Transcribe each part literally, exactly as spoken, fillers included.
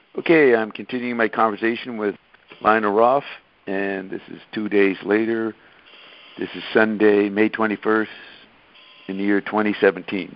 Okay, I'm continuing my conversation with Lionel Roth, and this is two days later. This is Sunday, May twenty-first, in the year twenty seventeen.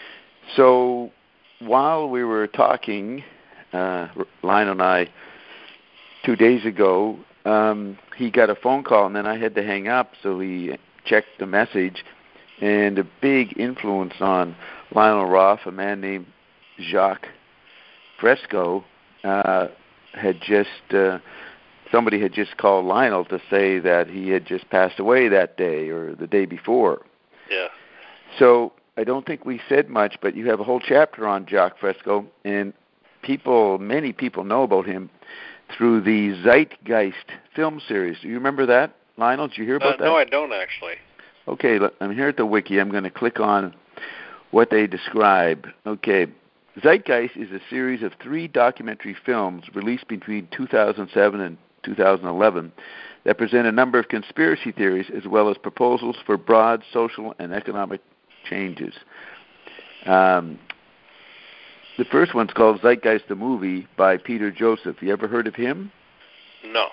So while we were talking, uh, Lionel and I, two days ago, um, he got a phone call, and then I had to hang up, so he checked the message, and a big influence on Lionel Roth, a man named Jacques Fresco, uh, had just, uh, somebody had just called Lionel to say that he had just passed away that day or the day before. Yeah. So I don't think we said much, but you have a whole chapter on Jacques Fresco, and people, many people know about him through the Zeitgeist film series. Do you remember that, Lionel? Did you hear about uh, that? No, I don't actually. Okay, I'm here at the wiki. I'm going to click on what they describe. Okay, Zeitgeist is a series of three documentary films released between two thousand seven and two thousand eleven that present a number of conspiracy theories as well as proposals for broad social and economic changes. Um, the first one's called Zeitgeist the Movie by Peter Joseph. You ever heard of him? No.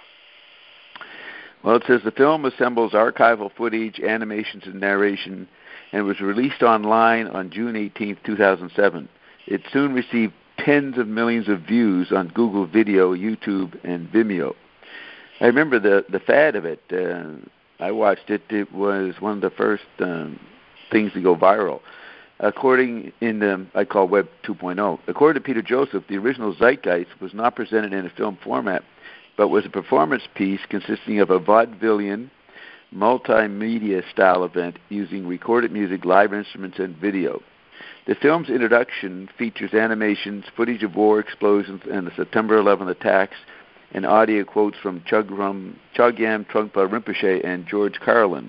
Well, it says the film assembles archival footage, animations, and narration, and was released online on June eighteenth, two thousand seven. It soon received tens of millions of views on Google Video, YouTube, and Vimeo. I remember the, the fad of it. Uh, I watched it. It was one of the first um, things to go viral. According in the, I call Web two point oh, according to Peter Joseph, the original Zeitgeist was not presented in a film format, but was a performance piece consisting of a vaudevillian, multimedia-style event using recorded music, live instruments, and video. The film's introduction features animations, footage of war explosions and the September eleventh attacks, and audio quotes from Chogyam Trungpa Rinpoche and George Carlin.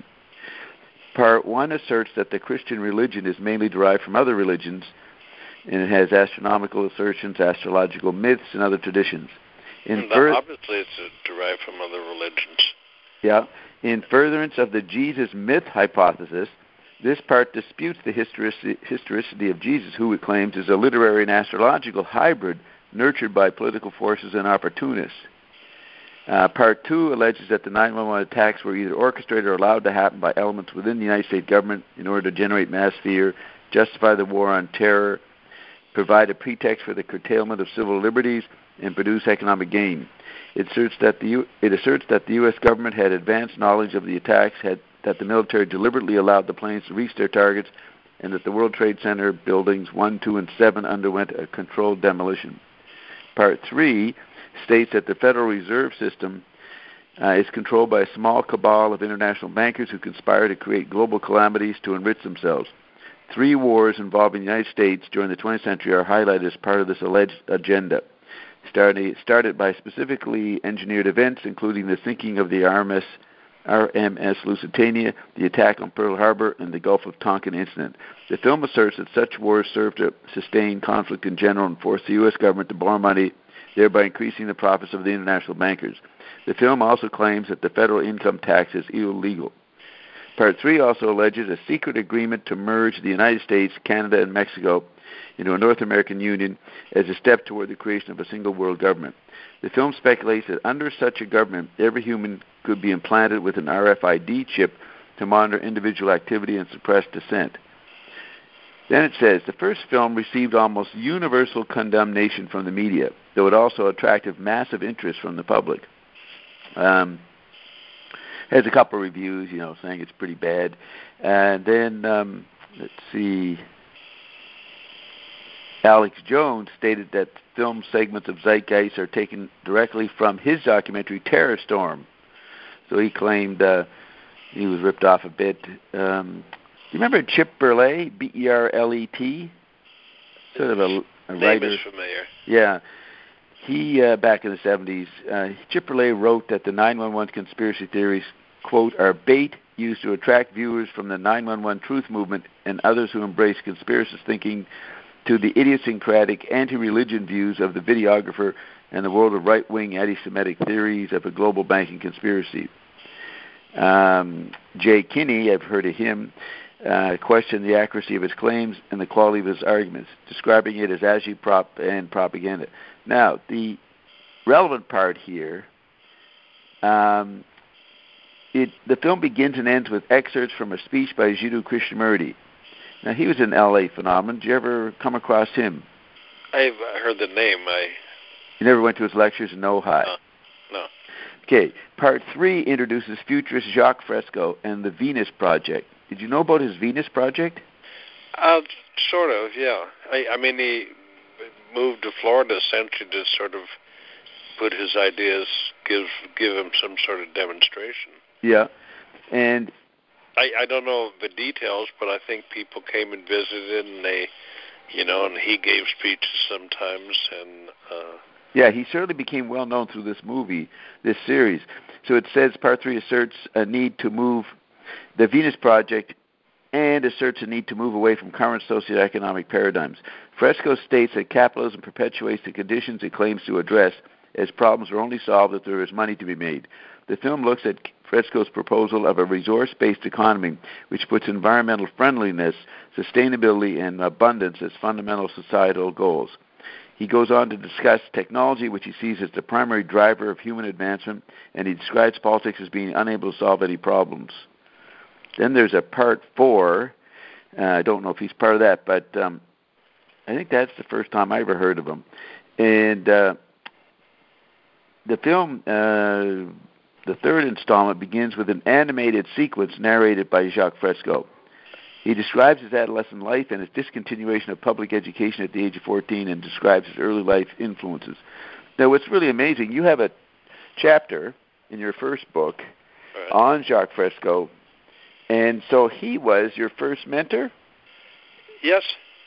Part one asserts that the Christian religion is mainly derived from other religions, and it has astronomical assertions, astrological myths, and other traditions. In fur- obviously, it's derived from other religions. Yeah. In furtherance of the Jesus myth hypothesis, this part disputes the historici- historicity of Jesus, who it claims is a literary and astrological hybrid nurtured by political forces and opportunists. Uh, part two alleges that the nine one one attacks were either orchestrated or allowed to happen by elements within the United States government in order to generate mass fear, justify the war on terror, provide a pretext for the curtailment of civil liberties, and produce economic gain. It asserts that the U- it asserts that the U S government had advanced knowledge of the attacks, had that the military deliberately allowed the planes to reach their targets, and that the World Trade Center buildings one, two, and seven underwent a controlled demolition. Part three states that the Federal Reserve System uh, is controlled by a small cabal of international bankers who conspire to create global calamities to enrich themselves. Three wars involving the United States during the twentieth century are highlighted as part of this alleged agenda. Started, started by specifically engineered events, including the sinking of the R M S, R M S Lusitania, the attack on Pearl Harbor, and the Gulf of Tonkin incident. The film asserts that such wars serve to sustain conflict in general and force the U S government to borrow money, thereby increasing the profits of the international bankers. The film also claims that the federal income tax is illegal. Part three also alleges a secret agreement to merge the United States, Canada, and Mexico into a North American Union as a step toward the creation of a single world government. The film speculates that under such a government, every human could be implanted with an R F I D chip to monitor individual activity and suppress dissent. Then it says, the first film received almost universal condemnation from the media, though it also attracted massive interest from the public. Um, has a couple of reviews, you know, saying it's pretty bad. And then, um, let's see, Alex Jones stated that film segments of Zeitgeist are taken directly from his documentary Terror Storm. So he claimed uh, he was ripped off a bit. Um, do you remember Chip Berlet, B E R L E T? Sort of a, a Name writer. is familiar. Yeah. He, uh, back in the seventies, uh, Chip Berlet wrote that the nine one one conspiracy theories, quote, are bait used to attract viewers from the nine one one truth movement and others who embrace conspiracist thinking to the idiosyncratic anti-religion views of the videographer and the world of right-wing anti-Semitic theories of a global banking conspiracy. Um, Jay Kinney, I've heard of him, uh, questioned the accuracy of his claims and the quality of his arguments, describing it as agitprop and propaganda. Now, the relevant part here, um, it, the film begins and ends with excerpts from a speech by Jiddu Krishnamurti. Now, he was an L A phenomenon. Did you ever come across him? I've heard the name. I. You never went to his lectures in Ojai? No. No. Okay. Part three introduces futurist Jacques Fresco and the Venus Project. Did you know about his Venus Project? Uh, sort of, yeah. I, I mean, he moved to Florida essentially to sort of put his ideas, give give him some sort of demonstration. Yeah. And I, I don't know the details, but I think people came and visited, and they, you know, and he gave speeches sometimes, and. Uh, Yeah, he certainly became well known through this movie, this series. So it says part three asserts a need to move the Venus Project and asserts a need to move away from current socioeconomic paradigms. Fresco states that capitalism perpetuates the conditions it claims to address, as problems are only solved if there is money to be made. The film looks at Fresco's proposal of a resource-based economy which puts environmental friendliness, sustainability, and abundance as fundamental societal goals. He goes on to discuss technology, which he sees as the primary driver of human advancement, and he describes politics as being unable to solve any problems. Then there's a part four. Uh, I don't know if he's part of that, but um, I think that's the first time I ever heard of him. And uh, the film, uh, the third installment, begins with an animated sequence narrated by Jacques Fresco. He describes his adolescent life and his discontinuation of public education at the age of fourteen, and describes his early life influences. Now, what's really amazing, you have a chapter in your first book right. on Jacques Fresco, and so he was your first mentor? Yes.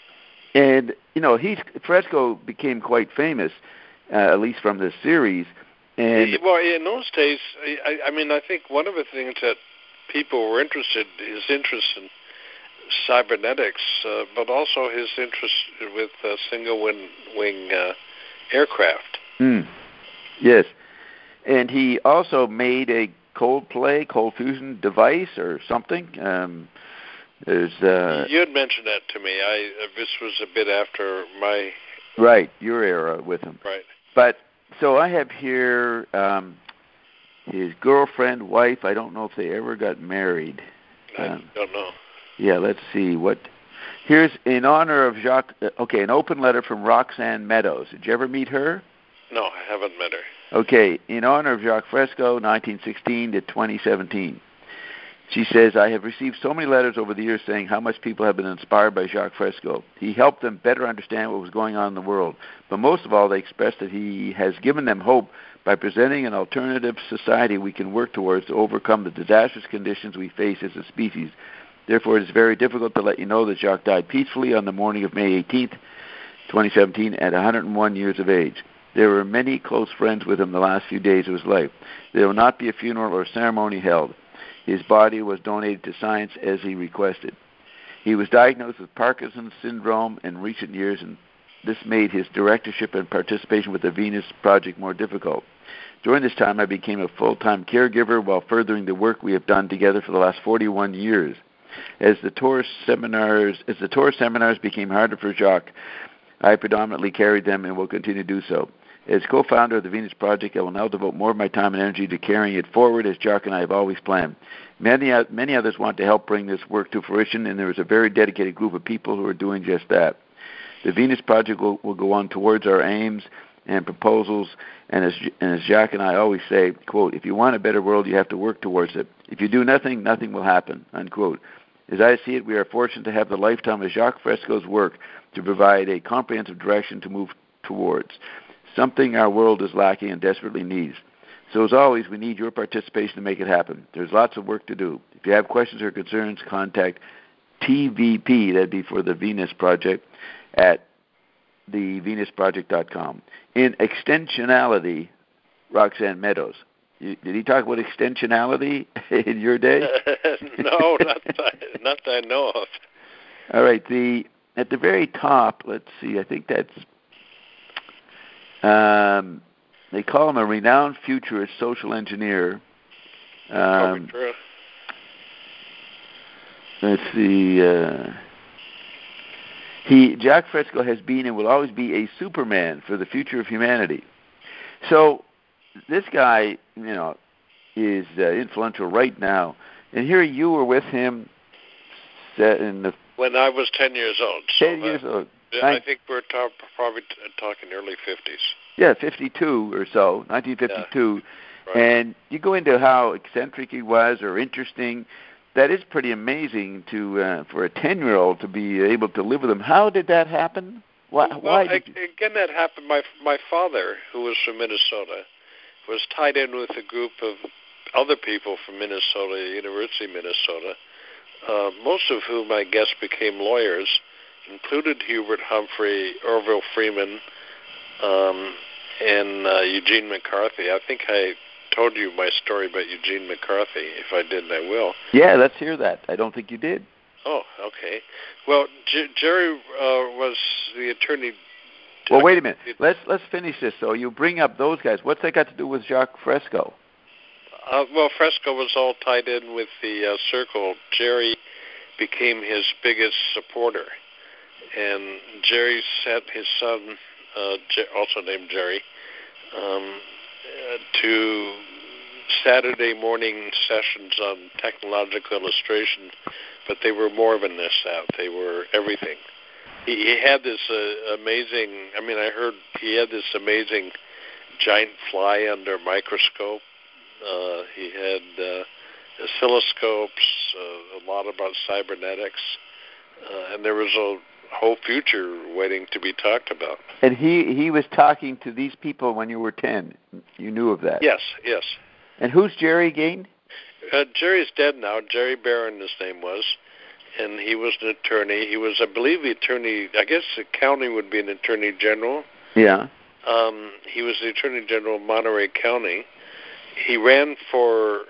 And, you know, he's, Fresco became quite famous, uh, at least from this series. And well, in those days, I, I mean, I think one of the things that people were interested, his interest in cybernetics, uh, but also his interest with uh, single-wing wing, uh, aircraft. Mm. Yes. And he also made a cold play, cold fusion device or something. Um, there's, uh, you had mentioned that to me. I uh, this was a bit after my... Right, your era with him. Right. But, so I have here um, his girlfriend, wife, I don't know if they ever got married. I um, don't know. Yeah, let's see. What? Here's, in honor of Jacques, okay, an open letter from Roxanne Meadows. Did you ever meet her? No, I haven't met her. Okay, in honor of Jacques Fresco, nineteen sixteen to twenty seventeen. She says, I have received so many letters over the years saying how much people have been inspired by Jacques Fresco. He helped them better understand what was going on in the world. But most of all, they expressed that he has given them hope by presenting an alternative society we can work towards to overcome the disastrous conditions we face as a species. Therefore, it is very difficult to let you know that Jacques died peacefully on the morning of May eighteenth, twenty seventeen, at one hundred one years of age. There were many close friends with him the last few days of his life. There will not be a funeral or ceremony held. His body was donated to science as he requested. He was diagnosed with Parkinson's syndrome in recent years, and this made his directorship and participation with the Venus Project more difficult. During this time, I became a full-time caregiver while furthering the work we have done together for the last forty-one years. As the tour seminars, as the tour seminars became harder for Jacques, I predominantly carried them and will continue to do so. As co-founder of the Venus Project, I will now devote more of my time and energy to carrying it forward as Jacques and I have always planned. Many, many others want to help bring this work to fruition, and there is a very dedicated group of people who are doing just that. The Venus Project will, will go on towards our aims and proposals, and as, and as Jacques and I always say, quote, if you want a better world, you have to work towards it. If you do nothing, nothing will happen, unquote. As I see it, we are fortunate to have the lifetime of Jacques Fresco's work to provide a comprehensive direction to move towards, something our world is lacking and desperately needs. So as always, we need your participation to make it happen. There's lots of work to do. If you have questions or concerns, contact T V P, that'd be for the Venus Project, at the venus project dot com. In extensionality, Roxanne Meadows. You, did he talk about extensionality in your day? No, not that, not that I know of. All right. The at the very top, let's see. I think that's um, they call him a renowned futurist social engineer. Um, true. Let's see. Uh, he Jacques Fresco has been and will always be a Superman for the future of humanity. So this guy, you know, is uh, influential right now, and here you were with him set in the when I was ten years old. So ten years old. I, I think we're talk, probably t- talking early fifties. Yeah, fifty-two or so, nineteen fifty-two. Yeah, right. And you go into how eccentric he was or interesting. That is pretty amazing to uh, for a ten-year-old to be able to live with him. How did that happen? Why? Well, why I, did you... again, that happened. My my father, who was from Minnesota, was tied in with a group of other people from Minnesota, University of Minnesota, uh, most of whom I guess became lawyers, included Hubert Humphrey, Orville Freeman, um, and uh, Eugene McCarthy. I think I told you my story about Eugene McCarthy. If I didn't, I will. Yeah, let's hear that. I don't think you did. Oh, okay. Well, J- Jerry uh, was the attorney. Well, wait a minute. Let's let's finish this. So you bring up those guys. What's that got to do with Jacques Fresco? Uh, well, Fresco was all tied in with the uh, circle. Jerry became his biggest supporter, and Jerry sent his son, uh, also named Jerry, um, uh, to Saturday morning sessions on technological illustration, but they were more than this out. They were everything. He, he had this uh, amazing, I mean, I heard he had this amazing giant fly under a microscope. Uh, he had uh, oscilloscopes, uh, a lot about cybernetics, uh, and there was a whole future waiting to be talked about. And he, he was talking to these people when you were ten. You knew of that? Yes, yes. And who's Jerry again? Uh, Jerry's dead now. Jerry Barron, his name was, and he was an attorney. He was, I believe, the attorney, I guess the county would be an attorney general. Yeah. Um, he was the attorney general of Monterey County. He ran for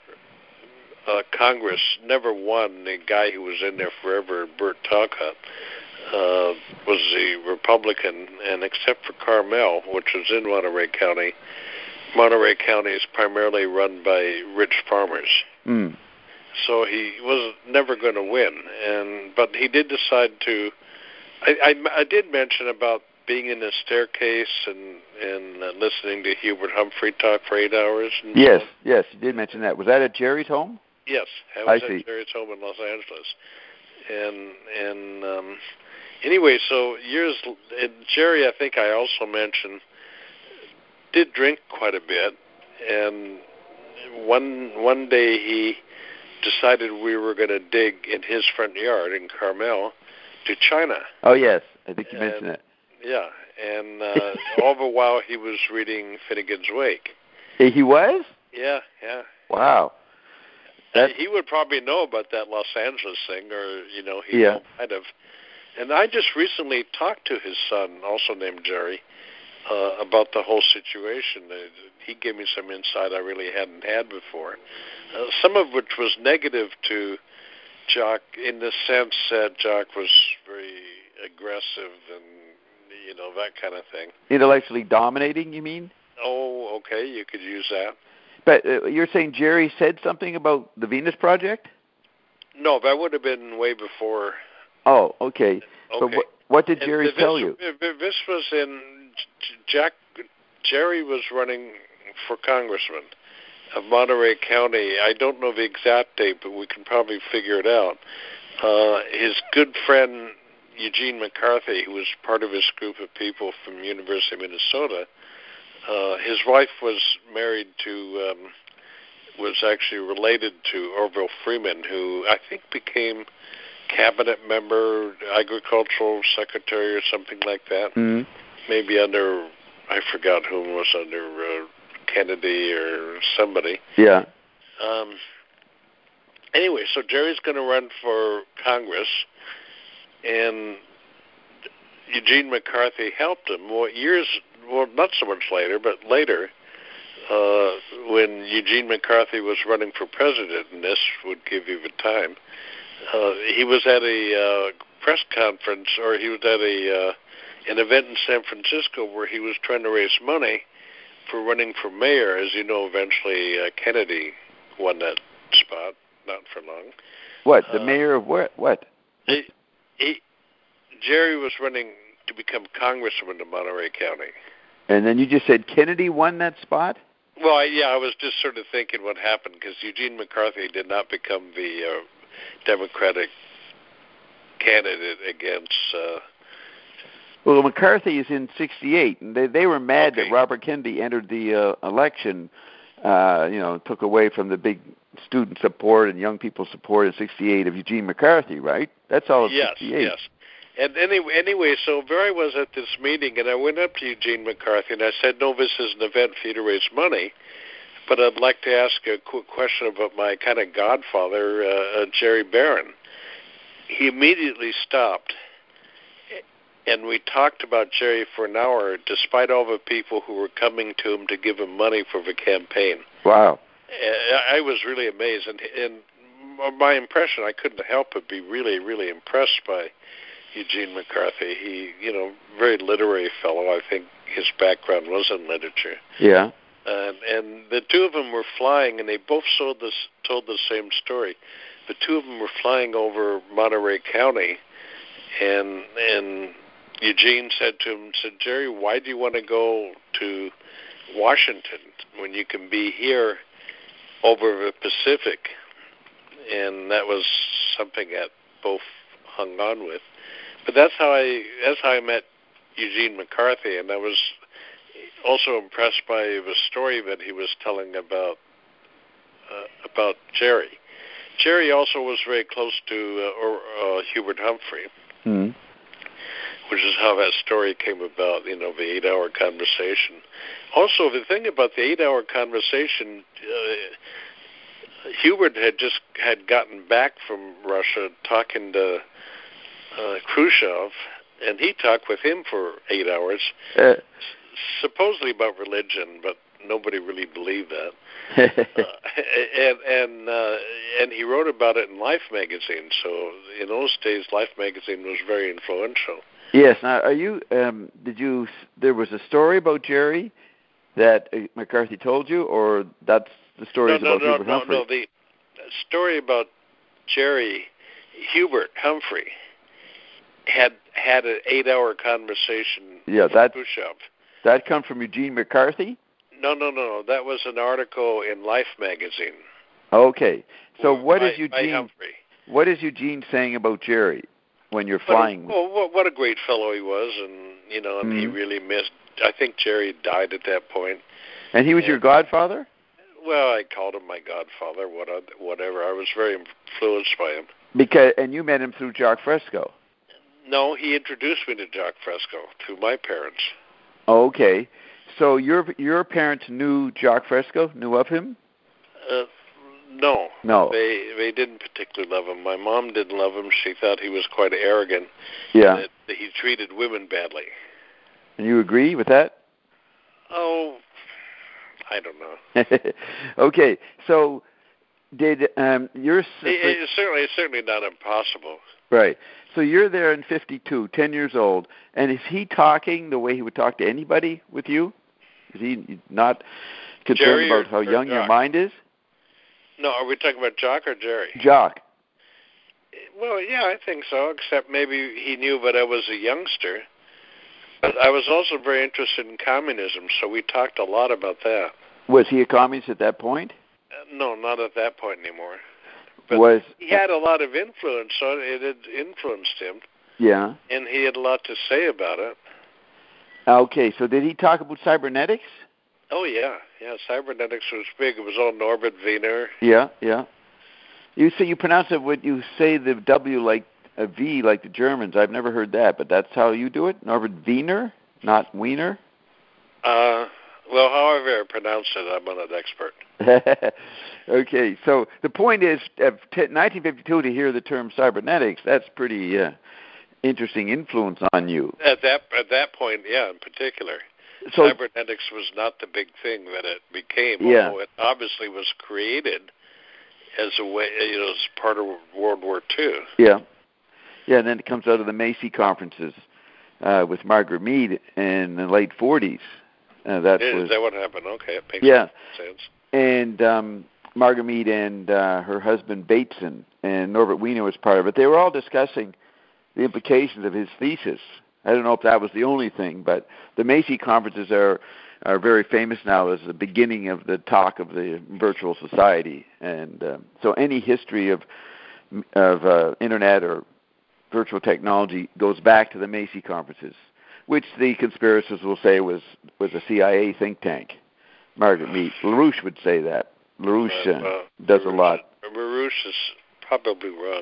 uh, Congress, never won. The guy who was in there forever, Burt Talcott, uh, was the Republican, and except for Carmel, which was in Monterey County, Monterey County is primarily run by rich farmers. Mm. So he was never going to win, and but he did decide to. I, I, I did mention about being in a staircase and and uh, listening to Hubert Humphrey talk for eight hours. And yes, so yes, you did mention that. Was that at Jerry's home? Yes, I was I at see. Jerry's home in Los Angeles, and and um, anyway, so years and Jerry, I think I also mentioned, did drink quite a bit, and one one day he decided we were going to dig in his front yard in Carmel to China. Oh yes, I think you and, mentioned that. Yeah, and uh, all the while he was reading Finnegan's Wake. He was? Yeah, yeah. Wow. Uh, he would probably know about that Los Angeles thing, or you know, he yeah. might have. And I just recently talked to his son, also named Jerry, uh, about the whole situation. Uh, he gave me some insight I really hadn't had before, uh, some of which was negative to Jock, in the sense that Jock was very aggressive and, you know, that kind of thing. Intellectually dominating, you mean? Oh, okay, you could use that. But uh, you're saying Jerry said something about the Venus Project? No, that would have been way before. Oh, okay. Okay. But what, what did Jerry and tell this, you? This was in Jack. Jerry was running for congressman of Monterey County. I don't know the exact date, but we can probably figure it out. Uh, his good friend Eugene McCarthy, who was part of his group of people from University of Minnesota, uh, his wife was married to, um, was actually related to Orville Freeman, who I think became cabinet member, agricultural secretary or something like that. Mm-hmm. Maybe under, I forgot whom was under uh, Kennedy or somebody. Yeah. Um, anyway, so Jerry's going to run for Congress, and Eugene McCarthy helped him. Well, years, well, not so much later, but later, uh, when Eugene McCarthy was running for president, and this would give you the time, uh, he was at a uh, press conference, or he was at a uh, an event in San Francisco where he was trying to raise money for running for mayor. As you know, eventually uh, Kennedy won that spot, not for long. What, the uh, mayor of what? What? He, he, Jerry was running to become congressman of Monterey County. And then you just said Kennedy won that spot? Well, I, yeah, I was just sort of thinking what happened, because Eugene McCarthy did not become the uh, Democratic candidate against... Uh, well, McCarthy is in sixty-eight, and they, they were mad okay. that Robert Kennedy entered the uh, election, uh, you know, took away from the big student support and young people support in sixty-eight of Eugene McCarthy, right? That's all of yes, sixty-eight. Yes, And anyway, anyway, so there I was at this meeting, and I went up to Eugene McCarthy, and I said, no, this is an event for you to raise money, but I'd like to ask a quick question about my kind of godfather, uh, uh, Jerry Barron. He immediately stopped, and we talked about Jerry for an hour, despite all the people who were coming to him to give him money for the campaign. Wow. I was really amazed, and, and my impression, I couldn't help but be really, really impressed by Eugene McCarthy. He, you know, very literary fellow. I think his background was in literature. Yeah. And, and the two of them were flying, and they both told, this, told the same story. The two of them were flying over Monterey County, and and Eugene said to him, said, Jerry, why do you want to go to Washington when you can be here over the Pacific? And that was something that both hung on with. But that's how I that's how I met Eugene McCarthy, and I was also impressed by the story that he was telling about uh, about Jerry. Jerry also was very close to uh, or, uh, Hubert Humphrey, mm. which is how that story came about. You know, the eight-hour conversation. Also, the thing about the eight-hour conversation. Uh, Hubert had just had gotten back from Russia talking to uh, Khrushchev, and he talked with him for eight hours, uh. supposedly about religion, but nobody really believed that. uh, and and uh, and he wrote about it in Life magazine. So in those days, Life magazine was very influential. Yes. Now, are you? Um, did you? There was a story about Jerry that uh, McCarthy told you, or that's the stories no, no, about no, Hubert no, Humphrey? No, the story about Jerry, Hubert Humphrey had had an eight-hour conversation yeah, with that, Khrushchev. That come from Eugene McCarthy? No, no, no, no. That was an article in Life magazine. Okay. So what by, is Eugene? Humphrey. What is Eugene saying about Jerry when you're flying? Well, well, what a great fellow he was, and you know, and mm-hmm. he really missed. I think Jerry died at that point. And he was and, your godfather? Well, I called him my godfather. What, whatever. I was very influenced by him. Because and you met him through Jacques Fresco. No, he introduced me to Jacques Fresco through my parents. Okay, so your your parents knew Jacques Fresco, knew of him? Uh, no, no. They they didn't particularly love him. My mom didn't love him. She thought he was quite arrogant. Yeah. That, that he treated women badly. And you agree with that? Oh, I don't know. Okay, so did um, your sister... It, it's certainly it's certainly not impossible. Right. So you're there in fifty-two, ten years old, and is he talking the way he would talk to anybody with you? Is he not concerned Jerry about or, how or young Jacques? your mind is? No, are we talking about Jacques or Jerry? Jacques. Well, yeah, I think so, except maybe he knew that I was a youngster. But I was also very interested in communism, so we talked a lot about that. Was he a communist at that point? Uh, no, not at that point anymore. But was he had a lot of influence, so it had influenced him. Yeah. And he had a lot to say about it. Okay, so did he talk about cybernetics? Oh, yeah. Yeah, cybernetics was big. It was all Norbert Wiener. Yeah, yeah. You say you pronounce it, would you say the W like a V like the Germans? I've never heard that, but that's how you do it? Norbert Wiener, not Wiener? Uh, well, however I pronounce it, I'm not an expert. Okay, so the point is, of nineteen fifty-two, to hear the term cybernetics, that's pretty uh, interesting influence on you. At that at that point, yeah, in particular. So, cybernetics was not the big thing that it became, yeah. although it obviously was created as a way, you know, as part of World War Two. Yeah, yeah, and then it comes out of the Macy conferences uh, with Margaret Mead in the late forties. Uh, that is, was, is that what happened? Okay, it makes yeah. sense. And um, Margaret Mead and uh, her husband Bateson and Norbert Wiener was part of it. They were all discussing the implications of his thesis I don't know if that was the only thing, but the Macy conferences are are very famous now as the beginning of the talk of the virtual society. And uh, so any history of of uh, internet or virtual technology goes back to the Macy conferences, which the conspiracists will say was, was a C I A think tank. Margaret Mead. LaRouche would say that. LaRouche uh, uh, does LaRouche, a lot. LaRouche is probably wrong.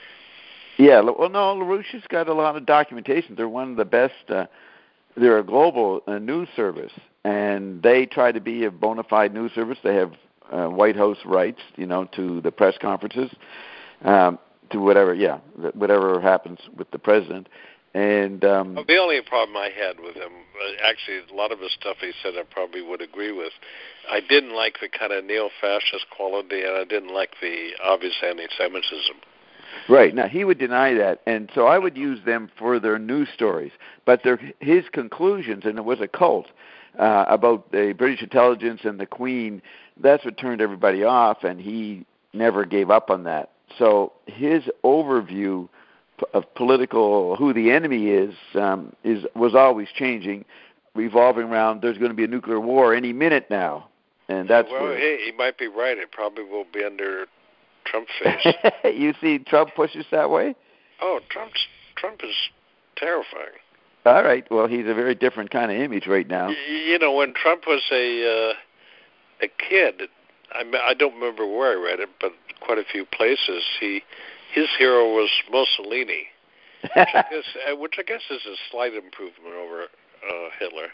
Yeah, well, no, LaRouche has got a lot of documentation. They're one of the best. Uh, they're a global uh, news service, and they try to be a bona fide news service. They have uh, White House rights, you know, to the press conferences, um, to whatever, yeah, whatever happens with the president. And um, well, the only problem I had with him, uh, actually, a lot of the stuff he said I probably would agree with. I didn't like the kind of neo-fascist quality, and I didn't like the obvious anti-Semitism. Right. Now, he would deny that, and so I would use them for their news stories. But their, his conclusions, and it was a cult, uh, about the British intelligence and the Queen, that's what turned everybody off, and he never gave up on that. So his overview of political, who the enemy is, um, is was always changing, revolving around there's going to be a nuclear war any minute now. And that's well, where, hey, he might be right. It probably will be under Trump face. You see Trump pushes that way? Oh, Trump's Trump is terrifying. All right. Well, he's a very different kind of image right now. Y- you know, when Trump was a uh, a kid, I, I don't remember where I read it, but quite a few places, he his hero was Mussolini, which I guess, which I guess is a slight improvement over uh, Hitler.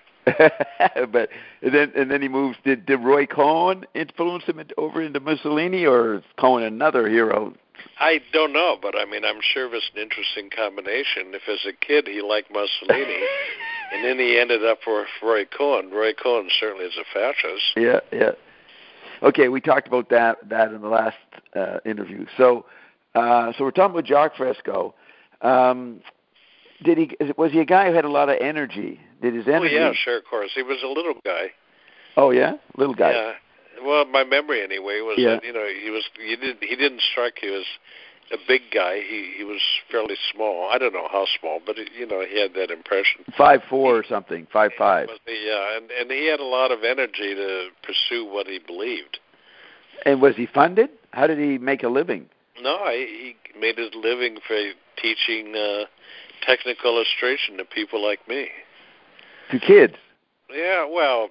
But and then and then he moves. Did, did Roy Cohn influence him over into Mussolini, or is Cohn another hero? I don't know, but I mean, I'm sure it's an interesting combination. If as a kid he liked Mussolini, and then he ended up with Roy Cohn. Roy Cohn certainly is a fascist. Yeah, yeah. Okay, we talked about that that in the last uh, interview. So, uh, so we're talking about Jacques Fresco. Um, Did he? Was he a guy who had a lot of energy? Did his energy? Oh yeah, sure, of course. He was a little guy. Oh yeah, little guy. Yeah. Well, my memory anyway was yeah. that you know he was he did he didn't strike you as a big guy. He he was fairly small. I don't know how small, but it, you know he had that impression. Five four or something. Five five. Yeah, and and he had a lot of energy to pursue what he believed. And was he funded? How did he make a living? No, he, he made his living for teaching uh, technical illustration to people like me. To kids? Yeah, well,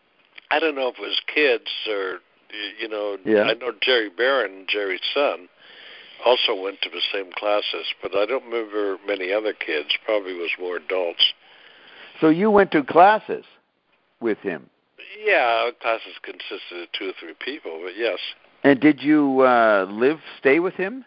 I don't know if it was kids or, you know, yeah. I know Jerry Barron, Jerry's son, also went to the same classes, but I don't remember many other kids. Probably was more adults. So you went to classes with him? Yeah, classes consisted of two or three people, but yes. And did you uh, live, stay with him?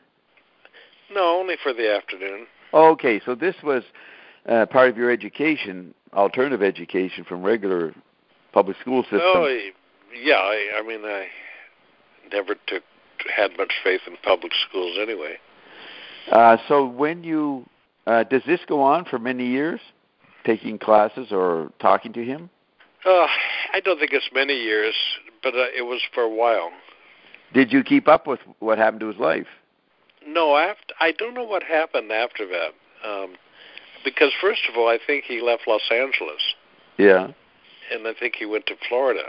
No, only for the afternoon. Okay, so this was uh, part of your education, alternative education from regular public school system. Oh, yeah. I, I mean, I never took had much faith in public schools anyway. Uh, so when you uh, does this go on for many years, taking classes or talking to him? Uh, I don't think it's many years, but uh, it was for a while. Did you keep up with what happened to his life? No, after, I don't know what happened after that. Um, because, first of all, I think he left Los Angeles. Yeah. And I think he went to Florida.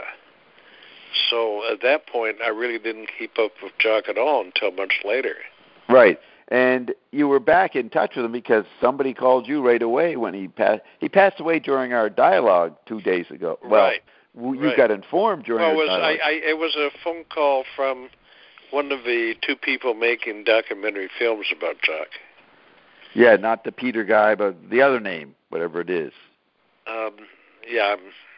So at that point, I really didn't keep up with Jacques at all until much later. Right. And you were back in touch with him because somebody called you right away when he passed. He passed away during our dialogue two days ago. Well, right. you right. got informed during well, our it was, dialogue. I, I, it was a phone call from one of the two people making documentary films about Jacques. Yeah, not the Peter guy, but the other name, whatever it is. Um, yeah.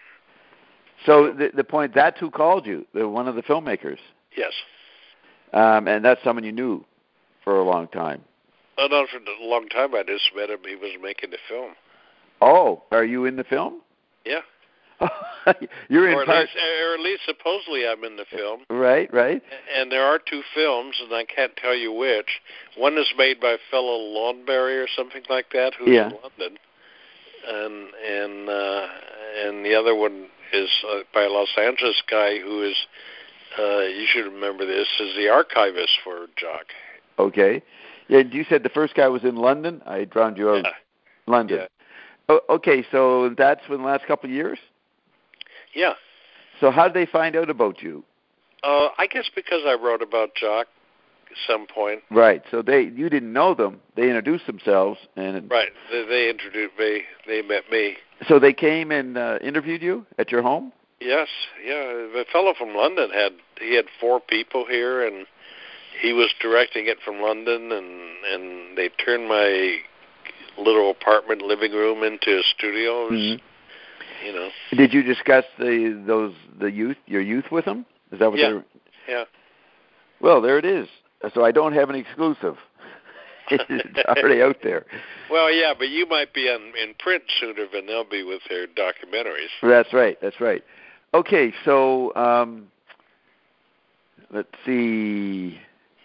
So the the point, that's who called you, the one of the filmmakers. Yes. Um, and that's someone you knew for a long time. Oh, not for a long time. I just met him. He was making the film. Oh, are you in the film? Yeah. You're in or at part... least, or at least supposedly I'm in the film. Right, right. And there are two films, and I can't tell you which. One is made by a fellow Lawnberry or something like that, who's yeah. in London, and and uh, and the other one is uh, by a Los Angeles guy who is, uh, you should remember this, is the archivist for Jacques. Okay. Yeah, you said the first guy was in London? I drowned you out. Yeah. London. Yeah. Oh, okay, so that's in the last couple of years? Yeah. So how did they find out about you? Uh, I guess because I wrote about Jock at some point. Right. So they you didn't know them. They introduced themselves, and right. They, they introduced me. They met me. So they came and uh, interviewed you at your home? Yes. Yeah. The fellow from London had he had four people here, and he was directing it from London, and and they turned my little apartment living room into a studio. It was, mm-hmm. you know. Did you discuss the those the youth your youth with them? Is that what yeah. they were? Yeah. Well, there it is. So I don't have an exclusive. It's already out there. Well, yeah, but you might be on, in print sooner than they'll be with their documentaries. That's right. That's right. Okay, so um, let's see.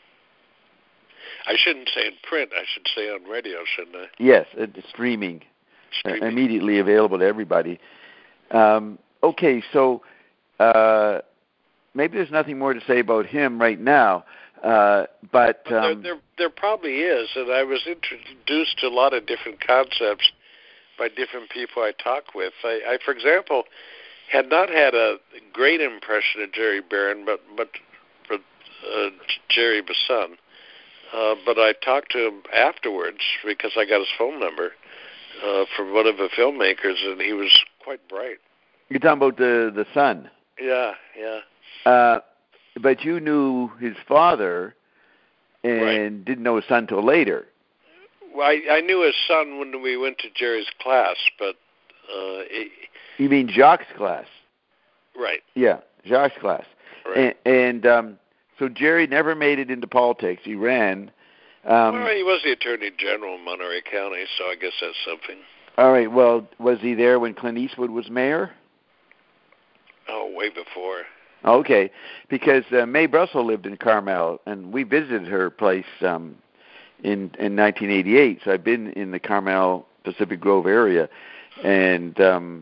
I shouldn't say in print. I should say on radio, shouldn't I? Yes, it's streaming, streaming. Uh, immediately available to everybody. Um, okay, so uh, maybe there's nothing more to say about him right now, uh, but, but um, there, there, there probably is, and I was introduced to a lot of different concepts by different people I talk with. I, I for example, had not had a great impression of Jerry Barron, but but for uh, Jerry Basson. Uh, but I talked to him afterwards because I got his phone number uh, from one of the filmmakers, and he was quite bright. You're talking about the the son. Yeah, yeah. Uh, but you knew his father, and right. didn't know his son till later. Well, I, I knew his son when we went to Jerry's class, but uh, it, you mean Jacques' class? Right. Yeah, Jacques' class. Right. And, and um, so Jerry never made it into politics. He ran. Um, well, he was the Attorney General in Monterey County, so I guess that's something. All right. Well, was he there when Clint Eastwood was mayor? Oh, way before. Okay, because uh, Mae Brussel lived in Carmel, and we visited her place um, in in nineteen eighty-eight. So I've been in the Carmel Pacific Grove area, and um,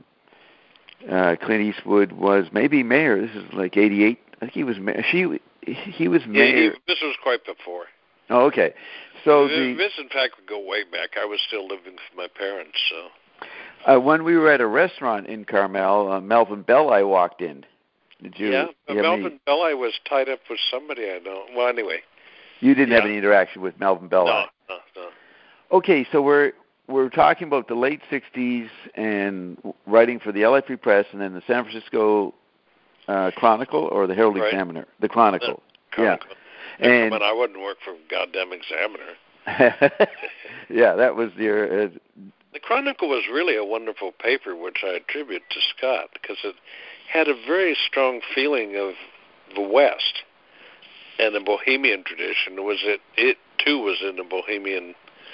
uh, Clint Eastwood was maybe mayor. This is like eighty-eight. I think he was mayor. She he was mayor. Yeah, he, this was quite before. Oh, okay. So the, this, in fact, would go way back. I was still living with my parents, so. Uh, when we were at a restaurant in Carmel, uh, Melvin Belli walked in. Did you? Yeah, but you Melvin any... Belli was tied up with somebody I know. Well, anyway. You didn't yeah. have any interaction with Melvin Belli? No, no, no. Okay, so we're we're talking about the late sixties and writing for the L A Free Press, and then the San Francisco uh, Chronicle or the Herald right. Examiner, the Chronicle. The Chronicle. Yeah, and I, mean, I wouldn't work for goddamn Examiner. yeah, that was your. Uh, the Chronicle was really a wonderful paper, which I attribute to Scott, because it had a very strong feeling of the West and the Bohemian tradition. Was it? It too was in the Bohemian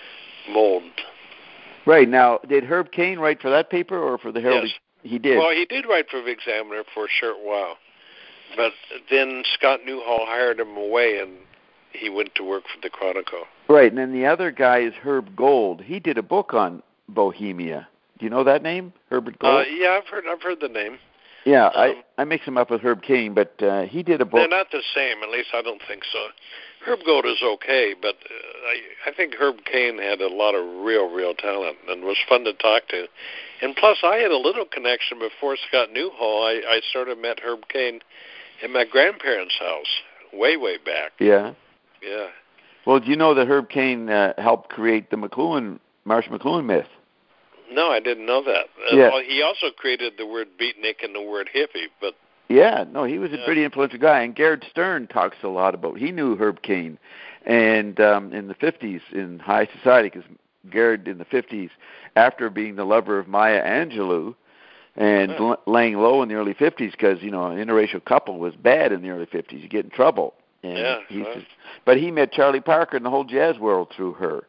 mold. Right. Now, did Herb Caen write for that paper or for the Herald? Yes. He did. Well, he did write for the Examiner for a short while, but then Scott Newhall hired him away, and he went to work for the Chronicle. Right, and then the other guy is Herb Gold. He did a book on Bohemia. Do you know that name, Herbert Gold? Uh, yeah, I've heard. I've heard the name. Yeah, um, I I mix him up with Herb Caen, but uh, he did a book. They're not the same. At least I don't think so. Herb Gold is okay, but uh, I I think Herb Caen had a lot of real, real talent and was fun to talk to. And plus, I had a little connection before Scott Newhall. I I sort of met Herb Caen in my grandparents' house way, way back. Yeah. Yeah. Well, do you know that Herb Caen uh, helped create the McLuhan, Marsh McLuhan myth? No, I didn't know that. Uh, yeah. Well, he also created the word beatnik and the word hippie, but... Yeah, no, he was a yeah. pretty influential guy. And Garrett Stern talks a lot about, he knew Herb Caen and um, in the fifties in high society, because Garrett in the fifties, after being the lover of Maya Angelou and oh. l- laying low in the early fifties, because, you know, an interracial couple was bad in the early fifties. You get in trouble. And yeah, he's well. just, but he met Charlie Parker and the whole jazz world through her.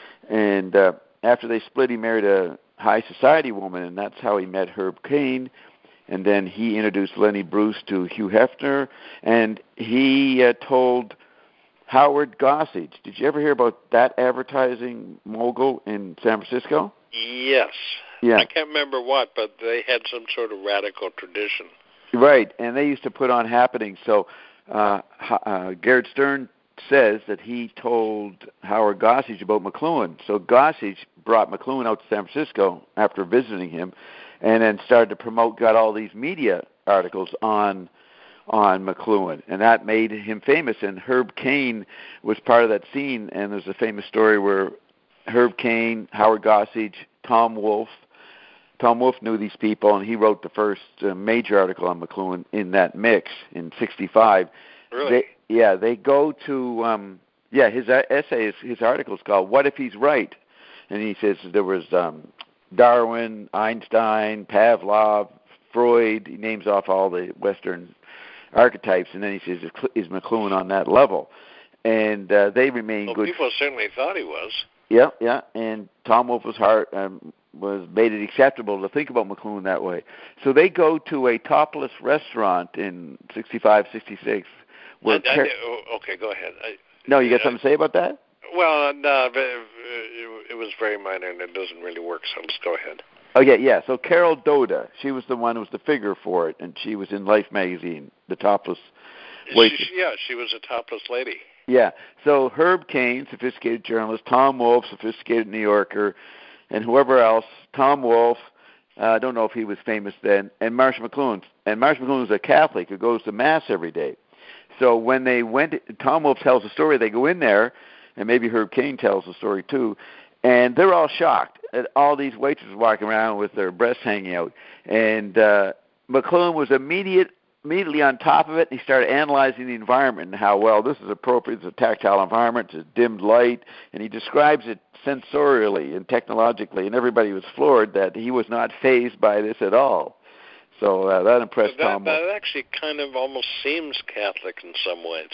And uh, after they split, he married a high society woman, and that's how he met Herb Caen. And then he introduced Lenny Bruce to Hugh Hefner, and he uh, told Howard Gossage. Did you ever hear about that advertising mogul in San Francisco? Yes. Yeah. I can't remember what, but they had some sort of radical tradition. Right, and they used to put on happenings. So uh, uh, Garrett Stern says that he told Howard Gossage about McLuhan. So Gossage brought McLuhan out to San Francisco after visiting him, and then started to promote, got all these media articles on on McLuhan, and that made him famous. And Herb Caen was part of that scene, and there's a famous story where Herb Caen, Howard Gossage, Tom Wolfe, Tom Wolfe knew these people, and he wrote the first uh, major article on McLuhan in that mix in sixty-five. Really? They, yeah, they go to, um, yeah, his uh, essay, his, his article is called What If He's Right? And he says there was um, Darwin, Einstein, Pavlov, Freud. He names off all the Western archetypes, and then he says, is McLuhan on that level? And uh, they remain well, good. People certainly thought he was. Yeah, yeah, and Tom Wolfe was hard, um, was made it acceptable to think about McLuhan that way. So they go to a topless restaurant in sixty-five, sixty-six. Where I, I, Car- oh, okay, go ahead. I, no, you got I, something to say about that? Well, no, but it, it was very minor, and it doesn't really work, so let's go ahead. Okay, yeah, so Carol Doda, she was the one who was the figure for it, and she was in Life magazine, the topless waitress. She, yeah, she was a topless lady. Yeah, so Herb Caen, sophisticated journalist, Tom Wolfe, sophisticated New Yorker, and whoever else, Tom Wolfe, uh, I don't know if he was famous then, and Marsh McLuhan. And Marsh McLuhan was a Catholic who goes to Mass every day. So when they went, Tom Wolfe tells the story, they go in there, and maybe Herb Caen tells the story too, and they're all shocked at all these waitresses walking around with their breasts hanging out. And uh, McLuhan was immediate, immediately on top of it. He started analyzing the environment and how, well, this is appropriate. It's a tactile environment. It's a dimmed light. And he describes it sensorially and technologically, and everybody was floored that he was not fazed by this at all. So uh, that impressed that, Tom Wolfe. That actually kind of almost seems Catholic in some ways.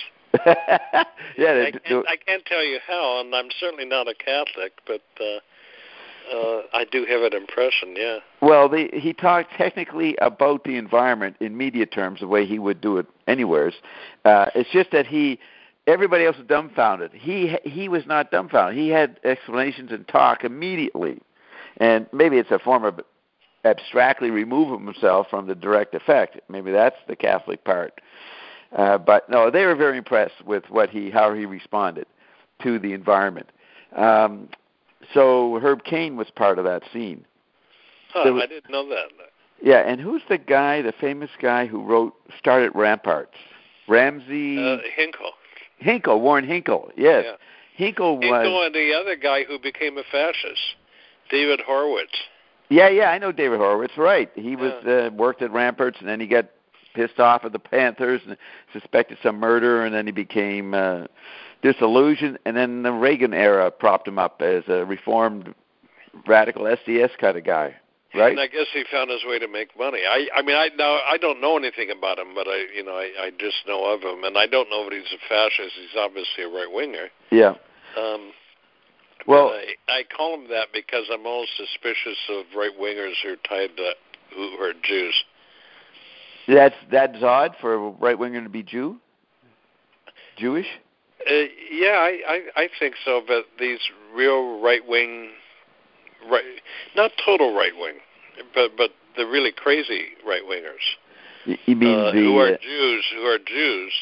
yeah, I can't, I can't tell you how, and I'm certainly not a Catholic, but uh, uh, I do have an impression, yeah. Well, the, he talked technically about the environment in media terms, the way he would do it anywheres. Uh, it's just that he, everybody else was dumbfounded. He he was not dumbfounded. He had explanations and talk immediately, and maybe it's a form of abstractly remove himself from the direct effect. Maybe that's the Catholic part. Uh, but no, they were very impressed with what he, how he responded to the environment. Um, so Herb Caen was part of that scene. Huh, was, I didn't know that. Yeah, and who's the guy, the famous guy who wrote, started Ramparts? Ramsey? Uh, Hinkle. Hinkle, Warren Hinkle, yes. Yeah. Hinkle was... Hinkle and the other guy who became a fascist, David Horowitz. Yeah, yeah, I know David Horowitz, right. He was yeah. uh, worked at Ramparts, and then he got pissed off at the Panthers and suspected some murder, and then he became uh, disillusioned, and then the Reagan era propped him up as a reformed, radical S D S kind of guy, right? And I guess he found his way to make money. I, I mean, I now I don't know anything about him, but I, you know, I, I just know of him, and I don't know if he's a fascist. He's obviously a right winger. Yeah. Um, well, I, I call him that because I'm always suspicious of right wingers who are tied to who are Jews. That's that's odd for a right winger to be Jew, Jewish. Uh, yeah, I, I I think so. But these real right wing, right, not total right wing, but but the really crazy right wingers. You mean uh, the who are uh, Jews? Who are Jews?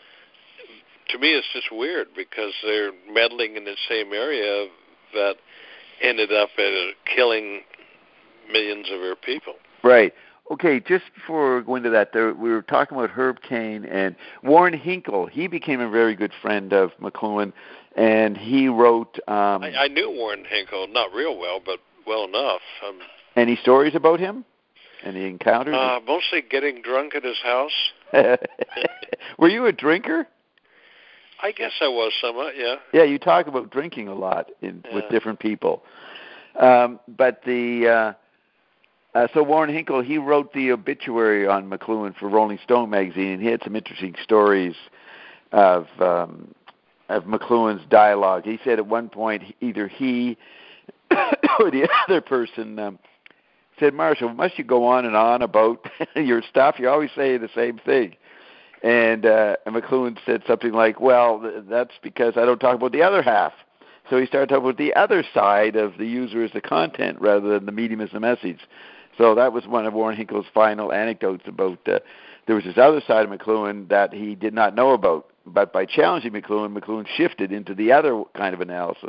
To me, it's just weird because they're meddling in the same area that ended up uh, killing millions of our people. Right. Okay, just before going to that, there, we were talking about Herb Caen and Warren Hinkle. He became a very good friend of McLuhan, and he wrote... Um, I, I knew Warren Hinkle, not real well, but well enough. Um, any stories about him? Any encounters? Uh, mostly getting drunk at his house. Were you a drinker? I guess I was somewhat, yeah. Yeah, you talk about drinking a lot in, yeah. with different people. Um, but the... Uh, Uh, so Warren Hinkle, he wrote the obituary on McLuhan for Rolling Stone magazine, and he had some interesting stories of um, of McLuhan's dialogue. He said at one point either he or the other person um, said, "Marshall, must you go on and on about your stuff? You always say the same thing." And, uh, and McLuhan said something like, "Well, th- that's because I don't talk about the other half." So he started talking about the other side of the user as the content rather than the medium as the message. So that was one of Warren Hinkle's final anecdotes about uh, there was this other side of McLuhan that he did not know about. But by challenging McLuhan, McLuhan shifted into the other kind of analysis.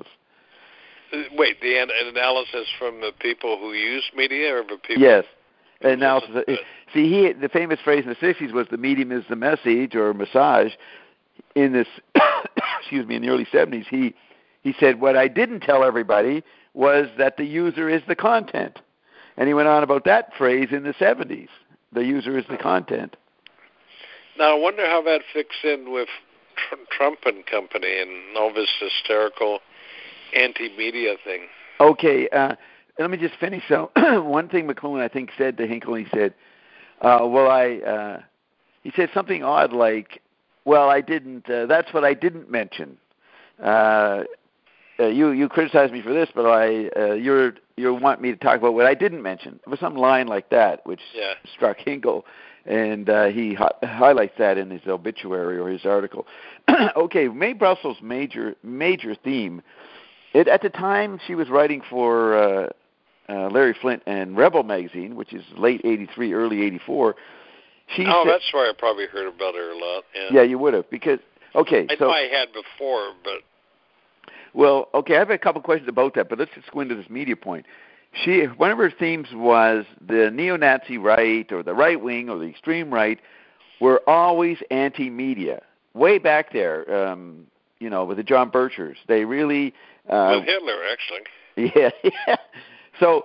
Wait, the an- analysis from the people who use media or the people? Yes. Analysis. See, he the famous phrase in the sixties was the medium is the message or massage. In this, excuse me, in the early seventies, he he said what I didn't tell everybody was that the user is the content, and he went on about that phrase in the seventies. The user is the content. Now I wonder how that fits in with tr- Trump and company and all this hysterical anti-media thing. Okay. Uh, Let me just finish. So, one thing McLuhan, I think, said to Hinkle, he said, uh, well, I, uh, he said something odd like, well, I didn't, uh, that's what I didn't mention. Uh, uh, you, you criticize me for this, but I, uh, you're, you want me to talk about what I didn't mention. It was some line like that, which yeah. struck Hinkle, and uh, he hi- highlights that in his obituary or his article. Okay, Mae Brussels' major, major theme, it, at the time she was writing for, uh, Uh, Larry Flint and Rebel magazine, which is late eighty-three, early eighty-four. She oh, said, that's why I probably heard about her a lot. Yeah, yeah you would have, because, okay. I so, know I had before, but... Well, okay, I have a couple questions about that, but let's just go into this media point. She, one of her themes was the neo-Nazi right or the right wing or the extreme right were always anti-media. Way back there, um, you know, with the John Birchers. They really... Uh, with Hitler, actually. Yeah, yeah. So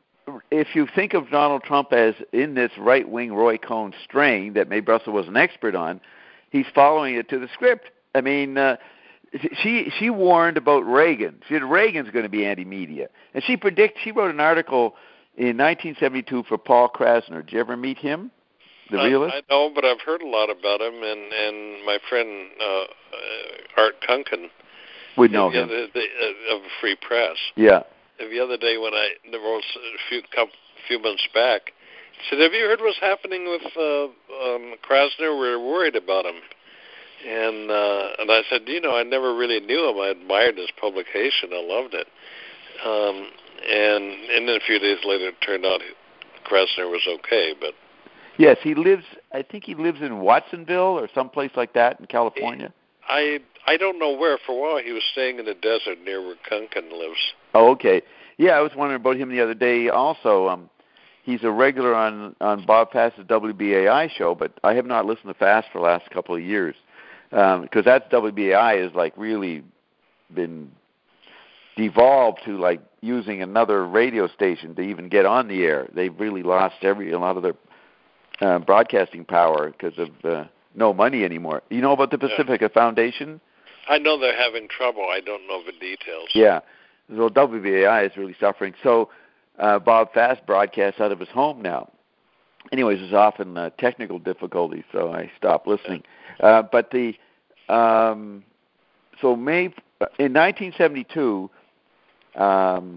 if you think of Donald Trump as in this right-wing Roy Cohn strain that Mae Brussels was an expert on, he's following it to the script. I mean, uh, she she warned about Reagan. She said Reagan's going to be anti-media. And she predict. She wrote an article in nineteen seventy-two for Paul Krasner. Did you ever meet him, the I, realist? I know, but I've heard a lot about him, and, and my friend uh, uh, Art Kunken would know the him. Other, the, uh, of Free Press. Yeah. The other day when I wrote a few, couple, few months back, he said, have you heard what's happening with uh, um, Krasner? We're worried about him. And uh, and I said, you know, I never really knew him. I admired his publication. I loved it. Um, and, and then a few days later, it turned out Krasner was okay. But yes, he lives, I think he lives in Watsonville or someplace like that in California. I I don't know where. For a while, he was staying in the desert near where Kunken lives. Oh, okay. Yeah, I was wondering about him the other day also. Um, he's a regular on, on Bob Fast's W B A I show, but I have not listened to Fast for the last couple of years because um, that W B A I has like really been devolved to like using another radio station to even get on the air. They've really lost every a lot of their uh, broadcasting power because of uh, no money anymore. You know about the Pacifica yeah. Foundation? I know they're having trouble. I don't know the details. Yeah. So W B A I is really suffering. So uh, Bob Fast broadcasts out of his home now. Anyways, there's often uh, technical difficulties, so I stopped listening. Uh, but the um, so May in nineteen seventy-two, um,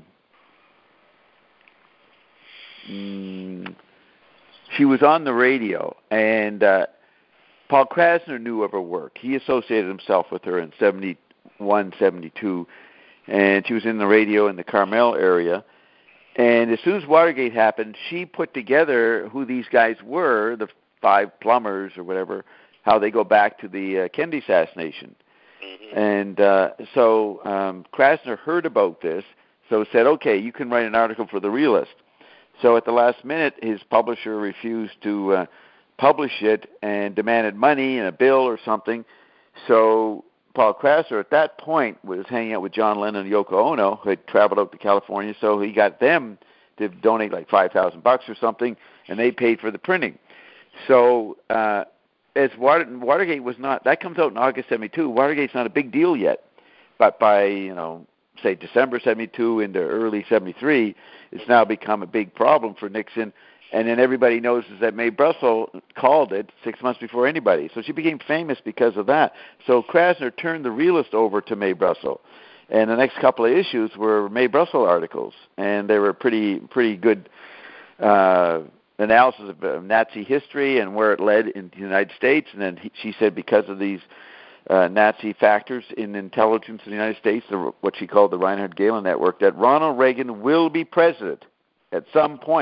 mm, she was on the radio, and uh, Paul Krasner knew of her work. He associated himself with her in seventy-one, seventy-two. And she was in the radio in the Carmel area. And as soon as Watergate happened, she put together who these guys were, the five plumbers or whatever, how they go back to the uh, Kennedy assassination. Mm-hmm. And uh, so um, Krasner heard about this, so said, okay, you can write an article for The Realist. So at the last minute, his publisher refused to uh, publish it and demanded money and a bill or something. So Paul Krasner at that point was hanging out with John Lennon and Yoko Ono, who had traveled out to California, so he got them to donate like five thousand bucks or something, and they paid for the printing. So uh, as Water, Watergate was not, that comes out in August seventy-two, Watergate's not a big deal yet, but by, you know, say December seventy-two into early seventy-three, it's now become a big problem for Nixon. And then everybody knows that Mae Brussels called it six months before anybody. So she became famous because of that. So Krasner turned The Realist over to Mae Brussels. And the next couple of issues were Mae Brussels articles. And they were pretty pretty good uh, analysis of uh, Nazi history and where it led in the United States. And then he, she said because of these uh, Nazi factors in intelligence in the United States, the, what she called the Reinhard Gehlen Network, that Ronald Reagan will be president at some point.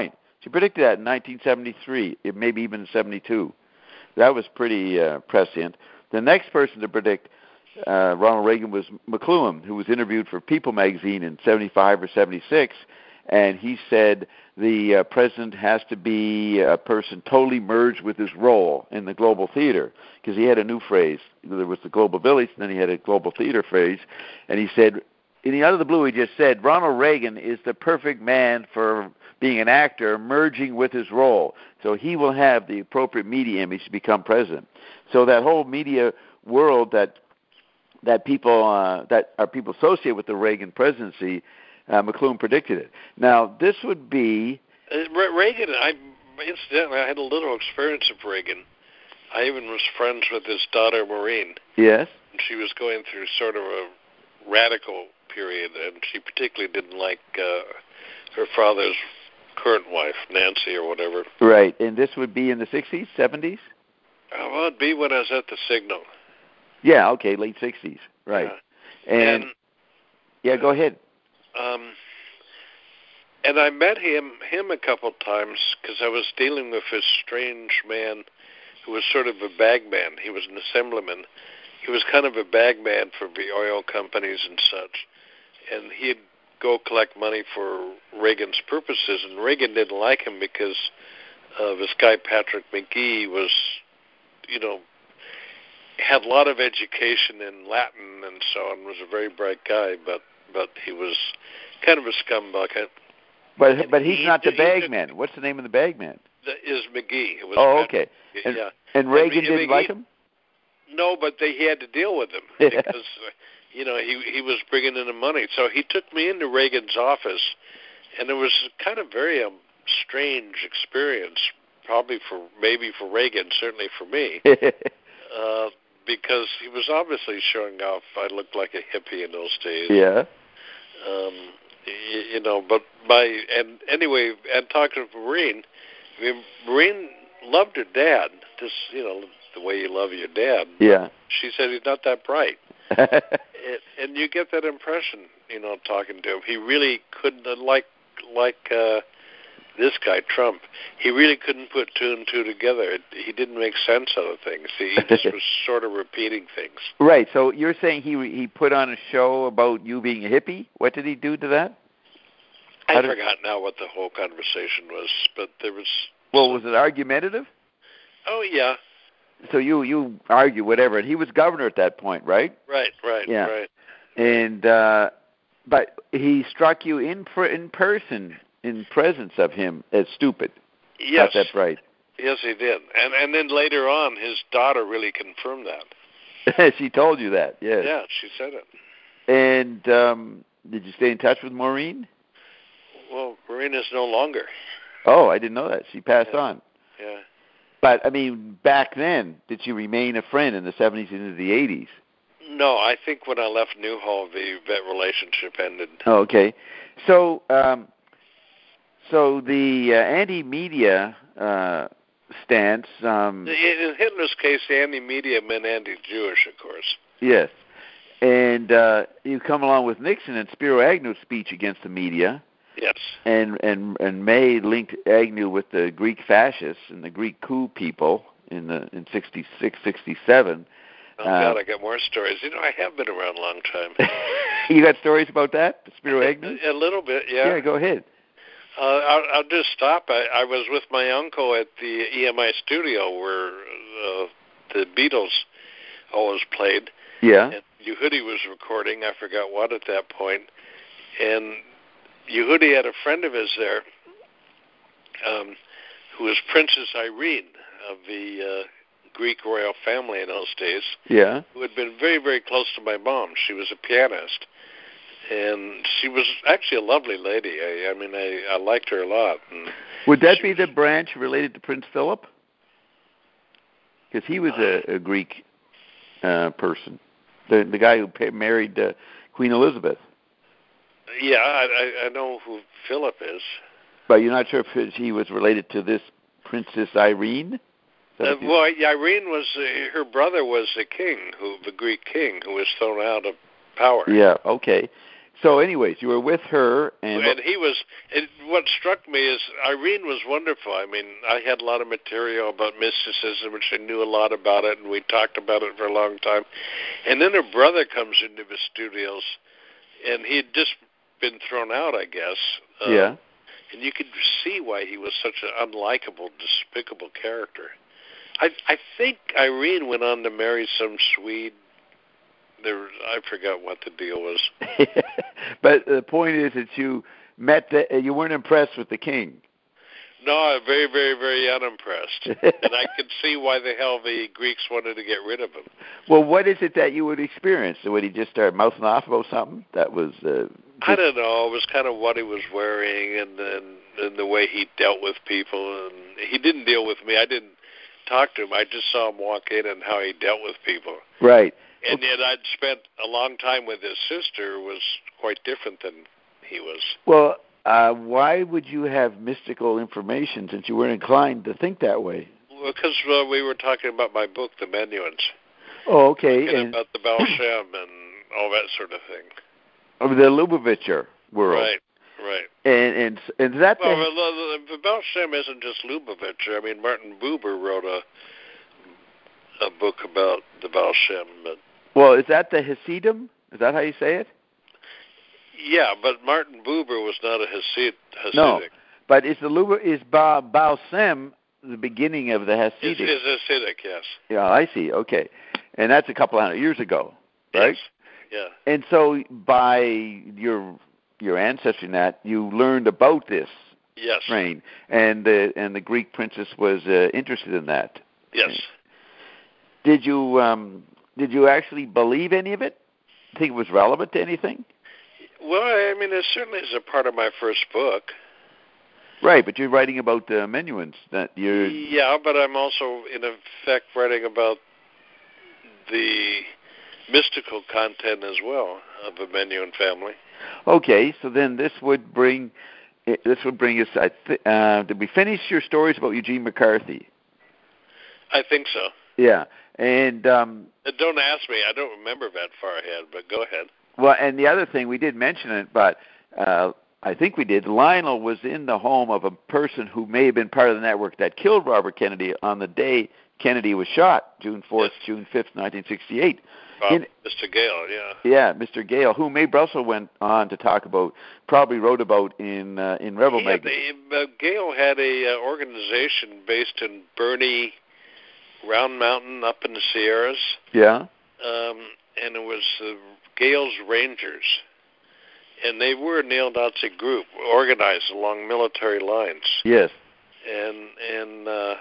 She predicted that in nineteen seventy-three, maybe even seventy-two. That was pretty uh, prescient. The next person to predict uh, Ronald Reagan was McLuhan, who was interviewed for People magazine in seventy-five or seventy-six, and he said the uh, president has to be a person totally merged with his role in the global theater, because he had a new phrase. There was the global village, and then he had a global theater phrase, and he said, in the out of the blue, he just said, Ronald Reagan is the perfect man for being an actor, merging with his role. So he will have the appropriate media image to become president. So that whole media world that that people uh, that are people associate with the Reagan presidency, uh, McLuhan predicted it. Now this would be uh, Reagan. I incidentally I had a little experience of Reagan. I even was friends with his daughter Maureen. Yes. And she was going through sort of a radical period, and she particularly didn't like uh, her father's current wife, Nancy or whatever. Right, and this would be in the sixties, seventies? Uh, well, it'd be when I was at the Signal. Yeah, okay, late sixties, right. Yeah. And, and yeah, go ahead. Um, and I met him him a couple times because I was dealing with this strange man who was sort of a bagman. He was an assemblyman. He was kind of a bagman for the oil companies and such. And he'd go collect money for Reagan's purposes, and Reagan didn't like him because uh, this guy Patrick McGee was, you know, had a lot of education in Latin and so on, was a very bright guy, but but he was kind of a scumbucket. But but he's he, not the he, bagman. He, What's the name of the bagman? The, is McGee. It was oh, Patrick, okay. And, yeah. and Reagan and, didn't and McGee, like him? No, but they, he had to deal with him because, uh, you know, he he was bringing in the money. So he took me into Reagan's office, and it was kind of very um, strange experience, probably for maybe for Reagan, certainly for me. uh, Because he was obviously showing off. I looked like a hippie in those days. Yeah. Um, you, you know, but my and anyway, and talking to Maureen, I mean, Maureen loved her dad. Just you know, the way you love your dad. Yeah. She said he's not that bright, and, and you get that impression, you know, talking to him. He really couldn't like like. Uh, This guy, Trump, he really couldn't put two and two together. He didn't make sense out of things. He just was sort of repeating things. Right. So you're saying he he put on a show about you being a hippie? What did he do to that? I How did... forgot now what the whole conversation was, but there was... Well, was it argumentative? Oh, yeah. So you, you argue whatever. And he was governor at that point, right? Right, right, yeah. right. And, uh, but he struck you in in person... in presence of him as stupid. Yes. Not that bright. Yes, he did. And and then later on, his daughter really confirmed that. She told you that, yes. Yeah, she said it. And um, did you stay in touch with Maureen? Well, Maureen is no longer. Oh, I didn't know that. She passed yeah. on. Yeah. But, I mean, back then, did she remain a friend in the seventies and into the eighties? No, I think when I left Newhall, the that relationship ended. Oh, okay. So... Um, So the uh, anti-media uh, stance... Um, in Hitler's case, the anti-media meant anti-Jewish, of course. Yes. And uh, you come along with Nixon and Spiro Agnew's speech against the media. Yes. And, and, and May linked Agnew with the Greek fascists and the Greek coup people in the in sixty-six, sixty-seven. Oh, God, uh, I got more stories. You know, I have been around a long time. You got stories about that, Spiro Agnew? A, a little bit, yeah. Yeah, go ahead. Uh, I'll, I'll just stop. I, I was with my uncle at the E M I studio where uh, the Beatles always played. Yeah. And Yehudi was recording. I forgot what at that point. And Yehudi had a friend of his there um, who was Princess Irene of the uh, Greek royal family in those days. Yeah. Who had been very, very close to my mom. She was a pianist. And she was actually a lovely lady. I, I mean, I, I liked her a lot. And would that be was, the branch related to Prince Philip? Because he was a, a Greek uh, person, the the guy who married uh, Queen Elizabeth. Yeah, I, I know who Philip is. But you're not sure if he was related to this Princess Irene? Uh, well, Irene was uh, her brother was the king, who the Greek king, who was thrown out of power. Yeah. Okay. So, anyways, you were with her, and and he was. And what struck me is Irene was wonderful. I mean, I had a lot of material about mysticism, which I knew a lot about it, and we talked about it for a long time. And then her brother comes into the studios, and he had just been thrown out, I guess. Uh, yeah. And you could see why he was such an unlikable, despicable character. I I think Irene went on to marry some Swede. There, I forgot what the deal was. But the point is that you met the, you weren't impressed with the king. No, I'm very, very, very unimpressed. And I could see why the hell the Greeks wanted to get rid of him. Well, what is it that you would experience? Would he just start mouthing off about something that was... Uh, just... I don't know. It was kind of what he was wearing and, and, and the way he dealt with people. And he didn't deal with me. I didn't talk to him. I just saw him walk in and how he dealt with people. Right. And yet I'd spent a long time with his sister was quite different than he was. Well, uh, why would you have mystical information since you weren't inclined to think that way? Well, because uh, we were talking about my book, The Menuhins. Oh, okay. Talking and about the Baal Shem and all that sort of thing. Of the Lubavitcher world. Right, right. And and, and that... Well, the, the, the Baal Shem isn't just Lubavitcher. I mean, Martin Buber wrote a a book about the Baal Shem, but... Well, is that the Hasidim? Is that how you say it? Yeah, but Martin Buber was not a Hasid, Hasidic. No, but is the Luba, is ba, Baal Shem the beginning of the Hasidic? Is, is Hasidic, yes. Yeah, I see. Okay, and that's a couple hundred years ago, right? Yes. Yeah. And so by your your ancestry, and that you learned about this yes. strain, and the and the Greek princess was uh, interested in that. Yes. Did you um, did you actually believe any of it? Think it was relevant to anything? Well, I mean, it certainly is a part of my first book. Right, but you're writing about the uh, Menuhins. That you're... Yeah, but I'm also, in effect, writing about the mystical content as well of the Menuhin family. Okay, so then this would bring this would bring us. I th- uh, did we finish your stories about Eugene McCarthy? I think so. Yeah, and um, don't ask me. I don't remember that far ahead, but go ahead. Well, and the other thing, we did mention it, but uh, I think we did. Lionel was in the home of a person who may have been part of the network that killed Robert Kennedy on the day Kennedy was shot, June fourth, yes. June fifth, nineteen sixty-eight. Bob, in, Mister Gale, yeah. Yeah, Mister Gale, who Mae Brussell went on to talk about, probably wrote about in uh, in Rebel he magazine. Had, uh, Gale had a uh, organization based in Bernie, Round Mountain, up in the Sierras. Yeah. Um, and it was uh, Gale's Rangers, and they were a neo-Nazi group organized along military lines. Yes. And and uh,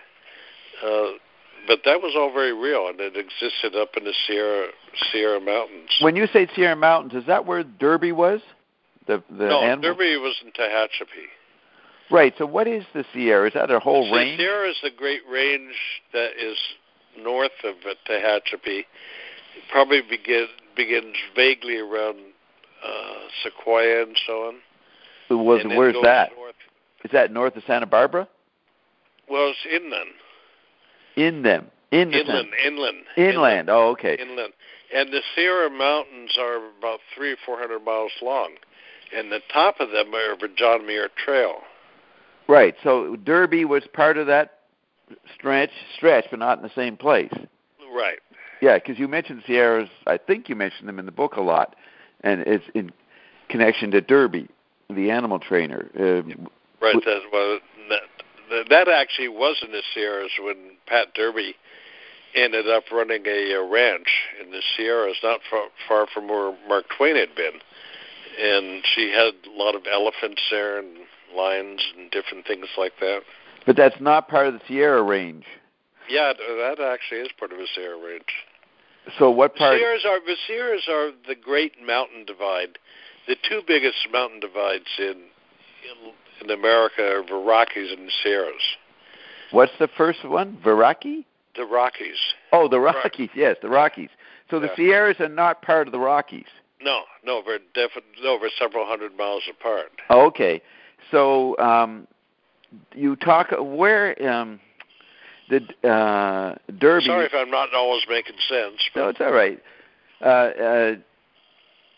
uh, but that was all very real, and it existed up in the Sierra Sierra Mountains. When you say Sierra Mountains, is that where Derby was? The the no, animal? Derby was in Tehachapi. Right. So what is the Sierra? Is that a whole the range? The Sierra is the Great Range that is north of uh, Tehachapi. It probably begin, begins vaguely around uh, Sequoia and so on. Was, and where's that? North. Is that north of Santa Barbara? Well, it's inland. In them. In the inland, San- inland. Inland. Inland. Oh, okay. Inland. And the Sierra Mountains are about three or four hundred miles long. And the top of them are the John Muir Trail. Right. So Derby was part of that stretch, stretch, but not in the same place. Right. Yeah, because you mentioned Sierras. I think you mentioned them in the book a lot, and it's in connection to Derby, the animal trainer. Uh, right. That's, well, that, that actually was in the Sierras when Pat Derby ended up running a, a ranch in the Sierras, not far, far from where Mark Twain had been. And she had a lot of elephants there and lions and different things like that. But that's not part of the Sierra Range. Yeah, that actually is part of the Sierra Range. So what part? The Sierras are, the Sierras are the Great Mountain Divide. The two biggest mountain divides in in, in America are the Rockies and the Sierras. What's the first one? Veraki? The Rockies. Oh, the Rockies. Yes, the Rockies. So yeah. the Sierras are not part of the Rockies. No, no, they're defi- no, they're several hundred miles apart. Oh, okay. So um, you talk where um, the uh, Derby. Sorry if I'm not always making sense. But no, it's all right. Uh, uh,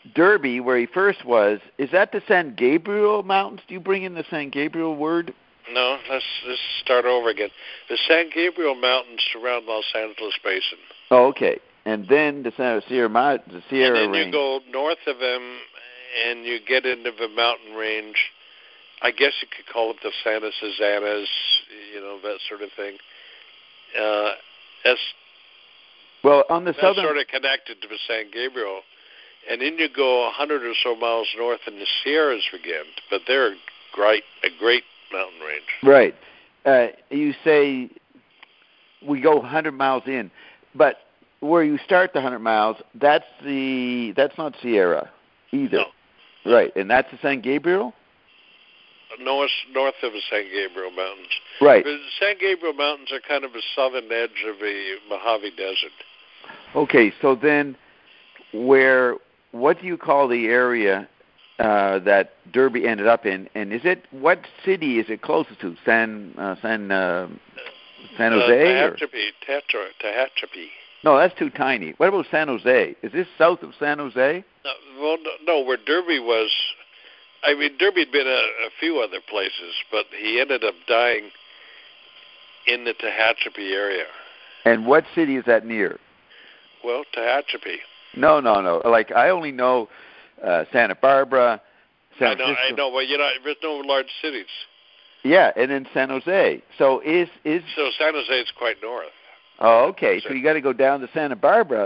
Derby, where he first was, is that the San Gabriel Mountains? Do you bring in the San Gabriel word? No, let's, let's start over again. The San Gabriel Mountains surround Los Angeles Basin. Oh, okay. And then the Sierra, the Sierra and then range. you go north of them, and you get into the mountain range. I guess you could call it the Santa Susanas, you know, that sort of thing. Uh, that's well on the that's southern sort of connected to the San Gabriel. And then you go a hundred or so miles north, and the Sierras begin. But they're a great, a great mountain range. Right. Uh, you say we go one hundred miles in, but where you start the one hundred miles, that's the that's not Sierra either. No. Right, and that's the San Gabriel? No, it's north of the San Gabriel Mountains. Right. The San Gabriel Mountains are kind of the southern edge of the Mojave Desert. Okay, so then where, what do you call the area uh, that Derby ended up in? And is it, what city is it closest to? San, uh, San, uh, San Jose? Uh, Tehachapi, Tetra, Tehachapi. No, that's too tiny. What about San Jose? Is this south of San Jose? No, well, no, no where Derby was, I mean, Derby had been a, a few other places, but he ended up dying in the Tehachapi area. And what city is that near? Well, Tehachapi. No, no, no. Like, I only know uh, Santa Barbara, San I know, Francisco. I know, but you know, there's no large cities. Yeah, and then San Jose. So is is so San Jose is quite north. Oh, okay. So you got to go down to Santa Barbara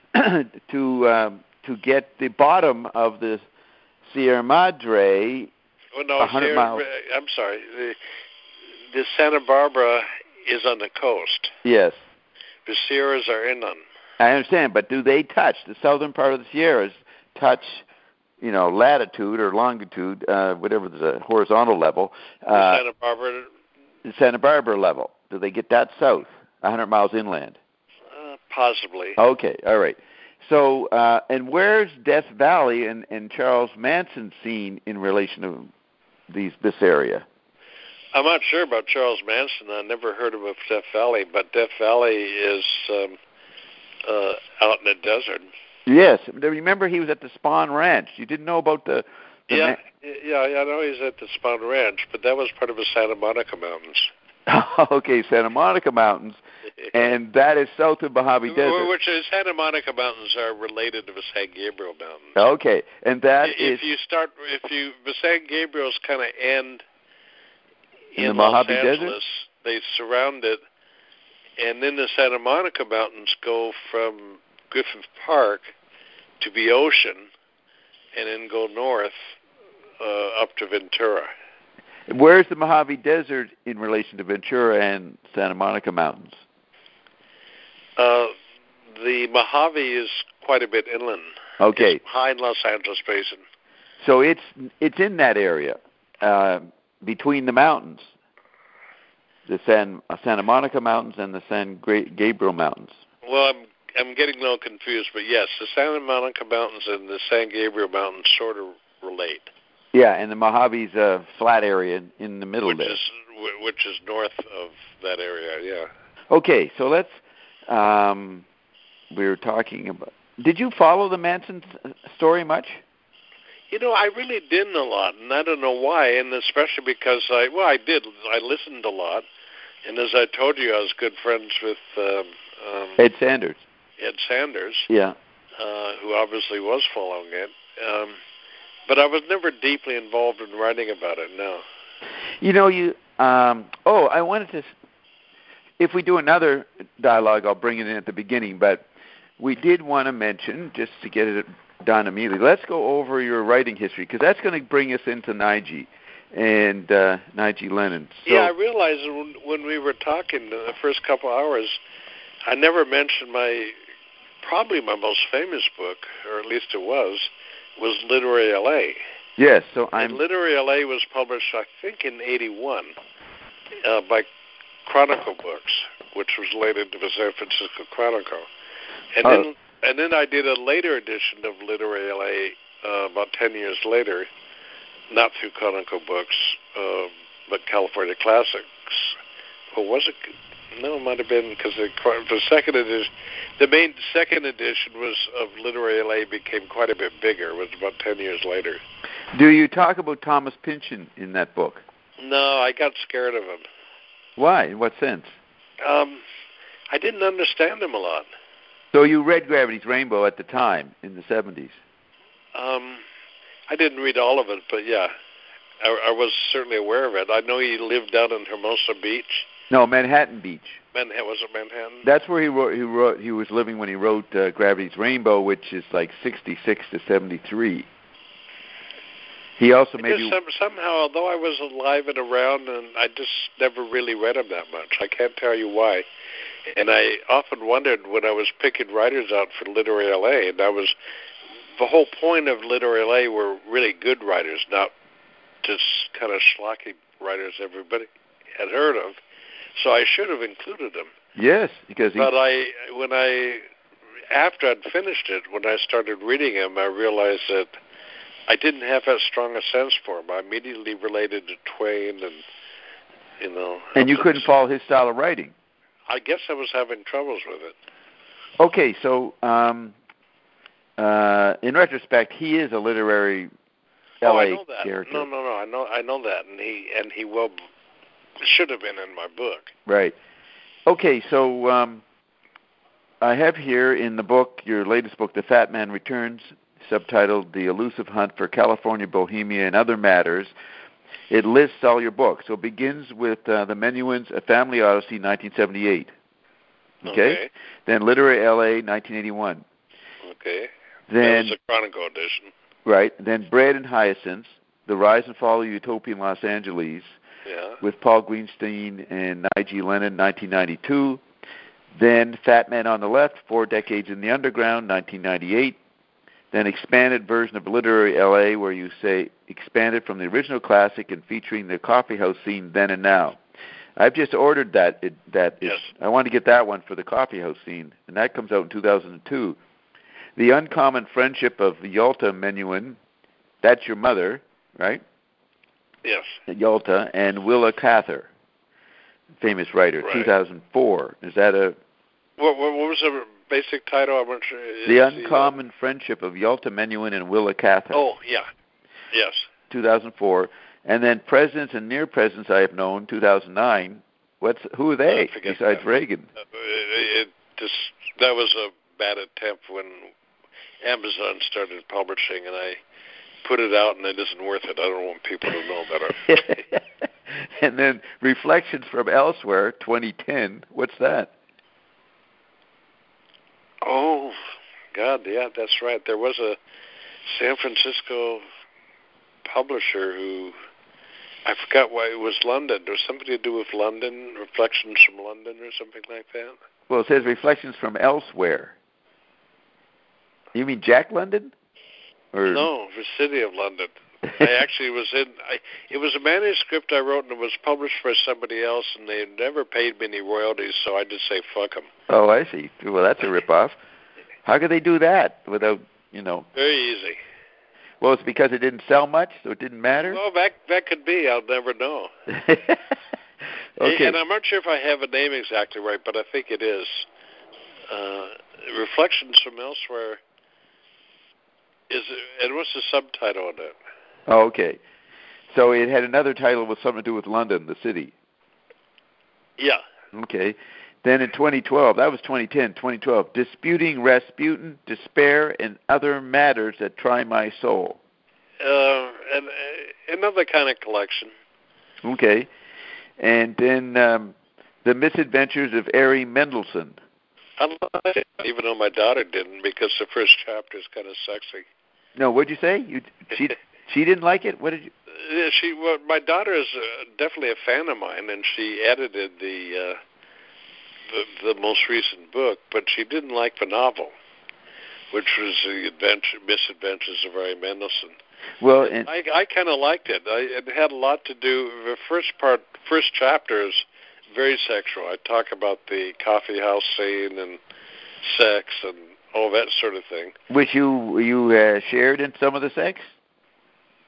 to um, to get the bottom of the Sierra Madre. Well, no, one hundred Sierra, miles. I'm sorry. The, the Santa Barbara is on the coast. Yes. The Sierras are inland. I understand, but do they touch the southern part of the Sierras? Touch, you know, latitude or longitude, uh, whatever the horizontal level. Uh, Santa Barbara. The Santa Barbara level. Do they get that south, one hundred miles inland? Uh, possibly. Okay, all right. So, uh, and where's Death Valley and, and Charles Manson seen in relation to these this area? I'm not sure about Charles Manson. I never heard of Death Valley, but Death Valley is um, uh, out in the desert. Yes, remember he was at the Spahn Ranch. You didn't know about the. the yeah, ma- yeah, I know he's at the Spahn Ranch, but that was part of the Santa Monica Mountains. Okay, Santa Monica Mountains, and that is south of Mojave Desert. Which is Santa Monica Mountains are related to the San Gabriel Mountains. Okay, and that if is. If you start, if you the San Gabriel's kind of end in, in the Mojave Los Angeles, Desert? They surround it, and then the Santa Monica Mountains go from Griffith Park to the ocean, and then go north uh, up to Ventura. Where's the Mojave Desert in relation to Ventura and Santa Monica Mountains? Uh, the Mojave is quite a bit inland. Okay. It's behind Los Angeles Basin. So it's it's in that area, uh, between the mountains, the San uh, Santa Monica Mountains and the San Gabriel Mountains. Well, I'm I'm getting a little confused, but yes, the Santa Monica Mountains and the San Gabriel Mountains sort of relate. Yeah, and the Mojave's a flat area in, in the middle which there. Is, which is north of that area, yeah. Okay, so let's, um, we were talking about, did you follow the Manson story much? You know, I really didn't a lot, and I don't know why, and especially because I, well, I did, I listened a lot, and as I told you, I was good friends with um, um, Ed Sanders. Ed Sanders, yeah, uh, who obviously was following it. Um, But I was never deeply involved in writing about it, no. You know, you, um, oh, I wanted to, if we do another dialogue, I'll bring it in at the beginning, but we did want to mention, just to get it done immediately, let's go over your writing history, because that's going to bring us into Niji and uh, Niji Lennon. So, yeah, I realized when, when we were talking the first couple hours, I never mentioned my, probably my most famous book, or at least it was, was Literary L A. Yes, so I'm... And Literary L A was published, I think, in eighty-one uh, by Chronicle Books, which was later to the San Francisco Chronicle. And oh. then and then I did a later edition of Literary L A uh, about ten years later, not through Chronicle Books, uh, but California Classics. Or was it? No, it might have been because the, the second edition, the main second edition was of Literary L A became quite a bit bigger. It was about ten years later. Do you talk about Thomas Pynchon in that book? No, I got scared of him. Why? In what sense? Um, I didn't understand him a lot. So you read Gravity's Rainbow at the time, in the seventies? Um, I didn't read all of it, but yeah, I, I was certainly aware of it. I know he lived down in Hermosa Beach. No, Manhattan Beach. Manhattan, was it Manhattan? That's where he wrote. He wrote. He was living when he wrote uh, Gravity's Rainbow, which is like sixty-six to seventy-three. He also maybe some, somehow, although I was alive and around, and I just never really read him that much. I can't tell you why. And I often wondered when I was picking writers out for Literary L A, and I was the whole point of Literary L A were really good writers, not just kind of schlocky writers everybody had heard of. So I should have included him. Yes, because he... But I, when I, after I'd finished it, when I started reading him, I realized that I didn't have that strong a sense for him. I immediately related to Twain, and you know. And you couldn't follow his style of writing. I guess I was having troubles with it. Okay, so um, uh, in retrospect, he is a literary L A oh, I know that. character. No, no, no. I know, I know that, and he and he will should have been in my book. Right. Okay, so um, I have here in the book, your latest book, The Fat Man Returns, subtitled The Elusive Hunt for California, Bohemia, and Other Matters. It lists all your books. So it begins with uh, The Menuhins, A Family Odyssey, nineteen seventy-eight. Okay? Okay. Then Literary L A, nineteen eighty-one. Okay. Then, that was a Chronicle edition. Right. Then Bread and Hyacinths, The Rise and Fall of Utopian Los Angeles, yeah. with Paul Greenstein and Nigel Lennon, nineteen ninety-two. Then Fat Man on the Left, Four Decades in the Underground, nineteen ninety-eight. Then expanded version of Literary L A, where you say expanded from the original classic and featuring the coffee house scene then and now. I've just ordered that. It, that yes. is, I want to get that one for the coffee house scene, and that comes out in two thousand two. The Uncommon Friendship of Yalta Menuhin, that's your mother, right? Yes. Yalta, and Willa Cather, famous writer, right. two thousand four. Is that a... What, what, what was the basic title? I'm not sure. The Uncommon the, uh... Friendship of Yalta Menuhin and Willa Cather. Oh, yeah. Yes. two thousand four. And then Presidents and Near Presidents I Have Known, two thousand nine. What's Who are they besides that. Reagan? Uh, it, it just That was a bad attempt when Amazon started publishing, and I put it out, and it isn't worth it. I don't want people to know better. And then Reflections from Elsewhere, twenty ten. What's that? Oh, God, yeah, that's right. There was a San Francisco publisher who, I forgot why it was London. There was something to do with London, Reflections from London or something like that. Well, it says Reflections from Elsewhere. You mean Jack London? Or... No, the City of London. I actually was in, I, it was a manuscript I wrote, and it was published by somebody else, and they never paid me any royalties, so I just say fuck them. Oh, I see. Well, that's a ripoff. How could they do that without, you know... Very easy. Well, it's because it didn't sell much, so it didn't matter? Well, that, that could be. I'll never know. Okay. And I'm not sure if I have a name exactly right, but I think it is. Uh, Reflections from Elsewhere... Is it, and what's the subtitle on it? Oh, okay. So it had another title with something to do with London, the city. Yeah. Okay. Then in twenty twelve, that was twenty ten, twenty twelve, Disputing Rasputin, Despair, and Other Matters That Try My Soul. Uh, and uh, another kind of collection. Okay. And then um, The Misadventures of Ari Mendelsohn. I like it, even though my daughter didn't, because the first chapter is kind of sexy. No, what'd you say? You she she didn't like it? What did you? Yeah, she. Well, my daughter is uh, definitely a fan of mine, and she edited the, uh, the the most recent book, but she didn't like the novel, which was the adventure, Misadventures of Ari Mendelsohn. Well, and I I kind of liked it. I, it had a lot to do. The first part, first chapter is very sexual. I talk about the coffee house scene and sex and all that sort of thing. Which you you uh, shared in some of the sex?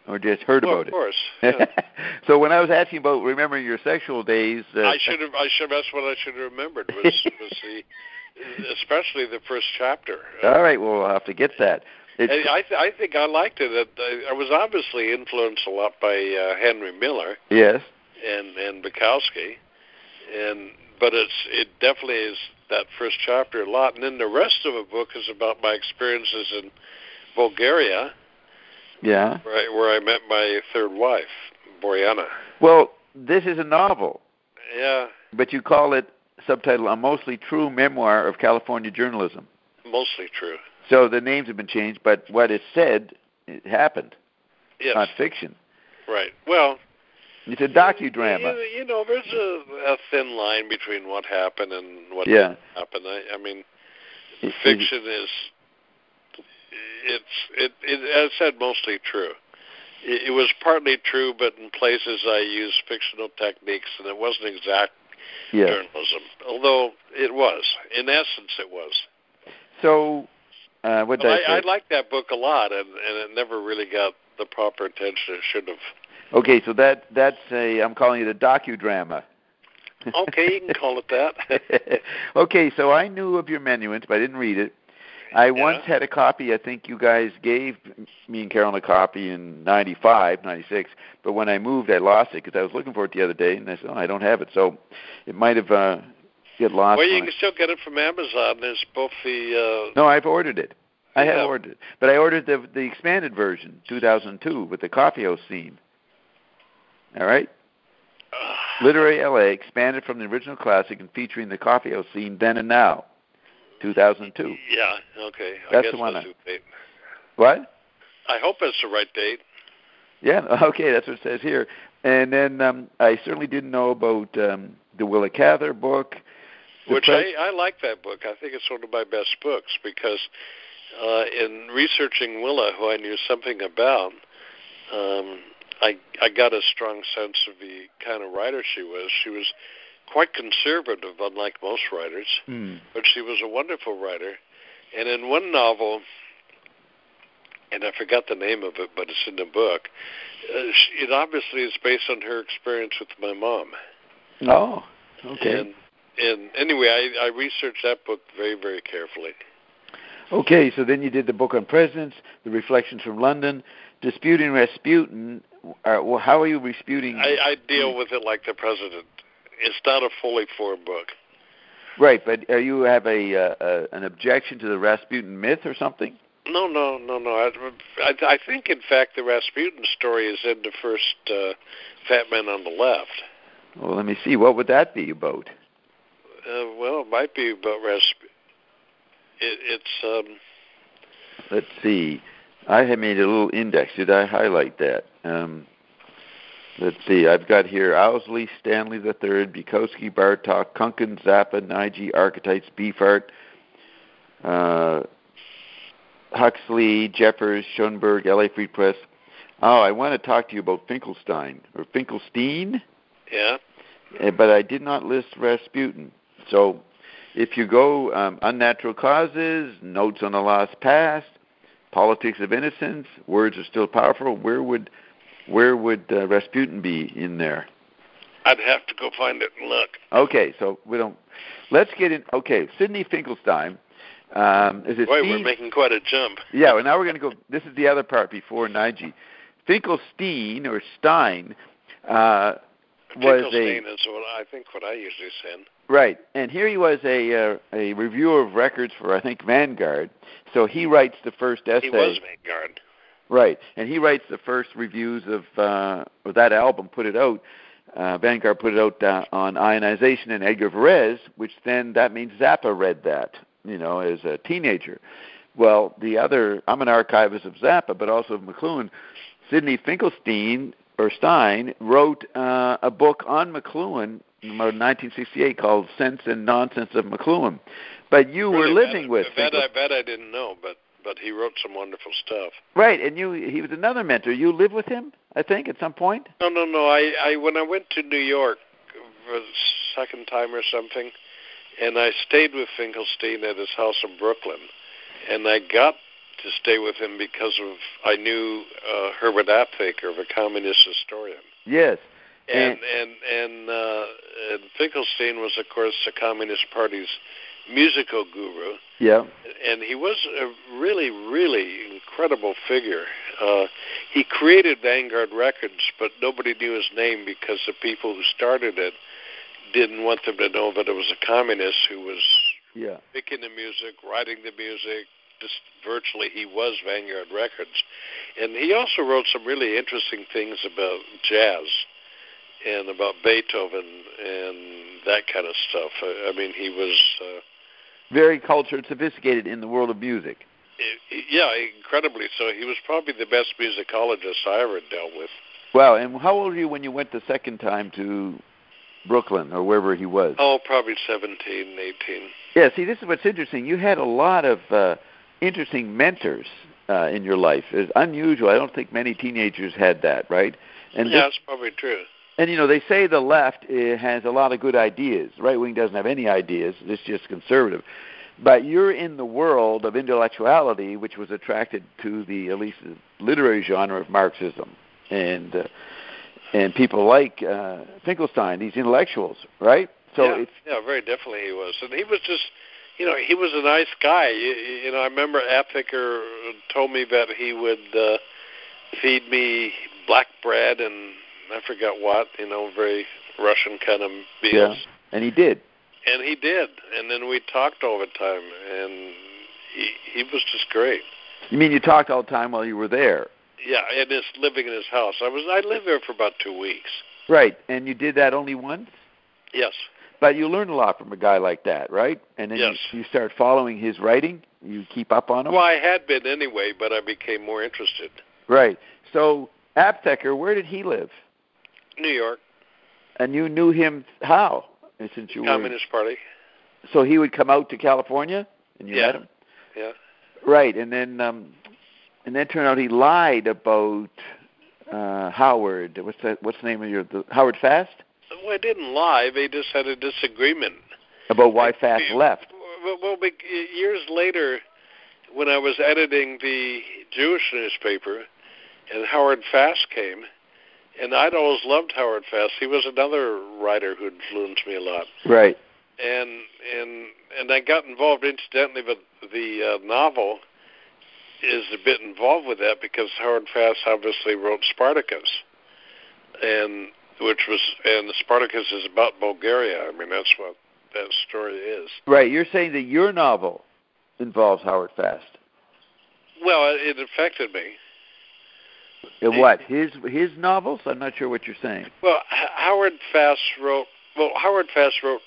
or just heard well, about of course. it? Yeah. So when I was asking about remembering your sexual days, uh, I should have. I should. That's what I should have remembered was was the, especially the first chapter. All right, well, I'll have to get that. It's, And I th- I think I liked it. I, I was obviously influenced a lot by uh, Henry Miller. Yes. And and Bukowski, and but it's it definitely is that first chapter a lot, and then the rest of the book is about my experiences in Bulgaria. Yeah. Where I, where I met my third wife, Boriana. Well, this is a novel. Yeah. But you call it, subtitle, A Mostly True Memoir of California Journalism. Mostly true. So the names have been changed, but what is said, it happened. Yes. Not fiction. Right. Well, it's a docudrama. You, you know, there's a, a thin line between what happened and what yeah. didn't happen. I, I mean, it, fiction it, is, it's, it, it, as I said, mostly true. It, it was partly true, but in places I used fictional techniques, and it wasn't exact yeah. journalism, although it was. In essence, it was. So, uh, what did I, I, I liked that book a lot, and, and it never really got the proper attention it should have. Okay, so that that's a, I'm calling it a docudrama. Okay, you can call it that. Okay, so I knew of your menuint, but I didn't read it. I yeah. once had a copy. I think you guys gave me and Carolyn a copy in ninety-five, ninety-six, but when I moved, I lost it because I was looking for it the other day, and I said, oh, I don't have it. So it might have uh, get lost. Well, you can I... still get it from Amazon. There's both the... Uh... No, I've ordered it. I yeah. have ordered it. But I ordered the the expanded version, two thousand two, with the coffeehouse scene. All right? Literary L A, expanded from the original classic and featuring the coffeehouse scene then and now, two thousand two. Yeah, okay. I that's guess the one. That's I... the date. What? I hope it's the right date. Yeah, okay, that's what it says here. And then um, I certainly didn't know about um, the Willa Cather book. Which pres- I, I like that book. I think it's one of my best books because uh, in researching Willa, who I knew something about, um, I I got a strong sense of the kind of writer she was. She was quite conservative, unlike most writers, mm. but she was a wonderful writer. And in one novel, and I forgot the name of it, but it's in the book, uh, she, it obviously is based on her experience with my mom. Oh, okay. And, and anyway, I, I researched that book very, very carefully. Okay, so then you did the book on presidents, the Reflections from London, Disputing Rasputin. Uh, well, how are you disputing? I, I deal with it like the president. It's not a fully formed book. Right, but are you have a, uh, uh, an objection to the Rasputin myth or something? No, no, no, no. I, I, I think, in fact, the Rasputin story is in the first uh, Fat Man on the Left. Well, let me see. What would that be about? Uh, well, it might be about Rasputin. It, it's... Um, Let's see. I had made a little index. Did I highlight that? Um, let's see. I've got here Owsley, Stanley the Third, Bukowski, Bartok, Kunkin, Zappa, Nige, Archetypes, Beefheart, uh, Huxley, Jeffers, Schoenberg, L A Free Press. Oh, I want to talk to you about Finkelstein, or Finkelstein. Yeah. Uh, but I did not list Rasputin. So if you go um, Unnatural Causes, Notes on the Lost Past, Politics of Innocence, Words Are Still Powerful, where would where would uh, Rasputin be in there? I'd have to go find it and look. Okay, so we don't. Let's get in. Okay, Sidney Finkelstein. Um, is it Boy, Steve? We're making quite a jump. Yeah, well, now we're going to go. This is the other part before Nige. Finkelstein or Stein uh, was Finkelstein a. is what I think what I usually send. Right, and here he was a uh, a reviewer of records for I think Vanguard. So he writes the first essay. He was Vanguard. Right, and he writes the first reviews of, uh, of that album. Put it out. Uh, Vanguard put it out uh, on ionization and Edgar Varese, which then that means Zappa read that. You know, as a teenager. Well, the other, I'm an archivist of Zappa, but also of McLuhan. Sidney Finkelstein or Stein wrote uh, a book on McLuhan in nineteen sixty-eight called Sense and Nonsense of McLuhan. But you really, were living that, with that Finkelstein. I bet I didn't know, but but he wrote some wonderful stuff. Right, and you he was another mentor. You lived with him, I think, at some point? No, no, no. I, I when I went to New York for the second time or something, and I stayed with Finkelstein at his house in Brooklyn, and I got to stay with him because of I knew uh, Herbert Aptheker, the communist historian. Yes. And and and, uh, and Finkelstein was, of course, the Communist Party's musical guru. Yeah. And he was a really, really incredible figure. Uh, he created Vanguard Records, but nobody knew his name because the people who started it didn't want them to know that it was a communist who was yeah. picking the music, writing the music. Just virtually, he was Vanguard Records. And he also wrote some really interesting things about jazz and about Beethoven and that kind of stuff. I, I mean, he was... Uh, very cultured, sophisticated in the world of music. Yeah, incredibly so. He was probably the best musicologist I ever dealt with. Wow, and how old were you when you went the second time to Brooklyn or wherever he was? Oh, probably seventeen, eighteen. Yeah, see, this is what's interesting. You had a lot of uh, interesting mentors uh, in your life. It's unusual. I don't think many teenagers had that, right? And yeah, this, that's probably true. And, you know, they say the left uh, has a lot of good ideas. Right wing doesn't have any ideas. It's just conservative. But you're in the world of intellectuality, which was attracted to the, at least, the literary genre of Marxism. And uh, and people like uh, Finkelstein, these intellectuals, right? So yeah, it's, yeah, very definitely he was. And he was just, you know, he was a nice guy. You, you know, I remember Aptheker told me that he would uh, feed me black bread and I forgot what, you know, very Russian kind of meals. Yeah, and he did. And he did. And then we talked all the time, and he he was just great. You mean you talked all the time while you were there? Yeah, and just living in his house. I was I lived there for about two weeks. Right, and you did that only once? Yes. But you learned a lot from a guy like that, right? And then yes. you, you start following his writing? You keep up on him? Well, I had been anyway, but I became more interested. Right. So Aptheker, where did he live? New York. And you knew him how? Since you Communist were... Party. So he would come out to California, and you yeah. met him? Yeah. Right, and then um, and then turned out he lied about uh, Howard. What's that? What's the name of your the, Howard Fast? Well, I didn't lie. They just had a disagreement about why Fast I, left. Well, well, years later, when I was editing the Jewish newspaper, and Howard Fast came. And I'd always loved Howard Fast. He was another writer who influenced me a lot. Right. And and and I got involved incidentally, but the uh, novel is a bit involved with that because Howard Fast obviously wrote Spartacus, and which was and Spartacus is about Bulgaria. I mean, that's what that story is. Right. You're saying that your novel involves Howard Fast. Well, it affected me. In what? His his novels? I'm not sure what you're saying. Well, H- Howard Fast wrote. Well, Howard Fast wrote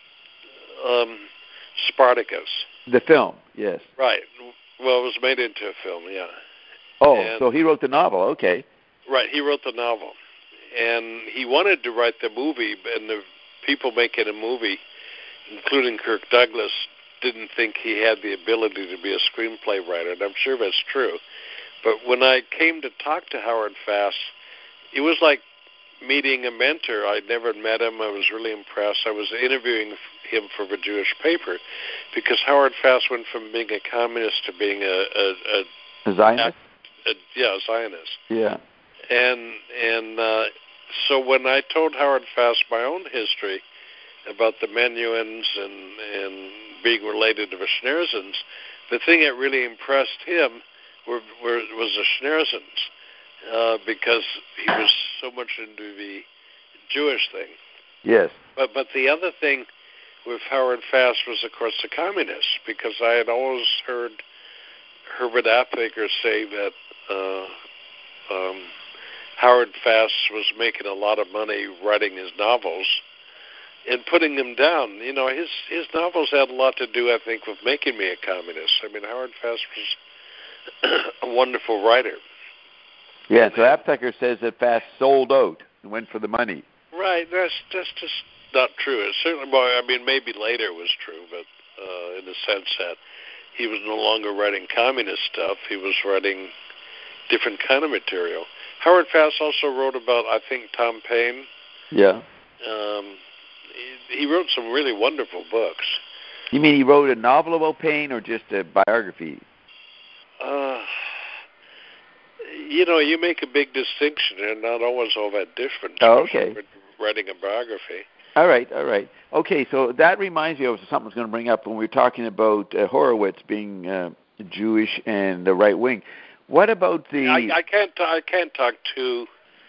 um, Spartacus. The film, yes. Right. Well, it was made into a film, yeah. Oh, and, so he wrote the novel. Okay. Right. He wrote the novel, and he wanted to write the movie, and the people making a movie, including Kirk Douglas, didn't think he had the ability to be a screenplay writer, and I'm sure that's true. But when I came to talk to Howard Fast, it was like meeting a mentor. I'd never met him. I was really impressed. I was interviewing him for the Jewish paper because Howard Fast went from being a communist to being a... A, a, a Zionist? A, a, yeah, a Zionist. Yeah. And, and uh, so when I told Howard Fast my own history about the Menuhins and, and being related to the Schneersons, the thing that really impressed him Were, were, was the Schneersons, uh, because he was so much into the Jewish thing. Yes. But but the other thing with Howard Fast was, of course, the communists, because I had always heard Herbert Aptheker say that uh, um, Howard Fast was making a lot of money writing his novels and putting them down. You know, his his novels had a lot to do, I think, with making me a communist. I mean, Howard Fast was a wonderful writer. Yeah, so Aptheker says that Fast sold out and went for the money. Right, that's that's just not true. It certainly, well, I mean, maybe later it was true, but uh, in the sense that he was no longer writing communist stuff. He was writing different kind of material. Howard Fast also wrote about, I think, Tom Paine. Yeah. Um, he, he wrote some really wonderful books. You mean he wrote a novel about Paine or just a biography? Uh, you know, you make a big distinction. They're not always all that different. Oh, okay. Writing a biography. All right, all right. Okay, so that reminds me of something I was going to bring up when we were talking about uh, Horowitz being uh, Jewish and the right wing. What about the? I, I can't. I can't talk to.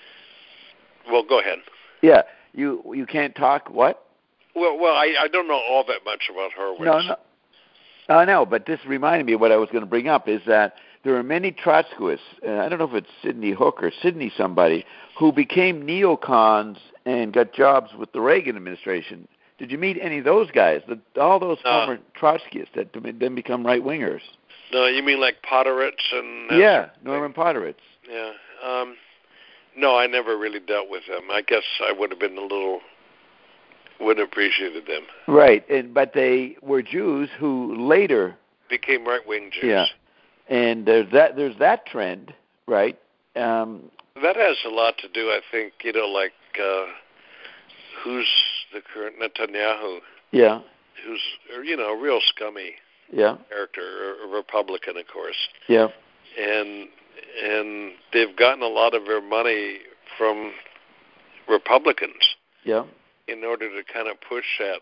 Well, go ahead. Yeah, you you can't talk what? Well, well, I, I don't know all that much about Horowitz. No, no. I know, but this reminded me of what I was going to bring up is that there are many Trotskyists, uh, I don't know if it's Sidney Hook or Sidney somebody, who became neocons and got jobs with the Reagan administration. Did you meet any of those guys, the, all those no. former Trotskyists that then become right-wingers? No, you mean like Potteritz and... Yeah, Norman Potteritz. Yeah. Um, no, I never really dealt with them. I guess I would have been a little... would have appreciated them. Right, and but they were Jews who later... became right-wing Jews. Yeah. And there's that there's that trend, right? Um, that has a lot to do, I think, you know, like uh, who's the current Netanyahu? Yeah. Who's, you know, a real scummy yeah. character, a Republican, of course. Yeah. And and they've gotten a lot of their money from Republicans. Yeah. In order to kind of push that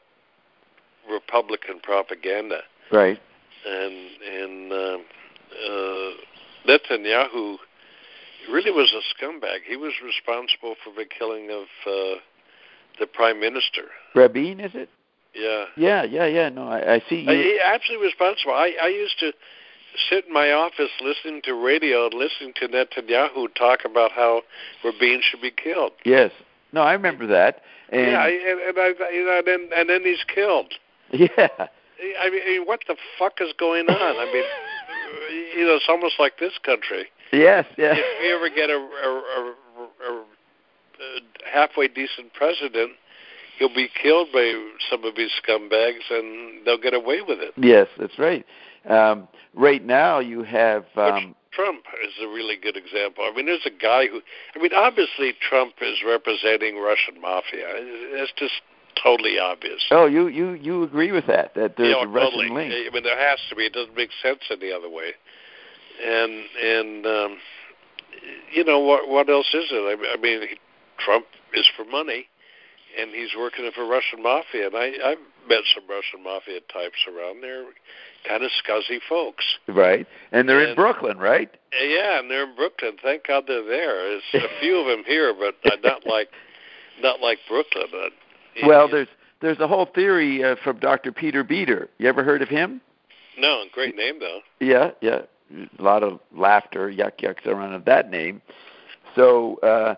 Republican propaganda. Right. And and. Uh, Uh, Netanyahu really was a scumbag. He was responsible for the killing of uh, the prime minister. Rabin, is it? Yeah. Yeah, yeah, yeah. No, I, I see. You. Uh, he absolutely responsible. I, I used to sit in my office listening to radio and listening to Netanyahu talk about how Rabin should be killed. Yes. No, I remember that. And yeah, and, and, I, you know, and, then, and then he's killed. Yeah. I mean, what the fuck is going on? I mean... You know, it's almost like this country. Yes, yes. If we ever get a, a, a, a, a halfway decent president, he'll be killed by some of these scumbags, and they'll get away with it. Yes, that's right. Um, right now, you have um, Trump is a really good example. I mean, there's a guy who. I mean, obviously, Trump is representing Russian mafia. It's just totally obvious. Oh, you, you, you agree with that? That there's yeah, a Russian totally. link? I mean, there has to be. It doesn't make sense any other way. And and um, you know what? What else is it? I, I mean, Trump is for money, and he's working for Russian mafia. And I, I've met some Russian mafia types around. They're kind of scuzzy folks. Right, and they're and, in Brooklyn, right? Yeah, and they're in Brooklyn. Thank God they're there. There's a few of them here, but not like not like Brooklyn. Uh, Well, it, there's there's a whole theory uh, from Doctor Peter Beater. You ever heard of him? No, great name though. Yeah, yeah, a lot of laughter, yuck yucks around that name. So uh,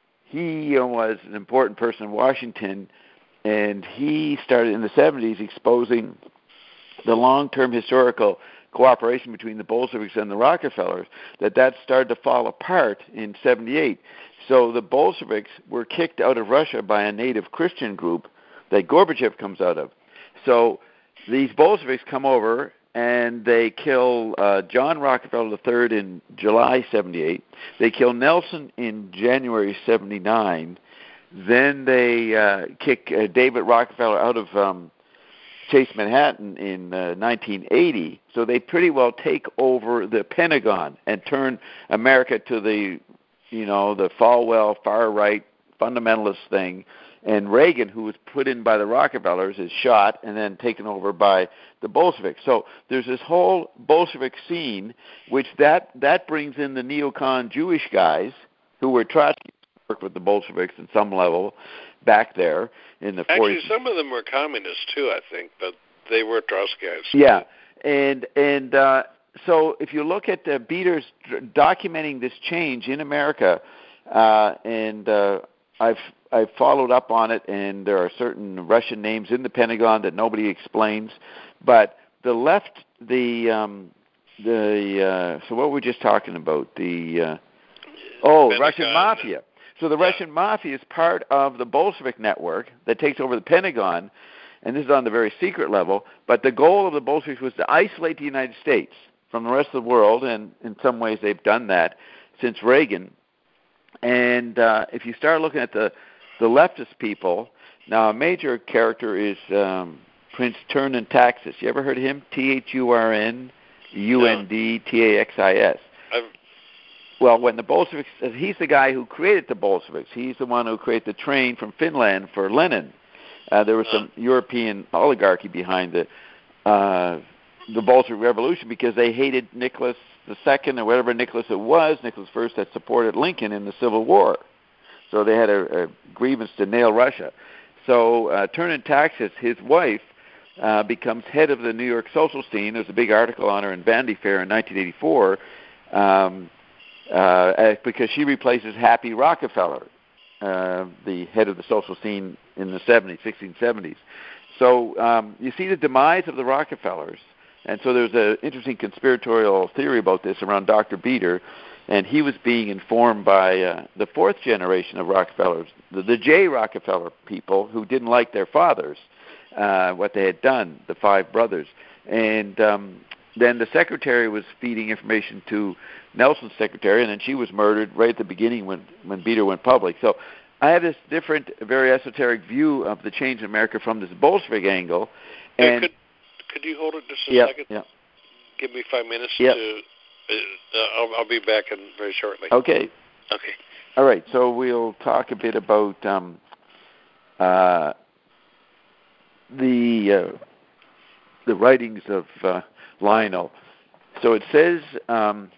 he uh, was an important person in Washington, and he started in the seventies exposing the long-term historical cooperation between the Bolsheviks and the Rockefellers, that that started to fall apart in seventy-eight. So the Bolsheviks were kicked out of Russia by a native Christian group that Gorbachev comes out of. So these Bolsheviks come over and they kill uh, John Rockefeller the third in July seventy-eight. They kill Nelson in January seventy-nine. Then they uh, kick uh, David Rockefeller out of um, Chase Manhattan in uh, nineteen eighty. So they pretty well take over the Pentagon and turn America to the, you know, the Falwell, far-right, fundamentalist thing. And Reagan, who was put in by the Rockefellers, is shot and then taken over by the Bolsheviks. So there's this whole Bolshevik scene, which that, that brings in the neocon Jewish guys who were Trotsky, worked with the Bolsheviks at some level back there in the forties. Actually, some of them were communists too, I think, but they were Trotskyites. Yeah, and and uh, so if you look at uh, Beater's documenting this change in America, uh, and uh, I've I've followed up on it, and there are certain Russian names in the Pentagon that nobody explains, but the left, the um, the uh, so what were we just talking about? The uh, oh, Pentagon. Russian mafia. So the Yeah. Russian mafia is part of the Bolshevik network that takes over the Pentagon, and this is on the very secret level, but the goal of the Bolsheviks was to isolate the United States from the rest of the world, and in some ways they've done that since Reagan. And uh, if you start looking at the, the leftist people, now a major character is um, Prince Turn Taxis. You ever heard of him? T H U R N U N D T A X I S. I've well, when the Bolsheviks, he's the guy who created the Bolsheviks. He's the one who created the train from Finland for Lenin. Uh, there was some European oligarchy behind the uh, the Bolshevik Revolution because they hated Nicholas the Second or whatever Nicholas it was. Nicholas the First had supported Lincoln in the Civil War, so they had a, a grievance to nail Russia. So uh, Turner Taxis, his wife, uh, becomes head of the New York social scene. There's a big article on her in Vanity Fair in nineteen eighty-four um, uh, because she replaces Happy Rockefeller, uh, the head of the social scene in the seventies, sixteen seventies. So um, you see the demise of the Rockefellers. And so there's an interesting conspiratorial theory about this around Doctor Beter, and he was being informed by uh, the fourth generation of Rockefellers, the, the J. Rockefeller people who didn't like their fathers, uh, what they had done, the five brothers. And um, then the secretary was feeding information to Nelson's secretary, and then she was murdered right at the beginning when, when Beter went public. So I have this different, very esoteric view of the change in America from this Bolshevik angle. And could, could you hold it just a yep, second? Yep. Give me five minutes yep. to... Uh, I'll, I'll be back in very shortly. Okay. Okay. All right. So we'll talk a bit about um, uh, the uh, the writings of uh, Lionel. So it says um,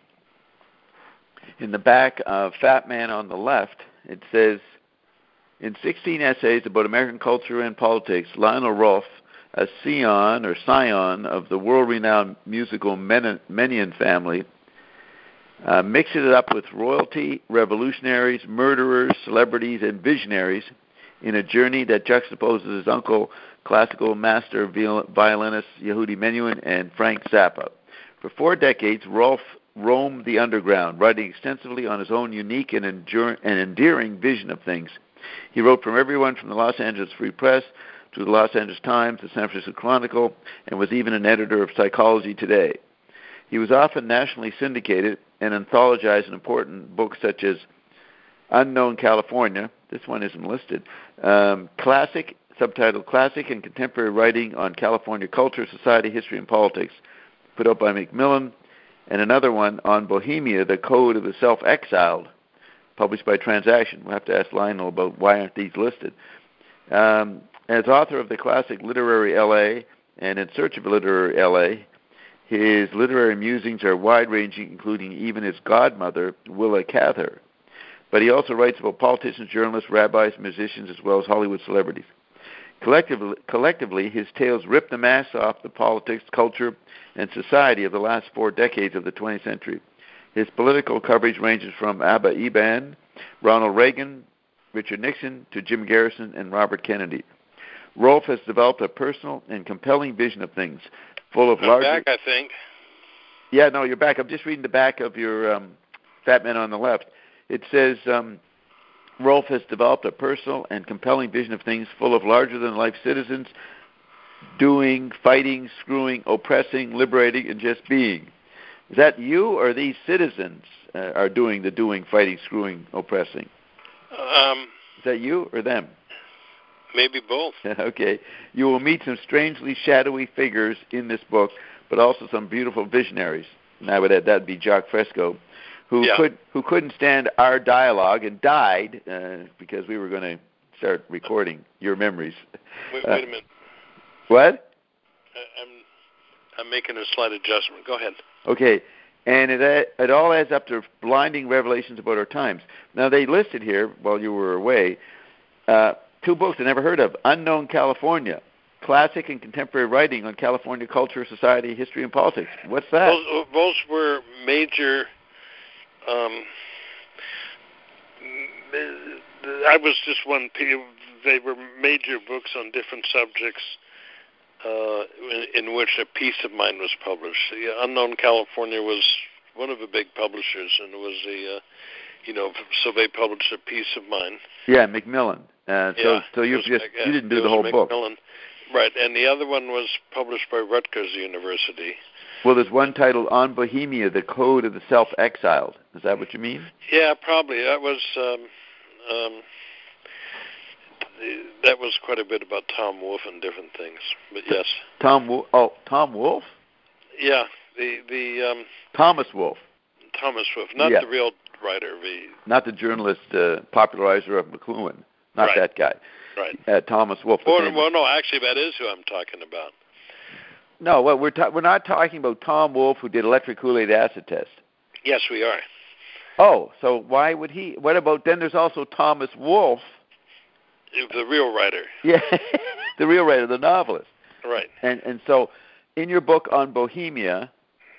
in the back of Fat Man on the Left, it says, in sixteen essays about American culture and politics, Lionel Rolfe, a scion or scion of the world-renowned musical Menion family, Uh, mixing it up with royalty, revolutionaries, murderers, celebrities, and visionaries in a journey that juxtaposes his uncle, classical master violinist Yehudi Menuhin, and Frank Zappa. For four decades, Rolfe roamed the underground, writing extensively on his own unique and, endure- and endearing vision of things. He wrote from everyone from the Los Angeles Free Press to the Los Angeles Times, the San Francisco Chronicle, and was even an editor of Psychology Today. He was often nationally syndicated and anthologized in important books such as Unknown California, this one isn't listed, um, Classic, subtitled Classic and Contemporary Writing on California Culture, Society, History, and Politics, put out by Macmillan, and another one on Bohemia, The Code of the Self-Exiled, published by Transaction. We'll have to ask Lionel about why aren't these listed. Um, as author of the classic Literary L A and In Search of a Literary L A, his literary musings are wide-ranging, including even his godmother, Willa Cather. But he also writes about politicians, journalists, rabbis, musicians, as well as Hollywood celebrities. Collectively, collectively, his tales rip the mask off the politics, culture, and society of the last four decades of the twentieth century. His political coverage ranges from Abba Eban, Ronald Reagan, Richard Nixon, to Jim Garrison and Robert Kennedy. Rolfe has developed a personal and compelling vision of things, full of I'm larger... back, I think. Yeah, no, you're back. I'm just reading the back of your um, Fat Man on the Left. It says, um, Rolfe has developed a personal and compelling vision of things full of larger-than-life citizens doing, fighting, screwing, oppressing, liberating, and just being. Is that you or these citizens uh, are doing the doing, fighting, screwing, oppressing? Um, Is that you or them? Maybe both. Okay. You will meet some strangely shadowy figures in this book, but also some beautiful visionaries. And I would add that'd be Jacques Fresco, who yeah. could who couldn't stand our dialogue and died uh, because we were going to start recording your memories. Wait, uh, wait a minute. What? I, I'm I'm making a slight adjustment. Go ahead. Okay. And it it all adds up to blinding revelations about our times. Now they listed here while you were away. Uh, Two books I never heard of. Unknown California, Classic and Contemporary Writing on California Culture, Society, History, and Politics. What's that? Those, those were major... Um, I was just one... They were major books on different subjects uh, in, in which A Peace of Mind was published. The Unknown California was one of the big publishers, and it was the... Uh, you know, so they published A Peace of Mind. Yeah, Macmillan. Uh, so, yeah, so you was, just uh, you didn't do the whole Macmillan. book, right? And the other one was published by Rutgers University. Well, there's one titled On Bohemia: The Code of the Self-Exiled. Is that what you mean? Yeah, probably. That was um, um, that was quite a bit about Tom Wolfe and different things. But yes, Tom. Wo- oh, Tom Wolfe. Yeah, the the um, Thomas Wolfe. Thomas Wolfe, not yeah. the real writer. The not the journalist, uh, popularizer of McLuhan. Not right. that guy. Right. Uh, Thomas Wolfe. Well, well, no, actually, that is who I'm talking about. No, well, we're ta- we're not talking about Tom Wolfe, who did electric Kool-Aid acid test. Yes, we are. Oh, so why would he? What about then? There's also Thomas Wolfe, the real writer. Yeah, the real writer, the novelist. Right. And and so, in your book on Bohemia,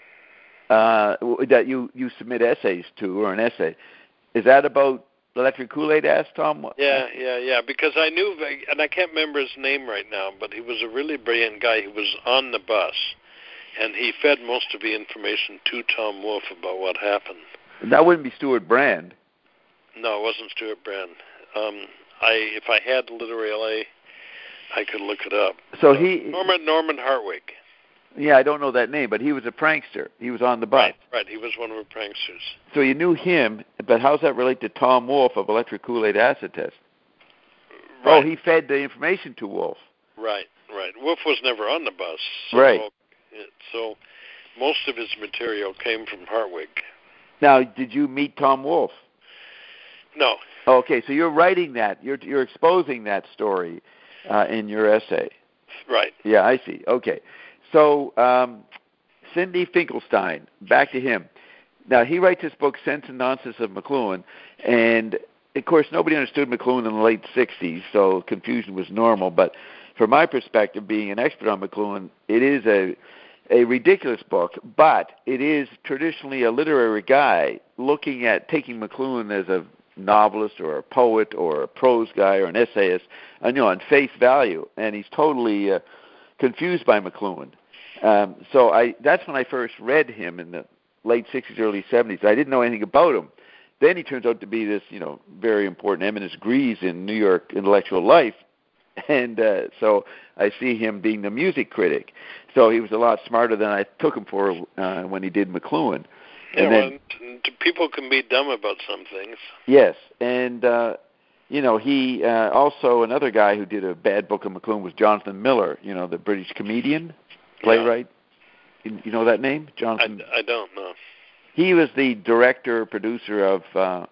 uh, that you you submit essays to, or an essay, is that about electric Kool-Aid? Asked Tom. Yeah, yeah, yeah. Because I knew, and I can't remember his name right now, but he was a really brilliant guy. He was on the bus, and he fed most of the information to Tom Wolfe about what happened. That wouldn't be Stuart Brand. No, it wasn't Stuart Brand. Um, I, if I had Literary L A, I could look it up. So uh, he Norman Norman Hartwig. Yeah, I don't know that name, but he was a prankster. He was on the bus. Right, right. He was one of the pranksters. So you knew him, but how's that relate to Tom Wolfe of electric Kool-Aid acid test? Right. Oh, he fed the information to Wolfe. Right, right. Wolfe was never on the bus. So, right. So most of his material came from Hartwig. Now, did you meet Tom Wolfe? No. Okay, so you're writing that. You're you're exposing that story uh, in your essay. Right. Yeah, I see. Okay. So, um, Sidney Finkelstein, back to him. Now, he writes this book, Sense and Nonsense of McLuhan, and, of course, nobody understood McLuhan in the late sixties, so confusion was normal. But from my perspective, being an expert on McLuhan, it is a, a ridiculous book, but it is traditionally a literary guy looking at taking McLuhan as a novelist or a poet or a prose guy or an essayist, and, you know, on face value, and he's totally uh, confused by McLuhan. Um, so I that's when I first read him in the late sixties, early seventies. I didn't know anything about him. Then he turns out to be this, you know, very important eminence grise in New York intellectual life. And uh, so I see him being the music critic. So he was a lot smarter than I took him for uh, when he did McLuhan. Yeah, and then, well, t- people can be dumb about some things. Yes, and uh, you know, he uh, also, another guy who did a bad book of McLuhan was Jonathan Miller, you know, the British comedian, playwright. Yeah. You, you know that name, Jonathan? I, I don't know. He was the director, producer of uh,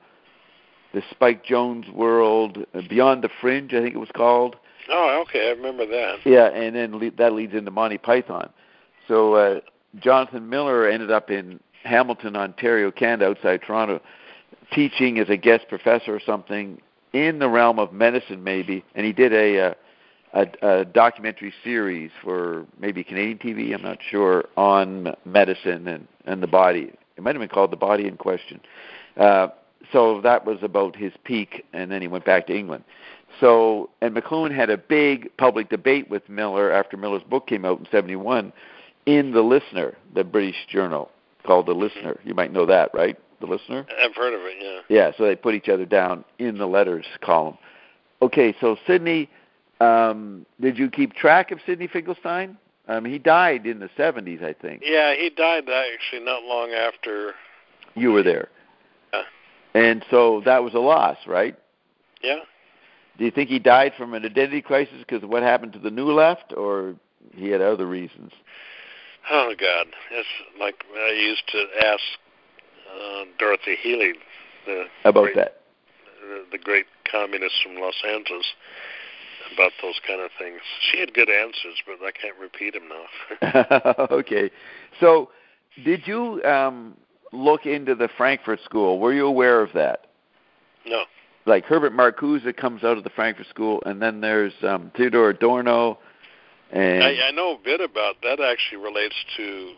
the Spike Jonze World, uh, Beyond the Fringe, I think it was called. Oh, okay, I remember that. Yeah, and then le- that leads into Monty Python. So uh, Jonathan Miller ended up in Hamilton, Ontario, Canada, outside Toronto, teaching as a guest professor or something in the realm of medicine, maybe, and he did a, a, a documentary series for maybe Canadian T V, I'm not sure, on medicine and, and the body. It might have been called The Body in Question. Uh, so that was about his peak, and then he went back to England. So, and McLuhan had a big public debate with Miller after Miller's book came out in seventy-one in The Listener, the British journal called The Listener. You might know that, right? The Listener? I've heard of it, yeah. Yeah, so they put each other down in the letters column. Okay, so Sidney, um, did you keep track of Sidney Finkelstein? Um, he died in the seventies, I think. Yeah, he died actually not long after. You were there. Yeah. And so that was a loss, right? Yeah. Do you think he died from an identity crisis because of what happened to the New Left, or he had other reasons? Oh, God. It's like I used to ask uh, Dorothy Healy, the about great, that, the, the great communist from Los Angeles, about those kind of things. She had good answers, but I can't repeat them now. Okay. So did you um, look into the Frankfurt School? Were you aware of that? No. Like Herbert Marcuse comes out of the Frankfurt School, and then there's um, Theodore Adorno. And I, I know a bit about that. Actually relates to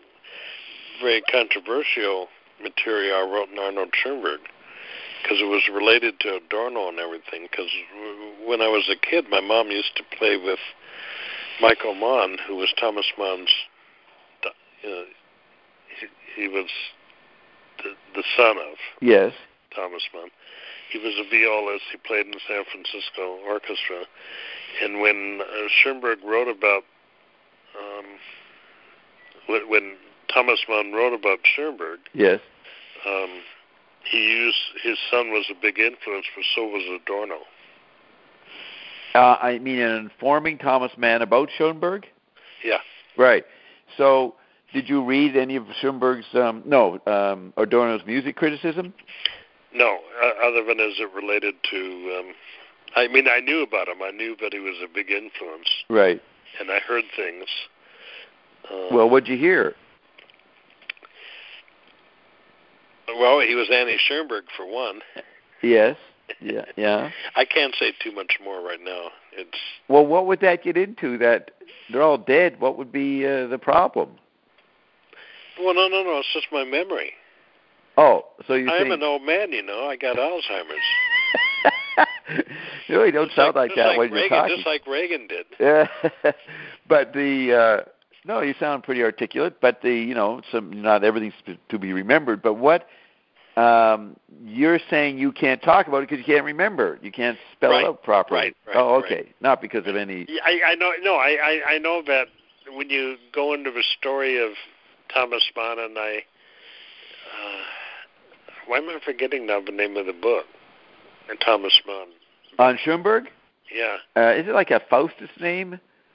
very controversial material I wrote in Arnold Schoenberg, because it was related to Adorno and everything. Because when I was a kid, my mom used to play with Michael Mann, who was Thomas Mann's, you know, he, he was the, the son of yes. Thomas Mann. He was a violist. He played in the San Francisco Orchestra. And when uh, Schoenberg wrote about, um, when, when Thomas Mann wrote about Schoenberg, yes, um, he used, his son was a big influence, but so was Adorno. Uh, I mean, in informing Thomas Mann about Schoenberg? Yeah. Right. So did you read any of Schoenberg's, um, no, um, Adorno's music criticism? No, uh, other than as it related to. Um, I mean, I knew about him. I knew that he was a big influence. Right. And I heard things. Uh, well, what'd you hear? Well, he was Annie Schoenberg for one. Yes. Yeah. Yeah. I can't say too much more right now. It's well, what would that get into? That they're all dead. What would be uh, the problem? Well, no, no, no. It's just my memory. Oh, so you I'm think... an old man, you know. I got Alzheimer's. You really don't just sound like, like that like when Reagan, you're talking. Just like Reagan did. Yeah, but the uh, no, you sound pretty articulate. But the you know, some not everything's to be remembered. But what um, you're saying you can't talk about it because you can't remember. You can't spell right. it out properly. Right. Right. Oh, okay. Right. Not because of any. I, I know. No, I, I, I know that when you go into the story of Thomas Mann, and I, uh, why am I forgetting now the name of the book? And Thomas Mann. On Schoenberg? Yeah. Uh, is it like a Faustus name?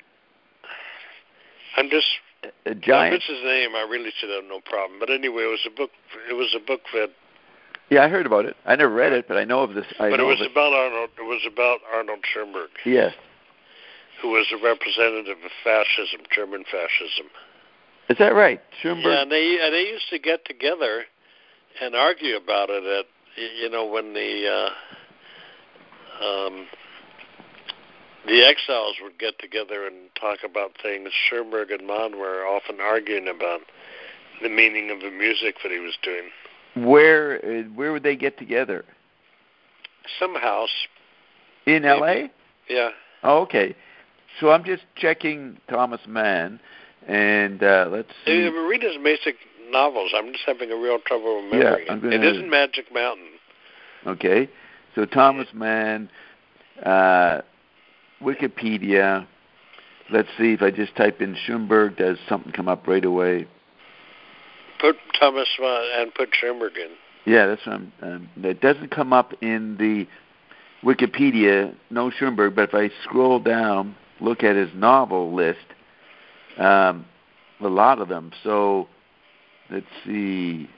I'm just. A giant. If it's his name, I really should have no problem. But anyway, it was a book. It was a book that. Yeah, I heard about it. I never read it, but I know of this. I but know it was of it. about Arnold. It was about Arnold Schoenberg. Yes. Who was a representative of fascism, German fascism. Is that right, Schoenberg? Yeah, and they and they used to get together and argue about it at you know when the. Uh, Um, the exiles would get together and talk about things. Schoenberg and Mann were often arguing about the meaning of the music that he was doing. Where uh, where would they get together? Some house. In maybe. L A? Yeah. Oh, okay. So I'm just checking Thomas Mann, and uh, let's see. Hey, read his basic novels. I'm just having a real trouble remembering yeah, I'm it. gonna... It isn't Magic Mountain. Okay. So Thomas Mann, uh, Wikipedia. Let's see if I just type in Schoenberg, does something come up right away? Put Thomas Mann and put Schoenberg in. Yeah, that's what I'm. Um, that doesn't come up in the Wikipedia. No Schoenberg, but if I scroll down, look at his novel list, um, a lot of them. So let's see.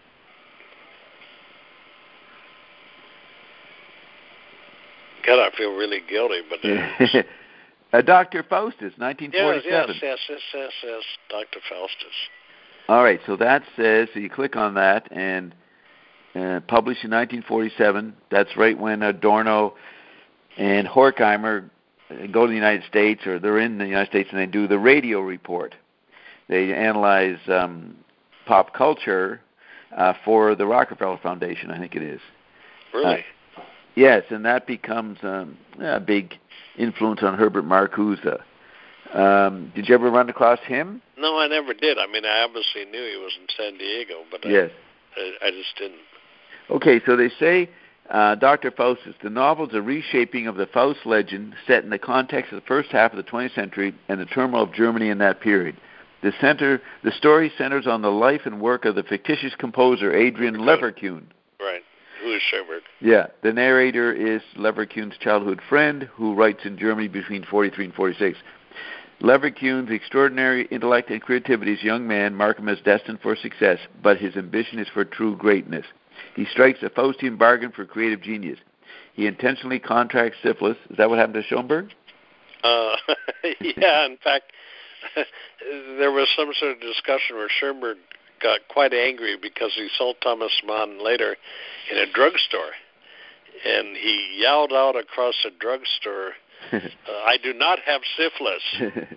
God, I feel really guilty, but uh, Doctor Faustus, nineteen forty-seven. Yes, yes, yes, yes, yes, Doctor Faustus. All right, so that says, so you click on that, and uh, published in nineteen forty-seven. That's right when Adorno and Horkheimer go to the United States, or they're in the United States, and they do the radio report. They analyze um, pop culture uh, for the Rockefeller Foundation, I think it is. Really? Uh, Yes, and that becomes um, a big influence on Herbert Marcuse. Um, did you ever run across him? No, I never did. I mean, I obviously knew he was in San Diego, but yes. I, I, I just didn't. Okay, so they say uh, Doctor Faustus, the novel is a reshaping of the Faust legend set in the context of the first half of the twentieth century and the turmoil of Germany in that period. The center, the story centers on the life and work of the fictitious composer Adrian Leverkühn. Right. Who is Schoenberg? Yeah, the narrator is Leverkühn's childhood friend who writes in Germany between forty-three and forty-six. Leverkühn's extraordinary intellect and creativity as a young man mark him as destined for success, but his ambition is for true greatness. He strikes a Faustian bargain for creative genius. He intentionally contracts syphilis. Is that what happened to Schoenberg? Uh, yeah, in fact, there was some sort of discussion where Schoenberg got quite angry because he saw Thomas Mann later in a drugstore, and he yelled out across the drugstore, uh, "I do not have syphilis."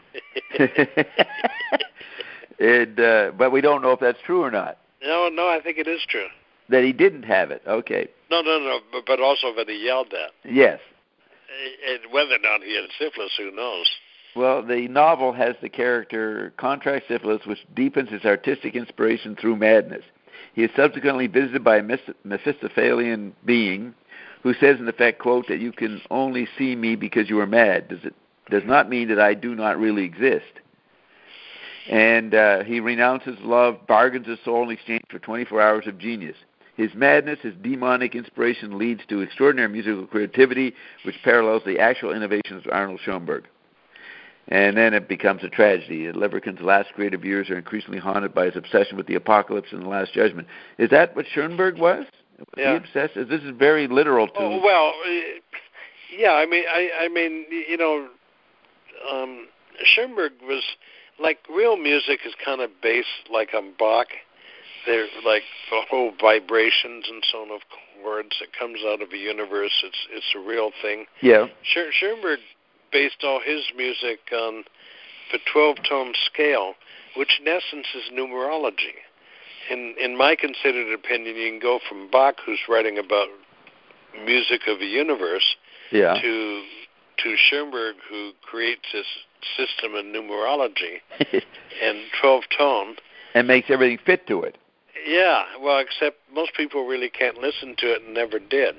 and, uh, but we don't know if that's true or not. No, no, I think it is true. That he didn't have it. Okay. No, no, no, but, but also that he yelled that. Yes. And whether or not he had syphilis, who knows? Well, the novel has the character contract syphilis, which deepens his artistic inspiration through madness. He is subsequently visited by a Mephistophelian being who says, in effect, quote, that you can only see me because you are mad. Does it does not mean that I do not really exist. And uh, he renounces love, bargains his soul in exchange for twenty-four hours of genius. His madness, his demonic inspiration leads to extraordinary musical creativity, which parallels the actual innovations of Arnold Schoenberg. And then it becomes a tragedy. Leverkühn's last creative years are increasingly haunted by his obsession with the apocalypse and the Last Judgment. Is that what Schoenberg was? Yeah. He obsessed. This is very literal to. Oh, well, yeah. I mean, I, I mean, you know, um, Schoenberg was like real music is kind of based like on Bach. They're like the whole vibrations and so on of chords. It comes out of a universe. It's it's a real thing. Yeah. Schoenberg based all his music on the twelve-tone scale, which in essence is numerology. In in my considered opinion, you can go from Bach, who's writing about music of a universe, yeah. to to Schoenberg, who creates this system in numerology and twelve-tone. And makes everything fit to it. Yeah, well, except most people really can't listen to it and never did.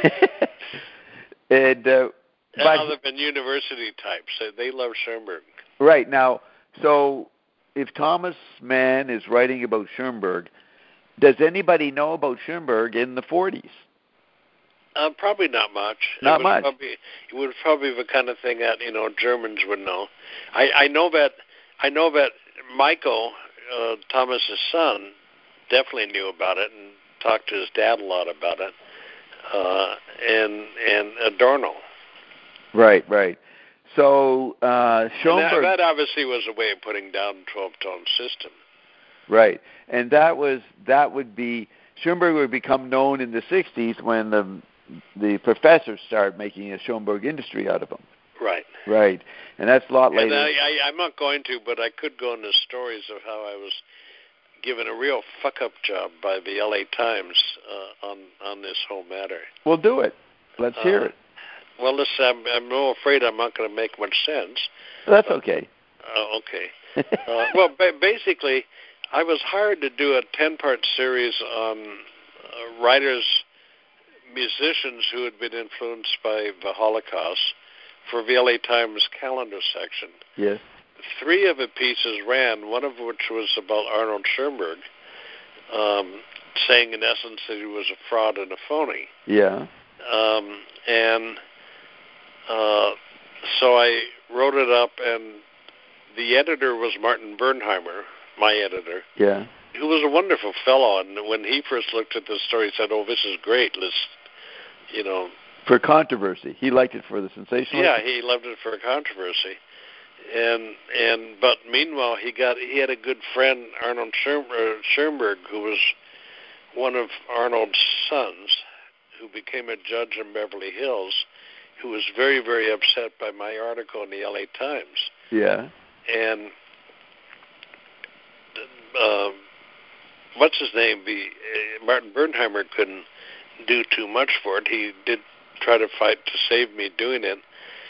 and uh, but, other than university types, they love Schoenberg. Right now, so if Thomas Mann is writing about Schoenberg, does anybody know about Schoenberg in the forties? Uh, probably not much. Not it much. Probably, it would probably be the kind of thing that you know Germans would know. I, I know that I know that Michael, uh, Thomas's son, definitely knew about it and talked to his dad a lot about it, uh, and and Adorno. Right, right. So uh, Schoenberg. That, that obviously was a way of putting down twelve-tone system. Right, and that was that would be Schoenberg would become known in the sixties when the the professors started making a Schoenberg industry out of him. Right. Right, and that's a lot later. And I, I, I'm not going to, but I could go into stories of how I was given a real fuck-up job by the L A Times uh, on on this whole matter. We'll do it. Let's hear uh, it. Well, listen, I'm, I'm no afraid I'm not going to make much sense. That's but, okay. Uh, okay. uh, well, ba- basically, I was hired to do a ten-part series on uh, writers, musicians who had been influenced by the Holocaust for the L A Times calendar section. Yes. Three of the pieces ran, one of which was about Arnold Schoenberg, um, saying in essence that he was a fraud and a phony. Yeah. Um, and uh, so I wrote it up, and the editor was Martin Bernheimer, my editor. Yeah. Who was a wonderful fellow, and when he first looked at the story, he said, "Oh, this is great. Let's, you know." For controversy, he liked it for the sensational. Yeah, he loved it for controversy, and and but meanwhile, he got he had a good friend, Arnold Schoenberg, who was one of Arnold's sons, who became a judge in Beverly Hills, who was very very upset by my article in the L A Times. Yeah. And. Um, what's his name? The, uh, Martin Bernheimer couldn't do too much for it. He did try to fight to save me doing it,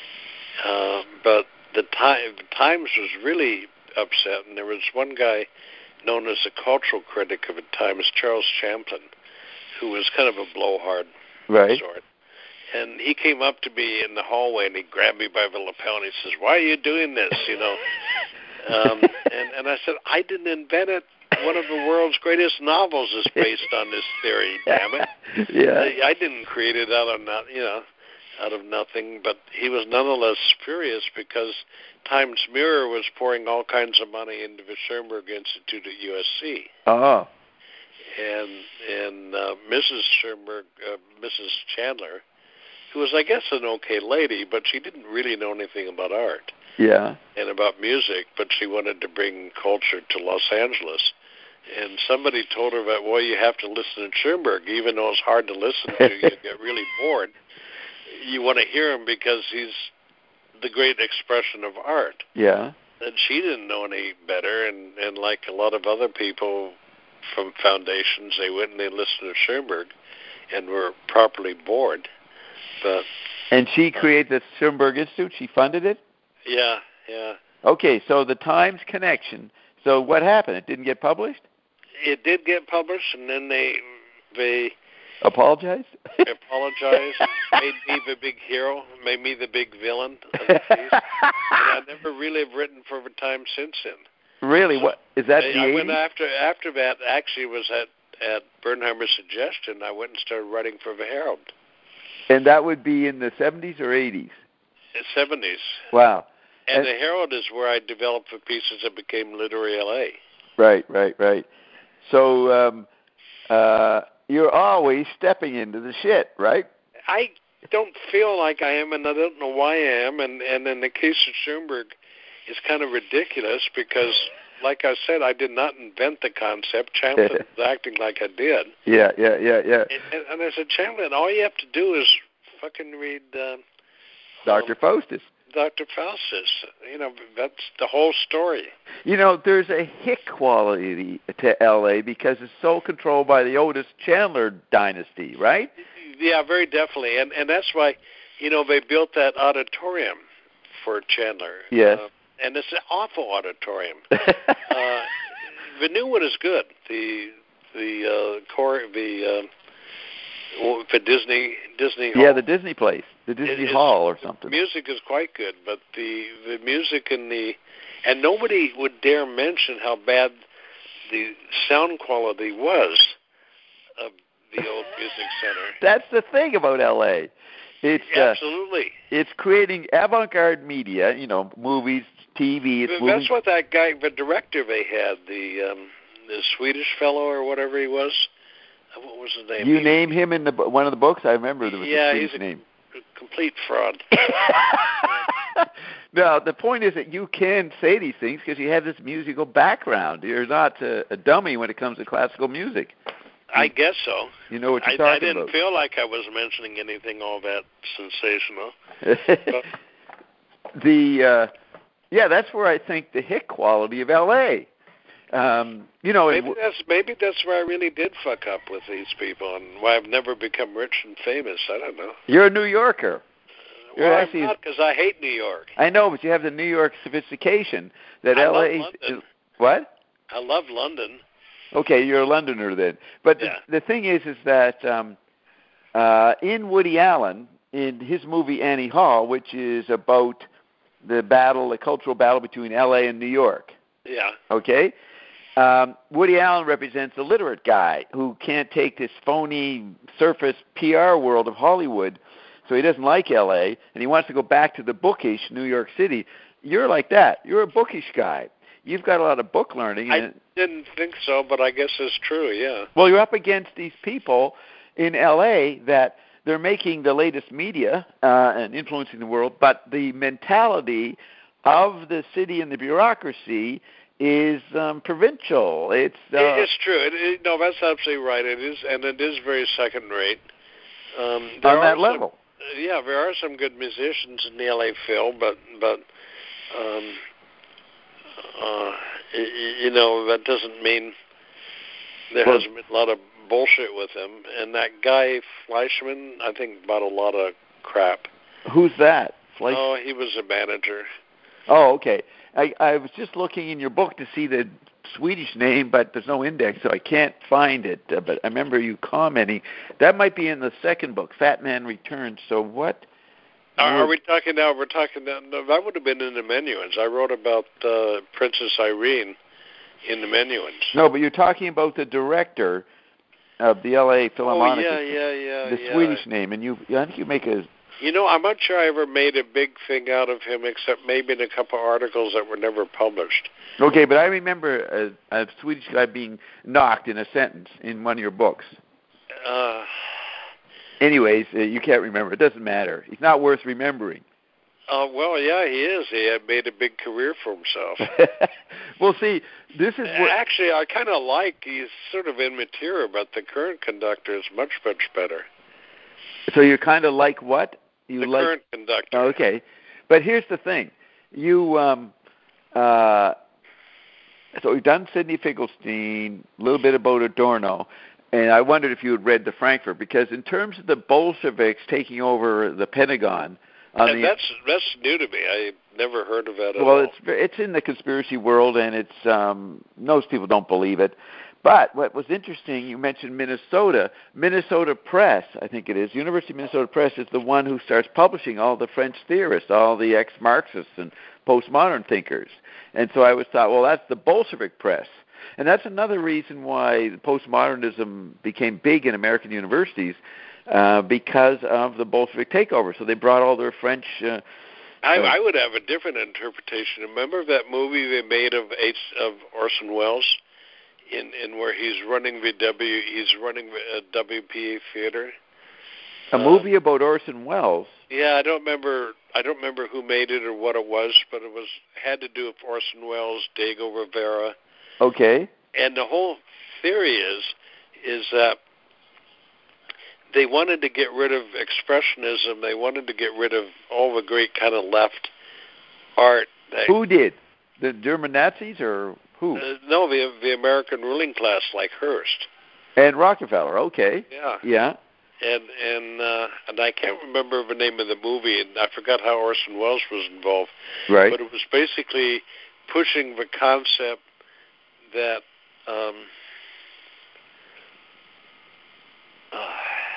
uh, but the, time, the Times was really upset, and there was one guy known as a cultural critic of the Times, Charles Champlin, who was kind of a blowhard right. sort. And he came up to me in the hallway, and he grabbed me by the lapel, and he says, "Why are you doing this?" You know. um, and, and I said, "I didn't invent it. One of the world's greatest novels is based on this theory. Damn it! Yeah. I, I didn't create it out of not, you know, out of nothing." But he was nonetheless furious because Times Mirror was pouring all kinds of money into the Schoenberg Institute at U S C. Oh. And and uh, Missus Schoenberg, uh, Missus Chandler, who was, I guess, an okay lady, but she didn't really know anything about art. Yeah. And about music, but she wanted to bring culture to Los Angeles. And somebody told her that, well, you have to listen to Schoenberg, even though it's hard to listen to, you get really bored. You want to hear him because he's the great expression of art. Yeah. And she didn't know any better, and, and like a lot of other people from foundations, they went and they listened to Schoenberg and were properly bored. But And she created the Schoenberg Institute? She funded it? Yeah, yeah. Okay, so the Times connection. So what happened? It didn't get published? It did get published, and then they they apologized. apologized, made me the big hero, made me the big villain of the piece. And I never really have written for the Times since then. Really? So what is that? I, the I went after after that. Actually, was at at Bernheimer's suggestion. I went and started writing for the Herald. And that would be in the seventies or eighties? seventies. Wow. And, and the Herald is where I developed the pieces that became Literary L A. Right, right, right. So, um, uh, you're always stepping into the shit, right? I don't feel like I am, and I don't know why I am. And, and in the case of Schoenberg, it's kind of ridiculous because, like I said, I did not invent the concept. Champlin was acting like I did. Yeah, yeah, yeah, yeah. And, and, and I said, Champlin, all you have to do is fucking read uh, Doctor Um, Faustus. Doctor Faustus. You know, that's the whole story. You know, there's a hick quality to L A because it's so controlled by the Otis Chandler dynasty, right? Yeah, very definitely. And and that's why, you know, they built that auditorium for Chandler. Yes. Uh, and it's an awful auditorium. uh, the new one is good. The the uh, core the uh, the Disney Disney Hall. Yeah, the Disney place, the Disney it, Hall or something. The music is quite good, but the the music and the and nobody would dare mention how bad the sound quality was of the old music center. That's the thing about L A. It's absolutely. Uh, it's creating avant-garde media. You know, movies, T V. It's That's moving. what that guy, the director they had, the um, the Swedish fellow or whatever he was. What was his name? You he, name him in the one of the books. I remember there was yeah, a Swedish he's a name. Complete fraud. No, the point is that you can say these things because you have this musical background. You're not a, a dummy when it comes to classical music. I guess so. You know what you're I, talking I didn't about. feel like I was mentioning anything all that sensational. the uh, yeah, that's where I think the hit quality of L A. Um, you know, maybe that's maybe that's where I really did fuck up with these people, and why I've never become rich and famous. I don't know. You're a New Yorker. Well, You're I'm actually, not, because I hate New York. I know, but you have the New York sophistication that I L A. Love London. Is, what? I love London. Okay, you're a Londoner then. But yeah. the, the thing is, is that um, uh, in Woody Allen, in his movie Annie Hall, which is about the battle, the cultural battle between L A and New York. Yeah. Okay. Um, Woody Allen represents a literate guy who can't take this phony surface P R world of Hollywood, so he doesn't like L A, and he wants to go back to the bookish New York City. You're like that. You're a bookish guy. You've got a lot of book learning. I and didn't think so, but I guess it's true, yeah. Well, you're up against these people in L A that they're making the latest media uh, and influencing the world, but the mentality of the city and the bureaucracy is um, provincial. It's uh, it, it's true. It, it, no, that's absolutely right. It is, and it is very second rate. Um, on that level. Some, yeah, there are some good musicians in the L A Phil, but but um, uh, you know, that doesn't mean there well, hasn't been a lot of bullshit with him. And that guy Fleischman, I think, bought a lot of crap. Who's that? Fleisch- oh, he was a manager. Oh, okay. I, I was just looking in your book to see the Swedish name, but there's no index, so I can't find it. Uh, but I remember you commenting. That might be in the second book, Fat Man Returns. So what? Are, are we talking now? We're talking now. No, that would have been in the Menuhins. I wrote about uh, Princess Irene in the Menuhins. No, but you're talking about the director of the L A Philharmonic. Oh, yeah, yeah, yeah. The yeah. Swedish name, and you, I think you make a... You know, I'm not sure I ever made a big thing out of him, except maybe in a couple of articles that were never published. Okay, but I remember a, a Swedish guy being knocked in a sentence in one of your books. Uh, Anyways, uh, you can't remember. It doesn't matter. He's not worth remembering. Uh, well, yeah, he is. He had made a big career for himself. Well, see, this is what... Actually, I kind of like, he's sort of immature, but the current conductor is much, much better. So you kind of like what? You the like... current conductor. Okay. But here's the thing. You, um, uh, so you've done Sidney Finkelstein, a little bit about Adorno, and I wondered if you had read the Frankfurt, because in terms of the Bolsheviks taking over the Pentagon... And the, that's that's new to me. I never heard of that at well, all. it's it's in the conspiracy world, and it's um, most people don't believe it. But what was interesting, you mentioned Minnesota. Minnesota Press, I think it is, University of Minnesota Press is the one who starts publishing all the French theorists, all the ex-Marxists and postmodern thinkers. And so I always thought, well, that's the Bolshevik press. And that's another reason why postmodernism became big in American universities, uh, because of the Bolshevik takeover. So they brought all their French... Uh, I, uh, I would have a different interpretation. Remember that movie they made of H, of Orson Welles? in in where he's running the W he's running a W P A theater. A movie uh, about Orson Welles. Yeah, I don't remember. I don't remember who made it or what it was, but it was had to do with Orson Welles, Diego Rivera. Okay. And the whole theory is is that they wanted to get rid of expressionism. They wanted to get rid of all the great kind of left art. That, who did? The German Nazis or who? Uh, no, the the American ruling class, like Hearst and Rockefeller. Okay. Yeah. Yeah. And and uh, and I can't remember the name of the movie, and I forgot how Orson Welles was involved. Right. But it was basically pushing the concept that um, uh,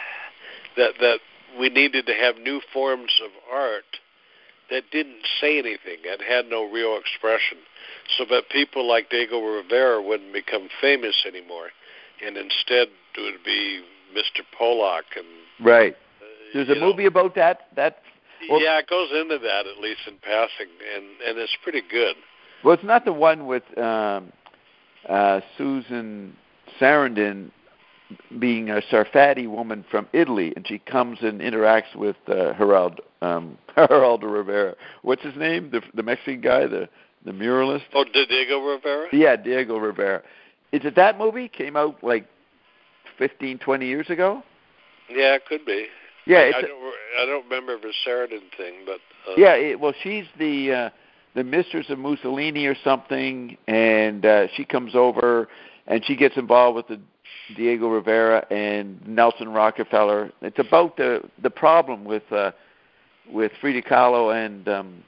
that that we needed to have new forms of art that didn't say anything, that had no real expression, so that people like Diego Rivera wouldn't become famous anymore, and instead it would be Mister Pollock and right. There's uh, a movie know, about that. That well, yeah, it goes into that at least in passing, and and it's pretty good. Well, it's not the one with um, uh, Susan Sarandon being a Sarfati woman from Italy, and she comes and interacts with uh, Geraldo um, Geraldo Rivera. What's his name? The the Mexican guy, the the muralist. Oh, Diego Rivera. Yeah, Diego Rivera. Is it that movie? Came out like fifteen, twenty years ago? Yeah, it could be. Yeah, I, it's I don't. I don't remember the Sarandon thing, but uh, yeah. It, well, she's the uh, the mistress of Mussolini or something, and uh, she comes over and she gets involved with the Diego Rivera and Nelson Rockefeller. It's about the the problem with uh, with Frida Kahlo and um,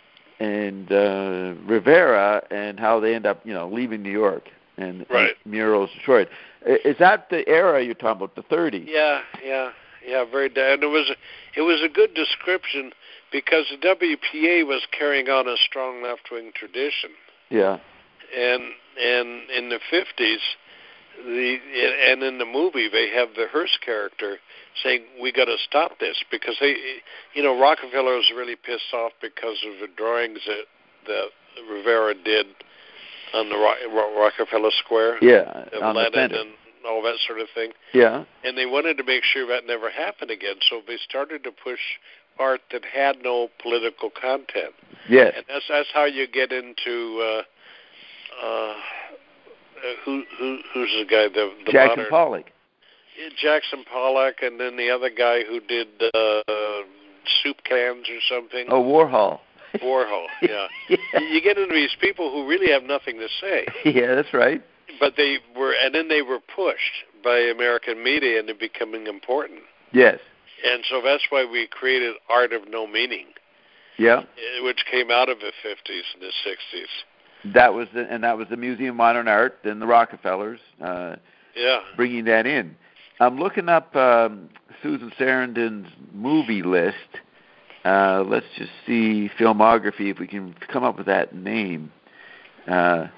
and uh, Rivera, and how they end up, you know, leaving New York. And, right. and murals destroyed. Is that the era you're talking about, the thirties? Yeah, yeah, yeah, very. And it was it was a good description because the W P A was carrying on a strong left-wing tradition. Yeah. And and in the fifties, the and in the movie they have the Hearst character saying we got to stop this because they, you know, Rockefeller was really pissed off because of the drawings that that Rivera did on the Rockefeller Square, yeah, of on Lenin the and all that sort of thing. Yeah, and they wanted to make sure that never happened again, so they started to push art that had no political content. Yes, and that's that's how you get into uh, uh, who who who's the guy the, the Jackson modern, Pollock. Jackson Pollock, and then the other guy who did uh, soup cans or something. Oh, Warhol. Warhol, yeah. yeah. You get into these people who really have nothing to say. Yeah, that's right. But they were, and then they were pushed by American media into becoming important. Yes. And so that's why we created Art of No Meaning. Yeah. Which came out of the fifties and the sixties. That was the, and that was the Museum of Modern Art and the Rockefellers. Uh, yeah. Bringing that in. I'm looking up um, Susan Sarandon's movie list. Uh, let's just see filmography, if we can come up with that name. Uh,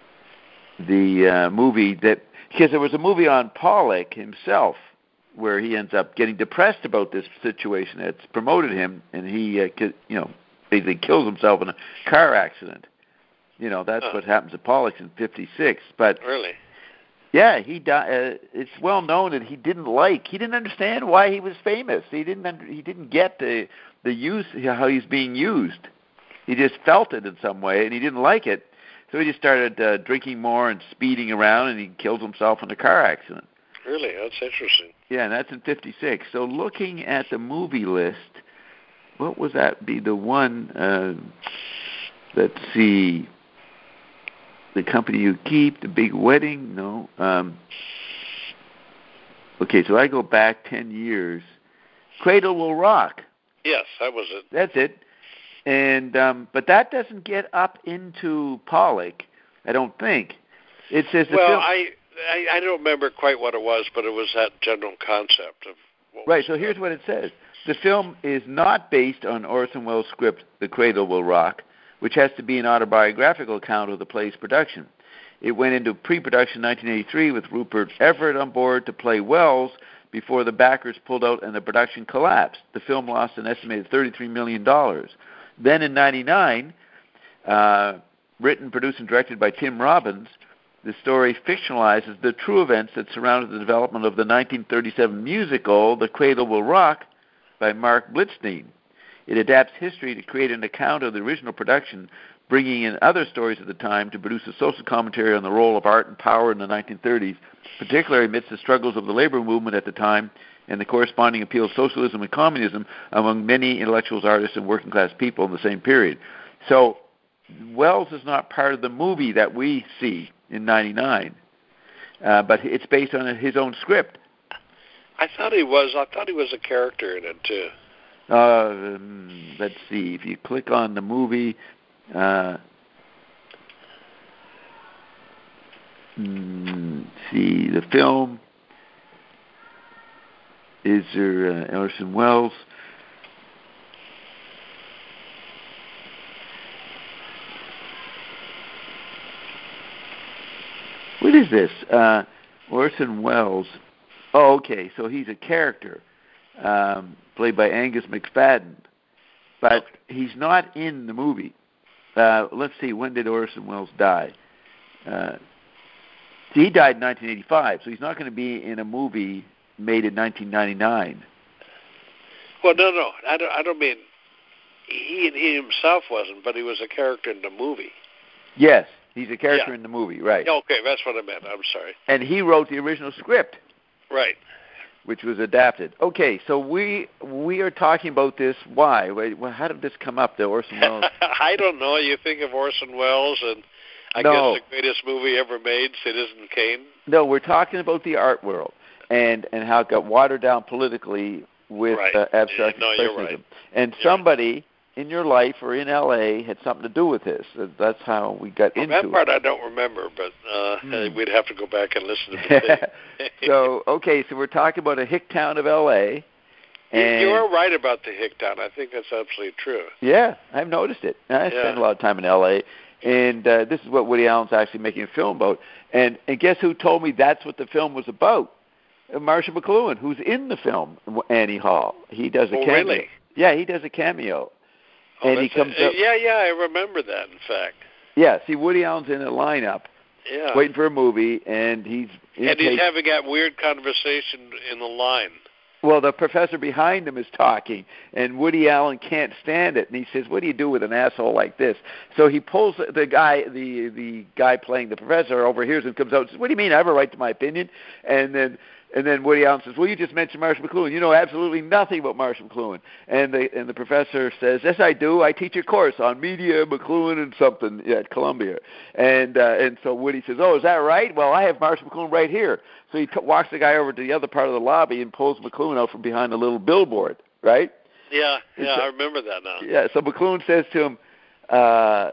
the uh, movie that, because there was a movie on Pollock himself where he ends up getting depressed about this situation that's promoted him, and he, uh, you know, basically kills himself in a car accident. You know, that's oh. what happens to Pollock in fifty-six. But really? Yeah, he died. Uh, it's well known that he didn't like, he didn't understand why he was famous. He didn't. Under, he didn't get the the use, how he's being used. He just felt it in some way, and he didn't like it. So he just started uh, drinking more and speeding around, and he killed himself in a car accident. Really, that's interesting. Yeah, and that's in fifty-six. So looking at the movie list, what was that? Be the one? Uh, let's see. The Company You Keep, The Big Wedding, no. Um, okay, so I go back ten years. Cradle Will Rock. Yes, that was it. That's it. And um, but that doesn't get up into Pollock, I don't think. It says the well, film. I, I I don't remember quite what it was, but it was that general concept of. What right. So here's what it says: the film is not based on Orson Welles' script, The Cradle Will Rock, which has to be an autobiographical account of the play's production. It went into pre-production in nineteen eighty-three with Rupert Everett on board to play Welles before the backers pulled out and the production collapsed. The film lost an estimated thirty-three million dollars. Then in ninety-nine, uh, written, produced, and directed by Tim Robbins, the story fictionalizes the true events that surrounded the development of the nineteen thirty-seven musical The Cradle Will Rock by Mark Blitzstein. It adapts history to create an account of the original production, bringing in other stories of the time to produce a social commentary on the role of art and power in the nineteen thirties, particularly amidst the struggles of the labor movement at the time and the corresponding appeal of socialism and communism among many intellectuals, artists, and working-class people in the same period. So Welles is not part of the movie that we see in ninety-nine, uh, but it's based on his own script. I thought he was. I thought he was a character in it too. Uh, um, let's see. If you click on the movie, uh, mm, see the film. Is there uh, Orson Welles? What is this? Uh, Orson Welles. Oh, okay. So he's a character um, played by Angus McFadden, but okay. he's not in the movie. Uh, let's see. When did Orson Welles die? Uh, he died in nineteen eighty-five, so he's not going to be in a movie made in nineteen ninety-nine. Well, no, no. I don't. I don't mean he he himself wasn't, but he was a character in the movie. Yes. He's a character yeah. in the movie, right. Okay, that's what I meant. I'm sorry. And he wrote the original script. Right. Which was adapted. Okay, so we we are talking about this. Why? How did this come up, the Orson Welles? I don't know. You think of Orson Welles, and I no. guess the greatest movie ever made, Citizen Kane? No, we're talking about the art world and, and how it got watered down politically with right. uh, abstract no, expressionism. You're right. And you're somebody... Right. in your life or in L A had something to do with this. That's how we got well, into that it. part I don't remember, but uh, hmm. we'd have to go back and listen to the tape. So, okay, so we're talking about a hick town of L A. And you are right about the hick town. I think that's absolutely true. Yeah, I've noticed it. I yeah. spend a lot of time in L A, and uh, this is what Woody Allen's actually making a film about. And, and guess who told me that's what the film was about? Marshall McLuhan, who's in the film, Annie Hall. He does a oh, cameo. Really? Yeah, he does a cameo. Oh, and he comes a, up. Yeah, yeah, I remember that, in fact. Yeah, see, Woody Allen's in a lineup, yeah. waiting for a movie, and he's in and he's tape. having that weird conversation in the line. Well, the professor behind him is talking, and Woody Allen can't stand it, and he says, "What do you do with an asshole like this?" So he pulls the guy, the the guy playing the professor, overhears and comes out and says, "What do you mean? I have a right to my opinion?" And then and then Woody Allen says, "Well, you just mentioned Marshall McLuhan. You know absolutely nothing about Marshall McLuhan." And the and the professor says, "Yes, I do. I teach a course on media, McLuhan, and something at Columbia." And uh, and so Woody says, "Oh, is that right? Well, I have Marshall McLuhan right here." So he t- walks the guy over to the other part of the lobby and pulls McLuhan out from behind a little billboard, right? Yeah, yeah, so, I remember that now. Yeah, so McLuhan says to him, uh,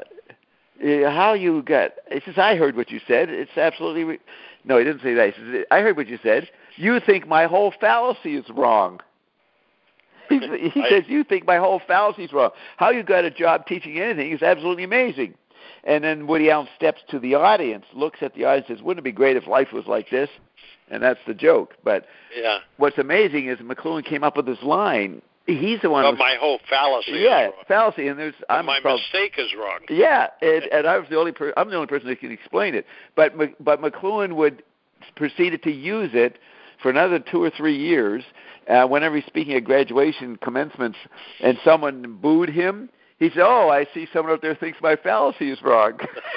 how you got, he says, "I heard what you said. It's absolutely, re-. No, he didn't say that. He says, "I heard what you said. You think my whole fallacy is wrong." He, he I, says, "You think my whole fallacy is wrong. How you got a job teaching anything is absolutely amazing." And then Woody Allen steps to the audience, looks at the audience and says, "Wouldn't it be great if life was like this?" And that's the joke. But yeah. what's amazing is McLuhan came up with this line. He's the one. But who's, my whole fallacy yeah, is wrong. fallacy, and there's But I'm my prob- mistake is wrong. Yeah, and, and I was the only per- I'm the only person that can explain it. But but McLuhan would proceeded to use it for another two or three years. Uh, whenever he's speaking at graduation commencements, and someone booed him, he said, "Oh, I see someone out there thinks my fallacy is wrong."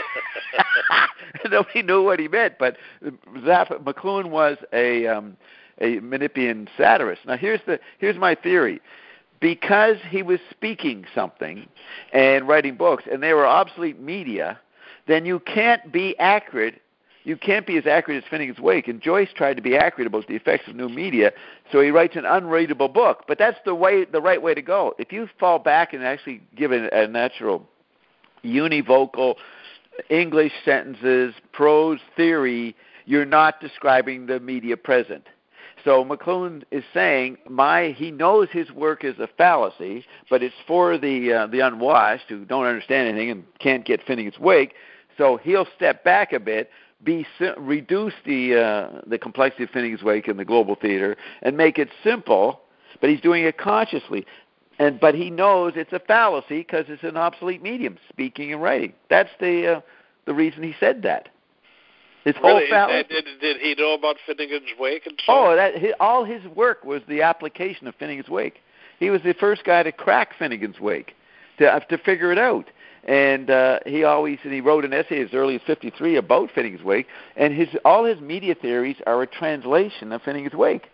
Nobody knew what he meant, but Zappa, McLuhan was a um, a Menippean satirist. Now, here's the here's my theory: because he was speaking something and writing books, and they were obsolete media, then you can't be accurate. You can't be as accurate as Finnegan's Wake. And Joyce tried to be accurate about the effects of new media, so he writes an unreadable book. But that's the way, the right way to go. If you fall back and actually give it a natural, univocal English sentences, prose theory, you're not describing the media present. So McLuhan is saying, my he knows his work is a fallacy, but it's for the uh, the unwashed who don't understand anything and can't get Finnegan's Wake. So he'll step back a bit, be reduce the uh, the complexity of Finnegan's Wake in the global theater, and make it simple. But he's doing it consciously. And but he knows it's a fallacy because it's an obsolete medium, speaking and writing. That's the uh, the reason he said that. His whole really? phallus. Did, did he know about Finnegan's Wake and so Oh, on? that his, all his work was the application of Finnegan's Wake. He was the first guy to crack Finnegan's Wake, to to figure it out. And uh, he always and he wrote an essay as early as fifty-three about Finnegan's Wake. And his all his media theories are a translation of Finnegan's Wake.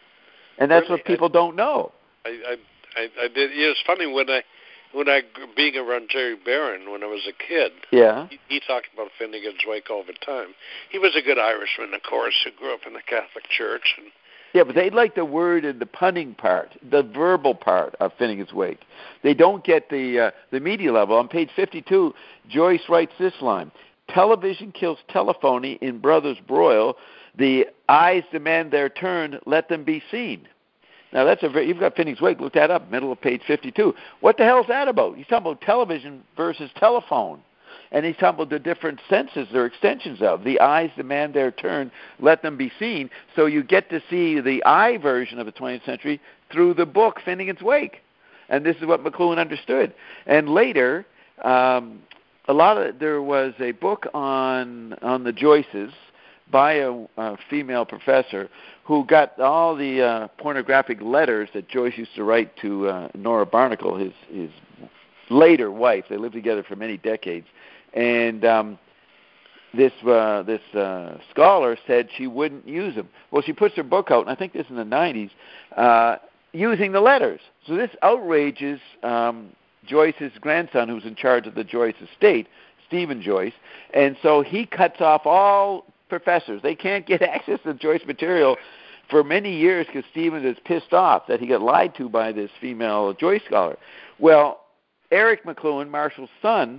And that's really? what people I, don't know. I, I, I, I did. It was funny when I. When I, being around Jerry Barron when I was a kid, yeah, he, he talked about Finnegan's Wake all the time. He was a good Irishman, of course, who grew up in the Catholic Church. And yeah, but they like the word and the punning part, the verbal part of Finnegan's Wake. They don't get the uh, the media level. On page fifty-two, Joyce writes this line: "Television kills telephony in Brothers Broil. The eyes demand their turn. Let them be seen." Now, that's a very, you've got Finnegan's Wake. Look that up, middle of page fifty-two. What the hell is that about? He's talking about television versus telephone. And he's talking about the different senses they're extensions of. The eyes demand their turn. Let them be seen. So you get to see the eye version of the twentieth century through the book Finnegan's Wake. And this is what McLuhan understood. And later, um, a lot of there was a book on on the Joyces by a, a female professor who got all the uh, pornographic letters that Joyce used to write to uh, Nora Barnacle, his his later wife. They lived together for many decades, and um, this uh, this uh, scholar said she wouldn't use them. Well, she puts her book out, and I think this is in the nineties, uh, using the letters. So this outrages um, Joyce's grandson, who's in charge of the Joyce estate, Stephen Joyce, and so he cuts off all professors. They can't get access to Joyce material for many years because Stephen is pissed off that he got lied to by this female Joyce scholar. Well, Eric McLuhan, Marshall's son,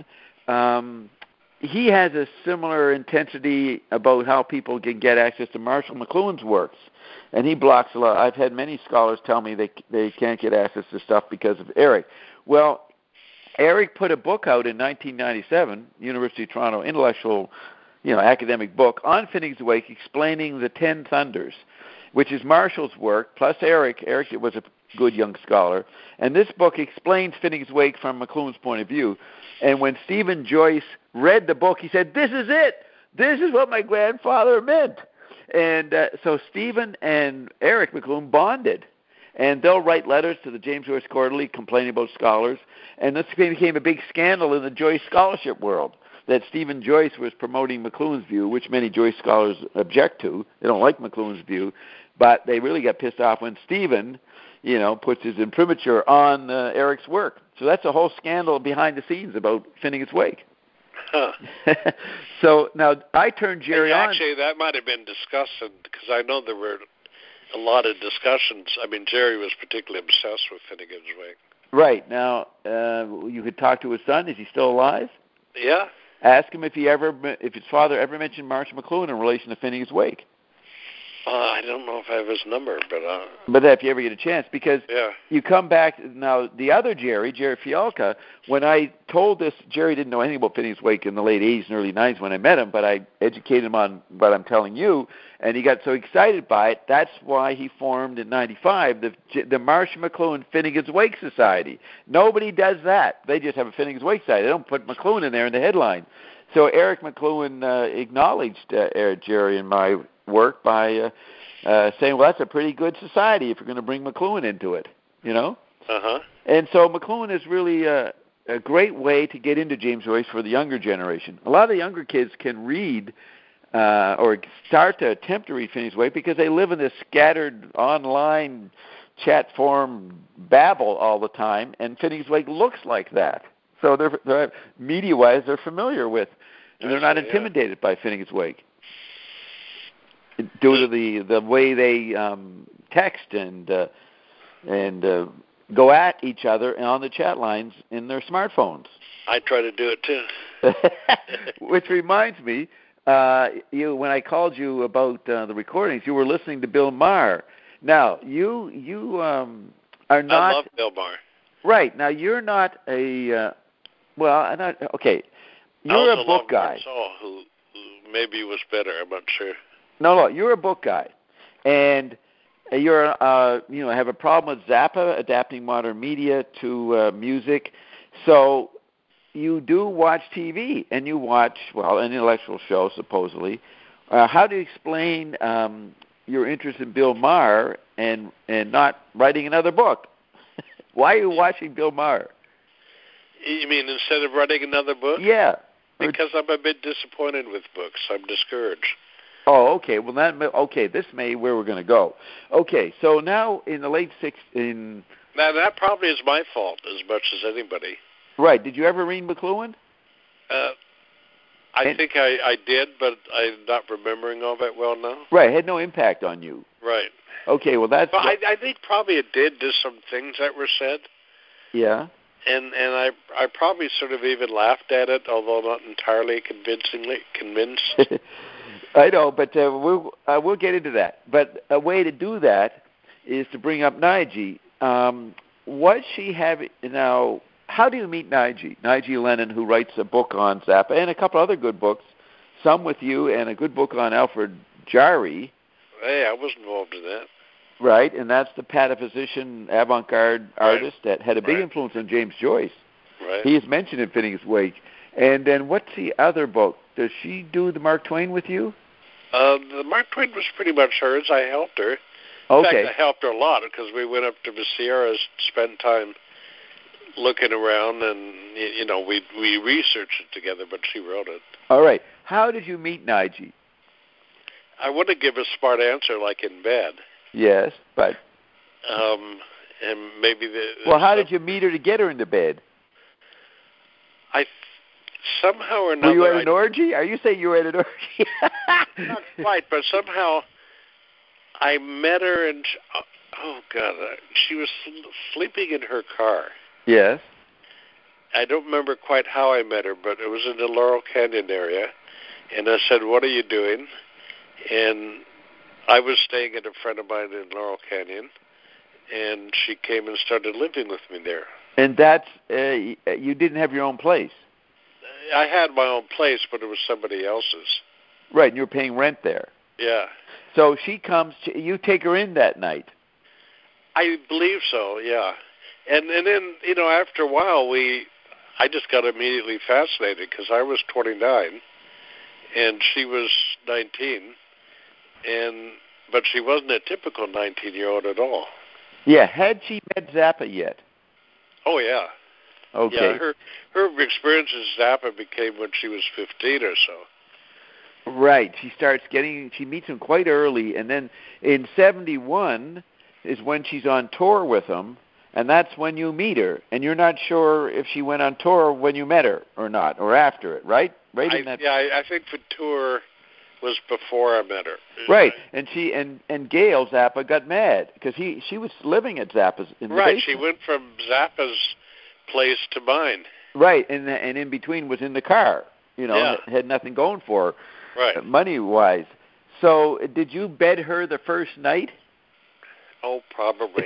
um, he has a similar intensity about how people can get access to Marshall McLuhan's works, and he blocks a lot. I've had many scholars tell me they they can't get access to stuff because of Eric. Well, Eric put a book out in nineteen ninety-seven, University of Toronto intellectual you know, academic book on Finnegan's Wake explaining the Ten Thunders, which is Marshall's work, plus Eric. Eric was a good young scholar. And this book explains Finnegan's Wake from McLuhan's point of view. And when Stephen Joyce read the book, he said, this is it. This is what my grandfather meant. And uh, so Stephen and Eric McLuhan bonded. And they'll write letters to the James Joyce Quarterly complaining about scholars. And this became a big scandal in the Joyce scholarship world, that Stephen Joyce was promoting McLuhan's view, which many Joyce scholars object to. They don't like McLuhan's view, but they really got pissed off when Stephen, you know, puts his imprimatur on uh, Eric's work. So that's a whole scandal behind the scenes about Finnegan's Wake. Huh. So now I turned Jerry and on. Actually, that might have been discussed because I know there were a lot of discussions. I mean, Jerry was particularly obsessed with Finnegan's Wake. Right. Now, uh, you could talk to his son. Is he still alive? Yeah. Ask him if he ever, if his father ever mentioned Marshall McLuhan in relation to Finnegan's Wake. Uh, I don't know if I have his number, but uh, but if you ever get a chance, because yeah. you come back now. The other Jerry, Jerry Fialka, when I told this, Jerry didn't know anything about Finnegan's Wake in the late eighties and early nineties when I met him, but I educated him on what I'm telling you, and he got so excited by it. That's why he formed in ninety-five the the Marshall McLuhan Finnegan's Wake Society. Nobody does that. They just have a Finnegan's Wake Society. They don't put McLuhan in there in the headline. So Eric McLuhan uh, acknowledged uh, Jerry and my work by uh, uh, saying, well, that's a pretty good society if you're going to bring McLuhan into it, you know? Uh-huh. And so McLuhan is really a, a great way to get into James Joyce for the younger generation. A lot of the younger kids can read uh, or start to attempt to read Finnegan's Wake because they live in this scattered online chat forum babble all the time, and Finnegan's Wake looks like that. So they're, they're media-wise, they're familiar with, and they're not intimidated yeah. by Finnegan's Wake, due to the, the way they um, text and uh, and uh, go at each other on the chat lines in their smartphones. I try to do it too. Which reminds me, uh, you when I called you about uh, the recordings, you were listening to Bill Maher. Now you you um, are not. I love Bill Maher. Right now, you're not a uh, well. I'm not okay. You're I a book guy. Saul, who, who maybe was better. I'm not sure. No, no, you're a book guy, and you're uh, you know have a problem with Zappa adapting modern media to uh, music, so you do watch T V and you watch well an intellectual show supposedly. Uh, how do you explain um, your interest in Bill Maher and and not writing another book? Why are you watching Bill Maher? You mean instead of writing another book? Yeah. Because I'm a bit disappointed with books. I'm discouraged. Oh, okay. Well, that okay. This may where we're going to go. Okay. So now in the late six in. Now that probably is my fault as much as anybody. Right. Did you ever read McLuhan? Uh, I and, think I, I did, but I'm not remembering all that well now. Right. It had no impact on you. Right. Okay. Well, that's. Well, I, I think probably it did. There's some things that were said. Yeah. And and I I probably sort of even laughed at it, although not entirely convincingly convinced. I know, but uh, we'll uh, we'll get into that. But a way to do that is to bring up Nige. Um, what she have now? How do you meet Nige? Nige Lennon, who writes a book on Zappa and a couple other good books, some with you, and a good book on Alfred Jarry. Hey, I was involved in that. Right, and that's the pataphysician avant-garde right. artist that had a big right. influence on James Joyce. Right. He is mentioned in Phineas Wake. And then what's the other book? Does she do the Mark Twain with you? Uh, the Mark Twain was pretty much hers. I helped her. In okay. fact, I helped her a lot because we went up to the Sierras, spent time looking around, and, you know, we we researched it together, but she wrote it. All right. How did you meet Nige? I wouldn't give a smart answer like in bed. Yes, but... Um, and maybe the... Well, how did you meet her to get her into bed? I... Somehow or another... Were you at an I, orgy? Are you saying you were at an orgy? Not quite, but somehow I met her and... She, oh, God. She was sleeping in her car. Yes. I don't remember quite how I met her, but it was in the Laurel Canyon area. And I said, what are you doing? And... I was staying at a friend of mine in Laurel Canyon, and she came and started living with me there. And that's, uh, you didn't have your own place? I had my own place, but it was somebody else's. Right, and you were paying rent there. Yeah. So she comes, to, you take her in that night? I believe so, yeah. And and then, you know, after a while, we, I just got immediately fascinated because I was twenty-nine, and she was nineteen. And but she wasn't a typical nineteen-year-old at all. Yeah, had she met Zappa yet? Oh yeah. Okay. Yeah, her her experience with Zappa became when she was fifteen or so. Right. She starts getting. She meets him quite early, and then in seventy-one is when she's on tour with him, and that's when you meet her, and you're not sure if she went on tour when you met her or not, or after it, right? Right I, in that. Yeah, I, I think the tour was before I met her. Right, and she and and Gail Zappa got mad because he she was living at Zappa's in the right. basement. She went from Zappa's place to mine. Right, and and in between was in the car. You know, yeah. had nothing going for her, right? Money wise. So, did you bed her the first night? Oh, probably.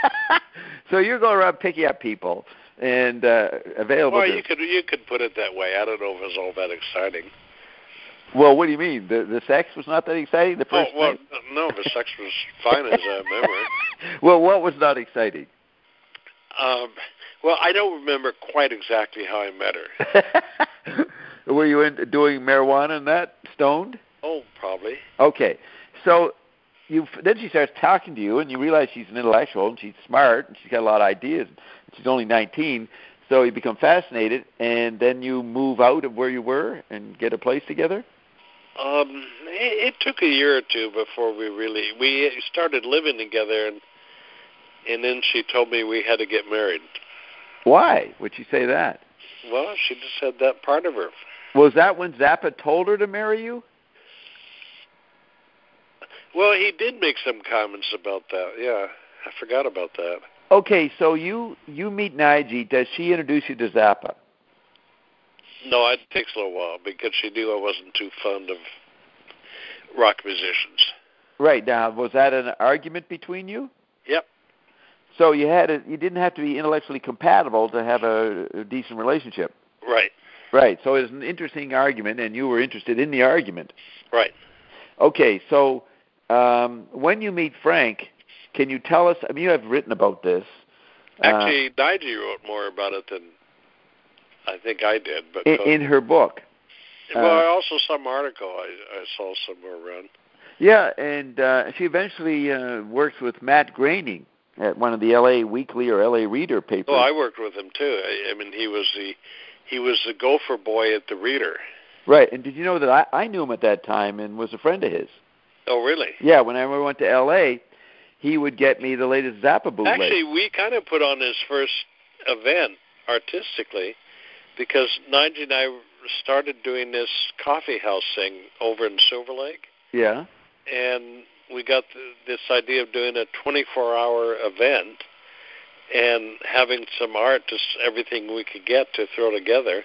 So you're going around picking up people and uh, available. Well, to... you could you could put it that way. I don't know if it was all that exciting. Well, what do you mean? The the sex was not that exciting the first oh, well, night? No, the sex was fine as I remember. Well, what was not exciting? Um, well, I don't remember quite exactly how I met her. Were you in, doing marijuana and that, stoned? Oh, probably. Okay. So you then she starts talking to you, and you realize she's an intellectual, and she's smart, and she's got a lot of ideas. She's only nineteen. So you become fascinated, and then you move out of where you were and get a place together? Um, it, it took a year or two before we really we started living together, and and then she told me we had to get married. Why would she say that? Well, she just said that part of her. Was that when Zappa told her to marry you? Well, he did make some comments about that. Yeah, I forgot about that. Okay, so you you meet Nige. Does she introduce you to Zappa? No, it takes a little while because she knew I wasn't too fond of rock musicians. Right. Now, was that an argument between you? Yep. So you had a, you didn't have to be intellectually compatible to have a, a decent relationship. Right. Right. So it was an interesting argument, and you were interested in the argument. Right. Okay. So um, when you meet Frank, can you tell us? I mean, you have written about this. Actually, uh, Nige wrote more about it than I think I did. But in, in her book. Well, uh, I also some article I, I saw somewhere around. Yeah, and uh, she eventually uh, works with Matt Groening at one of the L A Weekly or L A Reader papers. Oh, I worked with him too. I, I mean, he was the he was the gopher boy at the Reader. Right, and did you know that I, I knew him at that time and was a friend of his? Oh, really? Yeah, whenever I went to L A, he would get me the latest Zappa bootleg. Actually, we kind of put on his first event artistically because Nigel and I started doing this coffee house thing over in Silver Lake. Yeah. And we got the, this idea of doing a twenty-four hour event and having some art, just everything we could get to throw together.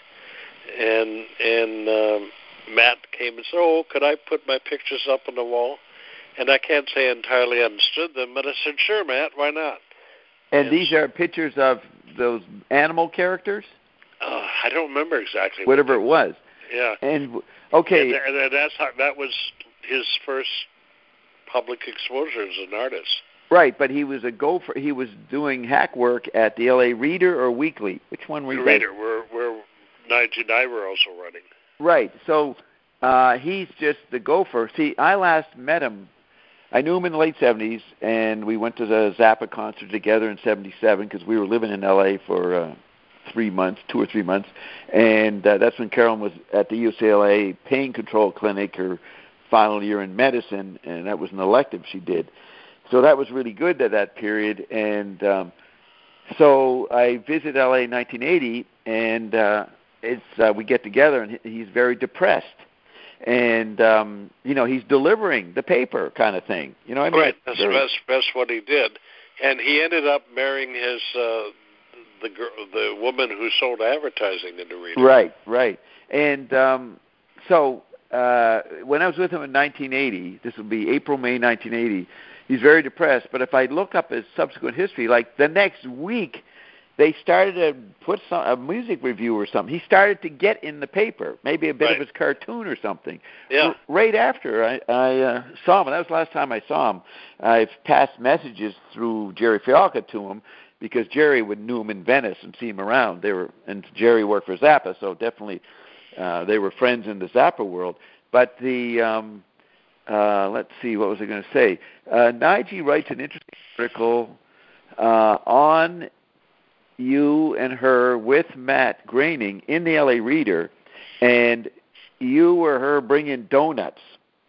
And and um, Matt came and said, oh, could I put my pictures up on the wall? And I can't say I entirely understood them, but I said, sure, Matt, why not? And, and these are pictures of those animal characters? Uh, I don't remember exactly. Whatever what it was. Yeah. And, okay. And, and that's how, that was his first public exposure as an artist. Right, but he was a gopher. He was doing hack work at the L A Reader or Weekly. Which one were you? The Reader, where where Nigel and I were also running. Right. So uh, he's just the gopher. See, I last met him. I knew him in the late seventies, and we went to the Zappa concert together in seventy-seven because we were living in L A for uh, three months, two or three months, and uh, that's when Carolyn was at the U C L A pain control clinic, her final year in medicine, and that was an elective she did. So that was really good at that period, and um, so I visit L A in nineteen eighty, and uh, it's uh, we get together, and he's very depressed. And, um, you know, he's delivering the paper kind of thing. You know what I mean? Right, that's, very... that's, that's what he did. And he ended up marrying his uh, the girl, the woman who sold advertising in the Reader. Right, right. And um, so uh, when I was with him in nineteen eighty, this will be April, May nineteen eighty, he's very depressed. But if I look up his subsequent history, like the next week, they started to put some, a music review or something. He started to get in the paper, maybe a bit right. of his cartoon or something. Yeah. R- right after I, I uh, saw him, and that was the last time I saw him, I've passed messages through Jerry Fialka to him because Jerry would knew him in Venice and see him around. They were, and Jerry worked for Zappa, so definitely uh, they were friends in the Zappa world. But the um, uh, let's see, what was I going to say? Uh, Nigel writes an interesting article uh, on you and her with Matt Groening in the L A Reader, and you or her bring in donuts,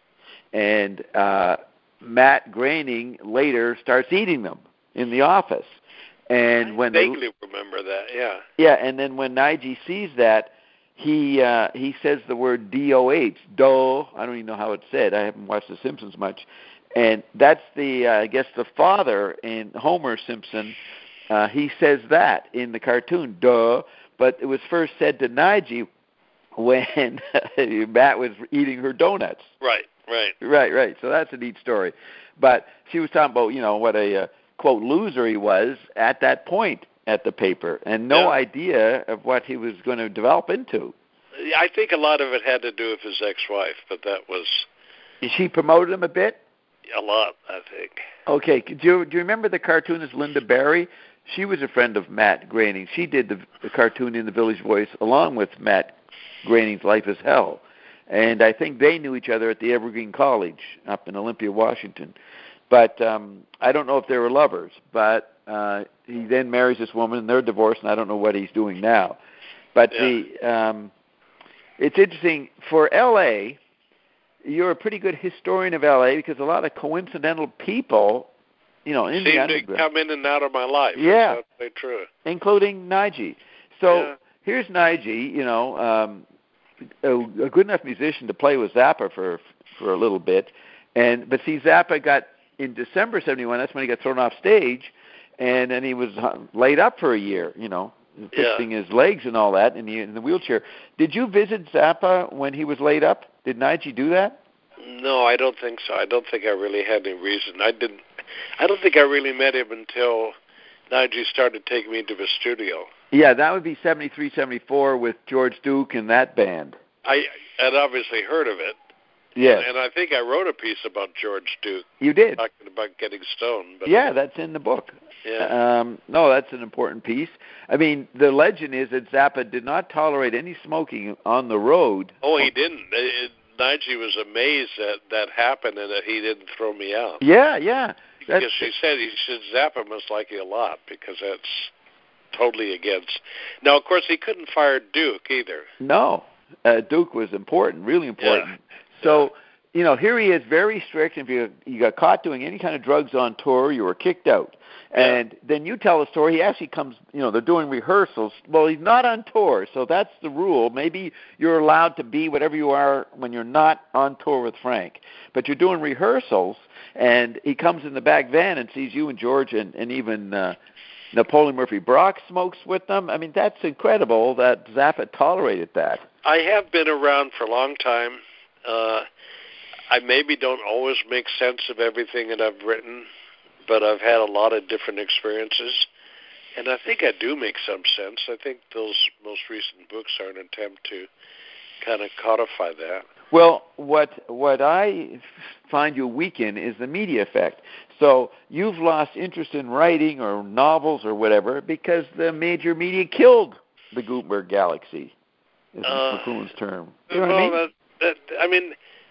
and uh, Matt Groening later starts eating them in the office. And I when vaguely they, remember that, yeah. Yeah, and then when Nigel sees that, he uh, he says the word D O H, do. I don't even know how it's said. I haven't watched The Simpsons much, and that's the uh, I guess the father in Homer Simpson. Uh, he says that in the cartoon, duh, but it was first said to Nigel when Matt was eating her donuts. Right, right. Right, right. So that's a neat story. But she was talking about, you know, what a, uh, quote, loser he was at that point at the paper, and no yeah. idea of what he was going to develop into. I think a lot of it had to do with his ex-wife, but that was... She promoted him a bit? A lot, I think. Okay. Do you, do you remember the cartoonist Linda Barry? She was a friend of Matt Groening. She did the, the cartoon in the Village Voice along with Matt Groening's Life is Hell. And I think they knew each other at the Evergreen College up in Olympia, Washington. But um, I don't know if they were lovers. But uh, he then marries this woman, and they're divorced, and I don't know what he's doing now. But yeah. the um, it's interesting. For L A, you're a pretty good historian of L A because a lot of coincidental people... You know, in Seem the underground. to come in and out of my life. Yeah. That's absolutely true. Including Nigel. So yeah. here's Nigel, you know, um, a, a good enough musician to play with Zappa for for a little bit. And but see, Zappa got, in December seventy-one, that's when he got thrown off stage, and then he was laid up for a year, you know, fixing yeah. his legs and all that in the, in the wheelchair. Did you visit Zappa when he was laid up? Did Nigel do that? No, I don't think so. I don't think I really had any reason. I didn't. I don't think I really met him until Nigel started taking me to the studio. Yeah, that would be seventy-three, seventy-four with George Duke and that band. I had obviously heard of it. Yes. And, and I think I wrote a piece about George Duke. You did. Talking about getting stoned. But yeah, that's in the book. Yeah. Um, no, that's an important piece. I mean, the legend is that Zappa did not tolerate any smoking on the road. Oh, he didn't. It, Nige was amazed that that happened and that he didn't throw me out. Yeah, yeah. That's, because she said, he said, Zappa must like you a lot because that's totally against. Now, of course, he couldn't fire Duke either. No. Uh, Duke was important, really important. Yeah. So, yeah. you know, here he is, very strict. If you you got caught doing any kind of drugs on tour, you were kicked out. And yeah. then you tell a story. He actually comes, you know, they're doing rehearsals. Well, he's not on tour, so that's the rule. Maybe you're allowed to be whatever you are when you're not on tour with Frank. But you're doing rehearsals, and he comes in the back van and sees you and George and, and even uh, Napoleon Murphy Brock smokes with them. I mean, that's incredible that Zappa tolerated that. I have been around for a long time. Uh, I maybe don't always make sense of everything that I've written, but I've had a lot of different experiences, and I think I do make some sense. I think those most recent books are an attempt to kind of codify that. Well, what what I find you weak in is the media effect. So you've lost interest in writing or novels or whatever because the major media killed the Gutenberg Galaxy, is uh, McLuhan's term. You know well, what I mean? That, that, I mean,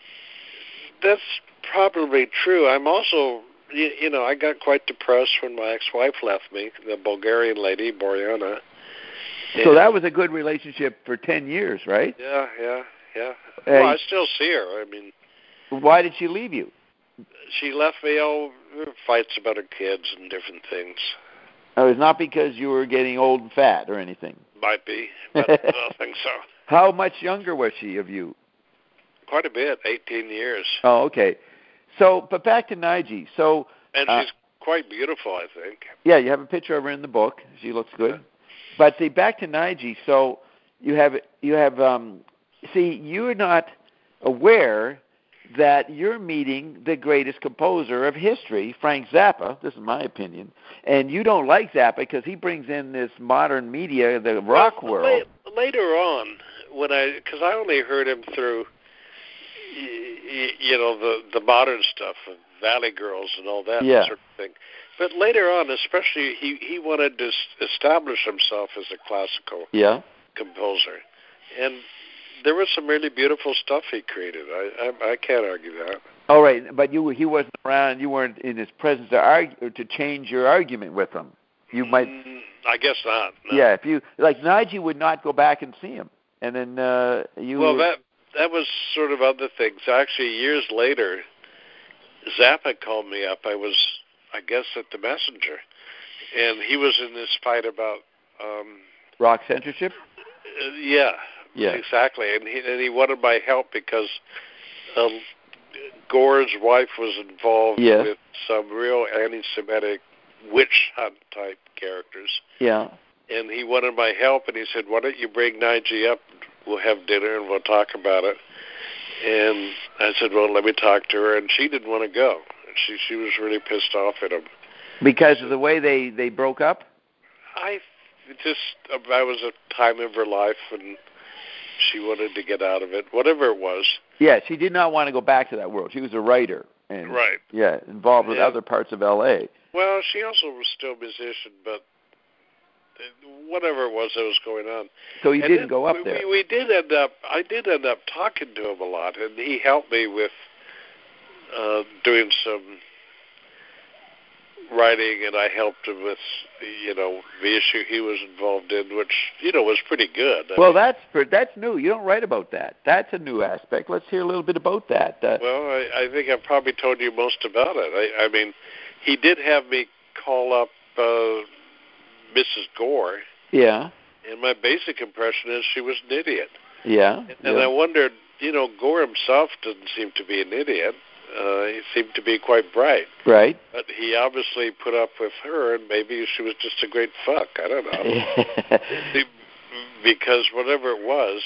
that's probably true. I'm also... You, you know, I got quite depressed when my ex-wife left me, the Bulgarian lady, Boriana. So that was a good relationship for ten years, right? Yeah, yeah, yeah. Uh, well, I still see her. I mean... Why did she leave you? She left me, oh, fights about her kids and different things. Oh, it's not because you were getting old and fat or anything? Might be, but I don't think so. How much younger was she of you? Quite a bit, eighteen years. Oh, okay. So, but back to Nige. So, and uh, she's quite beautiful, I think. Yeah, you have a picture of her in the book. She looks good. Yeah. But see, back to Nige. So, you have you have um, see, you're not aware that you're meeting the greatest composer of history, Frank Zappa. This is my opinion, and you don't like Zappa because he brings in this modern media, the rock well, world. La- later on, when I because I only heard him through. You know, the the modern stuff of Valley Girls and all that yeah. sort of thing. But later on, especially, he, he wanted to establish himself as a classical yeah. composer. And there was some really beautiful stuff he created. I I, I can't argue that. All right, but you he wasn't around. You weren't in his presence to argue to change your argument with him. You might. Mm, I guess not. No. Yeah, if you like, Nige would not go back and see him, and then uh, you. Well, that. That was sort of other things. Actually, years later, Zappa called me up. I was, I guess, at the Messenger, and he was in this fight about um, rock censorship. Uh, yeah, yeah, exactly. And he and he wanted my help because um, Gore's wife was involved yes. with some real anti-Semitic witch hunt type characters. Yeah. And he wanted my help, and he said, "Why don't you bring Nige up? We'll have dinner and we'll talk about it." And I said, "Well, let me talk to her." And she didn't want to go. She she was really pissed off at him because of the way they, they broke up. I just that was a time of her life, and she wanted to get out of it, whatever it was. Yeah, she did not want to go back to that world. She was a writer, and right. Yeah, involved with yeah. other parts of L A. Well, she also was still a musician, but whatever it was that was going on. So you and didn't go up we, there. We, we did end up. I did end up talking to him a lot, and he helped me with uh, doing some writing, and I helped him with, you know, the issue he was involved in, which, you know, was pretty good. I well, mean, that's that's new. You don't write about that. That's a new aspect. Let's hear a little bit about that. Uh, well, I, I think I've probably told you most about it. I, I mean, he did have me call up uh, Missus Gore. Yeah. And my basic impression is she was an idiot. Yeah. And, and yeah. I wondered, you know, Gore himself didn't seem to be an idiot. Uh, he seemed to be quite bright. Right. But he obviously put up with her, and maybe she was just a great fuck. I don't know. Because whatever it was...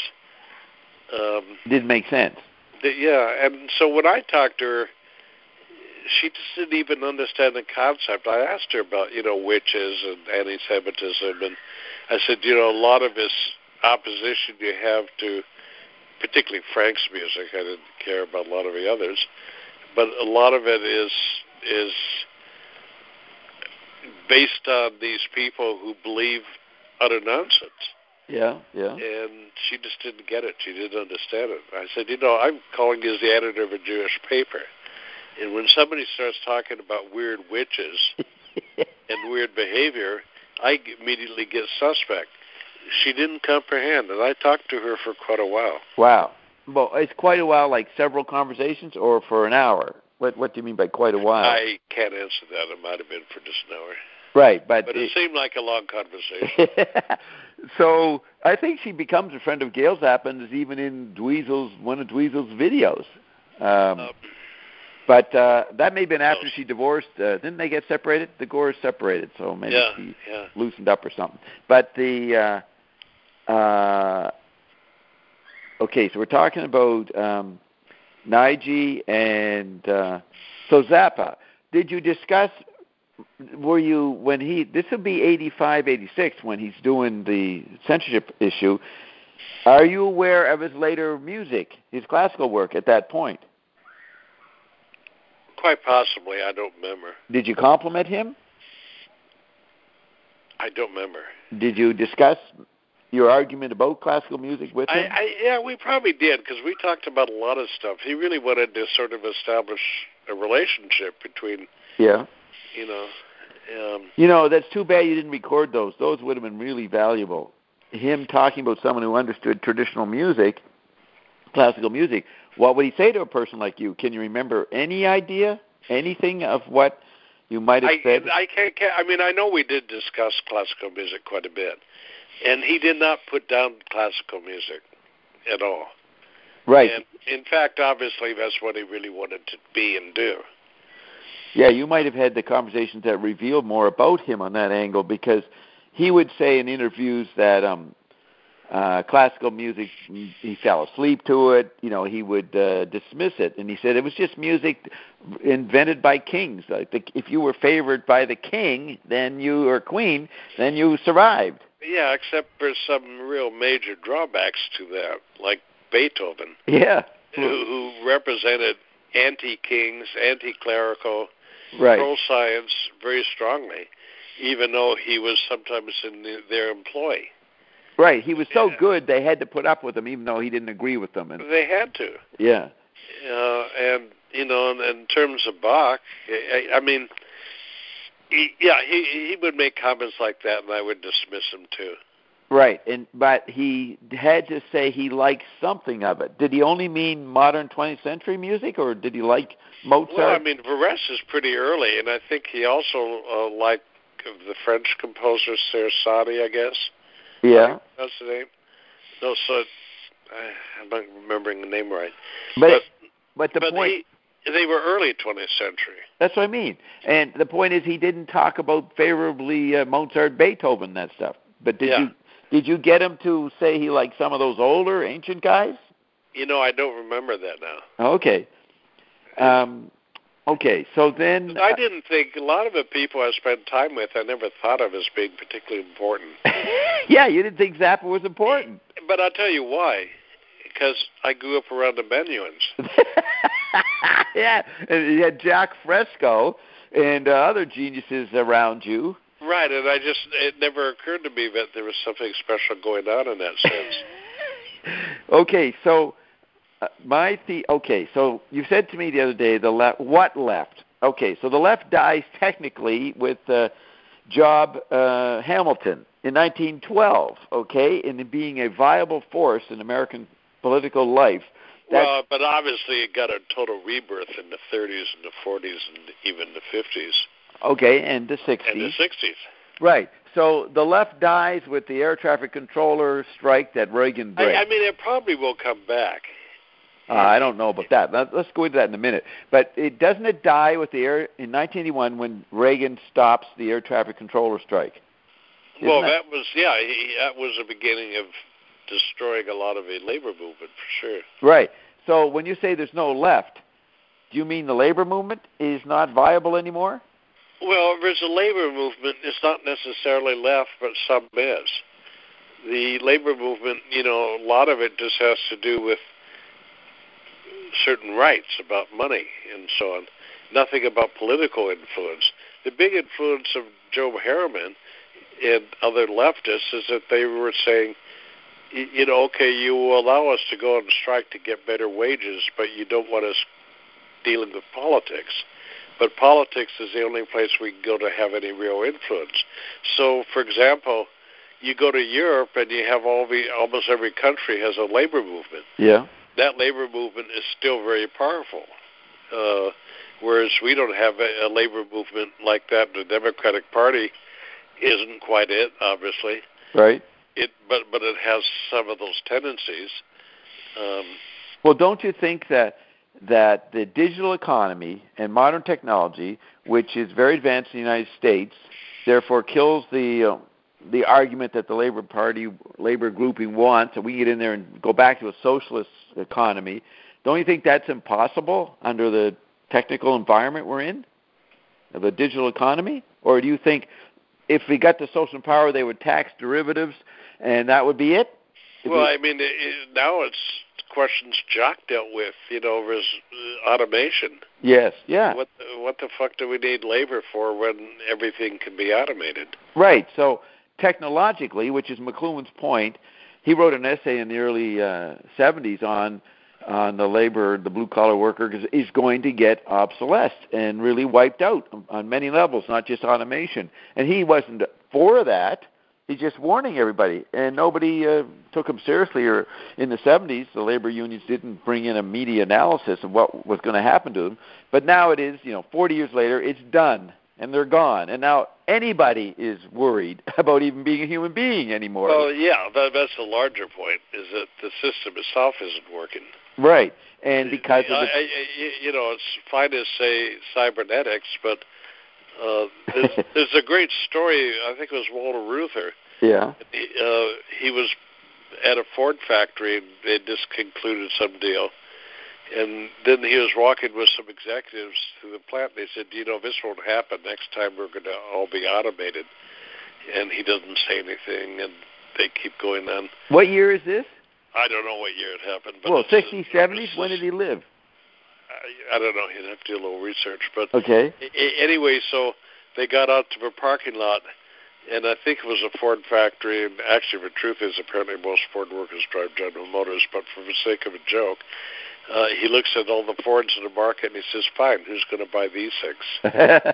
Um, didn't make sense. The, yeah, and so when I talked to her, she just didn't even understand the concept. I asked her about, you know, witches and anti-Semitism, and I said, you know, a lot of this opposition you have to, particularly Frank's music, I didn't care about a lot of the others, but a lot of it is is based on these people who believe utter nonsense. Yeah, yeah. And she just didn't get it. She didn't understand it. I said, you know, I'm calling you as the editor of a Jewish paper. And when somebody starts talking about weird witches and weird behavior, I immediately get suspect. She didn't comprehend, and I talked to her for quite a while. Wow. Well, it's quite a while, like several conversations, or for an hour? What What do you mean by quite a while? I can't answer that. It might have been for just an hour. Right, but... But it, it seemed like a long conversation. So I think she becomes a friend of Gail Zappan's even in Dweezil's, one of Dweezil's videos. Um, um, but uh, that may have been after she divorced. Uh, didn't they get separated? The Gores separated, so maybe yeah, she yeah. loosened up or something. But the... Uh, uh, okay, so we're talking about um, Nige and... Uh, so Zappa, did you discuss... Were you, when he, this would be eighty-five, eighty-six when he's doing the censorship issue, are you aware of his later music, his classical work at that point? Quite possibly, I don't remember. Did you compliment him? I don't remember. Did you discuss your argument about classical music with him? I, I, yeah, we probably did, because we talked about a lot of stuff. He really wanted to sort of establish a relationship between... Yeah. You know, um, you know, that's too bad you didn't record those. Those would have been really valuable. Him talking about someone who understood traditional music, classical music. What would he say to a person like you? Can you remember any idea, anything of what you might have I, said? I can't, can't. I mean, I know we did discuss classical music quite a bit, and he did not put down classical music at all. Right. And in fact, obviously, that's what he really wanted to be and do. Yeah, you might have had the conversations that revealed more about him on that angle, because he would say in interviews that um, uh, classical music, he fell asleep to it. You know, he would uh, dismiss it, and he said it was just music invented by kings. Like the, if you were favored by the king, then you or queen, then you survived. Yeah, except for some real major drawbacks to that, like Beethoven. Yeah, who, who represented anti-kings, anti-clerical. Right. Pro-science very strongly, even though he was sometimes in the, their employ. Right. He was so yeah. good they had to put up with him, even though he didn't agree with them. And, they had to. Yeah. Uh, and, you know, in, in terms of Bach, I, I mean, he, yeah, he, he would make comments like that, and I would dismiss him too. Right. And But he had to say he liked something of it. Did he only mean modern twentieth century music, or did he like Mozart? Well, I mean, Varese is pretty early, and I think he also uh, liked the French composer Sarasate, I guess. Yeah. That's the name. No, so I'm not remembering the name right. But but, but the but point... He, they were early twentieth century. That's what I mean. And the point is he didn't talk about favorably uh, Mozart, Beethoven, that stuff. But did yeah. you did you get him to say he liked some of those older, ancient guys? You know, I don't remember that now. Okay. Um, okay, so then... I didn't think, a lot of the people I spent time with, I never thought of as being particularly important. Yeah, you didn't think Zappa was important. But I'll tell you why. Because I grew up around the Benyuins. Yeah, and you had Jack Fresco and uh, other geniuses around you. Right, and I just, it never occurred to me that there was something special going on in that sense. Okay, so... Uh, my the okay, so you said to me the other day the left. What left? Okay, so the left dies technically with uh, Job uh, Hamilton in nineteen twelve. Okay, in being a viable force in American political life. That's, well, but obviously it got a total rebirth in the thirties and the forties and even the fifties. Okay, and the sixties. And the sixties. Right. So the left dies with the air traffic controller strike that Reagan breaks. I, I mean, it probably will come back. Uh, I don't know about that. Let's go into that in a minute. But it doesn't it die with the air in nineteen eighty-one when Reagan stops the air traffic controller strike? Isn't well, that, that was yeah, he, that was the beginning of destroying a lot of the labor movement for sure. Right. So when you say there's no left, do you mean the labor movement is not viable anymore? Well, there's a labor movement. It's not necessarily left, but some is. The labor movement, you know, a lot of it just has to do with certain rights about money and so on. Nothing about political influence. the big influence of Joe Harriman and other leftists is that they were saying, you know, okay, you will allow us to go on strike to get better wages, but you don't want us dealing with politics. But politics is the only place we can go to have any real influence. So, for example, you go to Europe and you have all the almost every country has a labor movement. Yeah. That labor movement is still very powerful, uh, whereas we don't have a, a labor movement like that. The Democratic Party isn't quite it, obviously. Right. It, but but it has some of those tendencies. Um, well, don't you think that that the digital economy and modern technology, which is very advanced in the United States, therefore kills the uh, the argument that the Labor Party, labor grouping wants, that we get in there and go back to a socialist economy? Don't you think that's impossible under the technical environment we're in, of a digital economy? Or do you think if we got the social power, they would tax derivatives and that would be it? If well, we, I mean, it, it, now it's questions Jock dealt with, you know, was uh, automation. Yes, yeah. What the, what the fuck do we need labor for when everything can be automated? Right. So technologically, which is McLuhan's point, he wrote an essay in the early uh, seventies on on the labor, the blue-collar worker is going to get obsolete and really wiped out on many levels, not just automation. And he wasn't for that. He's just warning everybody, and nobody uh, took him seriously. Or in the seventies, the labor unions didn't bring in a media analysis of what was going to happen to them. But now it is, you know, forty years later, it's done, and they're gone. And now anybody is worried about even being a human being anymore. Well, yeah, that, that's the larger point, is that the system itself isn't working. Right, and because of the... I, I, you know, it's fine to say cybernetics, but uh, there's, there's a great story, I think it was Walter Reuther. Yeah. He, uh, he was at a Ford factory, and they just concluded some deal. And then he was walking with some executives to the plant, and they said, you know, this won't happen. Next time we're going to all be automated. And he doesn't say anything, and they keep going on. What year is this? I don't know what year it happened. But well, sixties, seventies? When did he live? I, I don't know. You'd have to do a little research. But okay. A- anyway, so they got out to the parking lot, and I think it was a Ford factory. And actually, the truth is, apparently most Ford workers drive General Motors. But for the sake of a joke, uh, he looks at all the Fords in the market, and he says, fine, who's going to buy these things?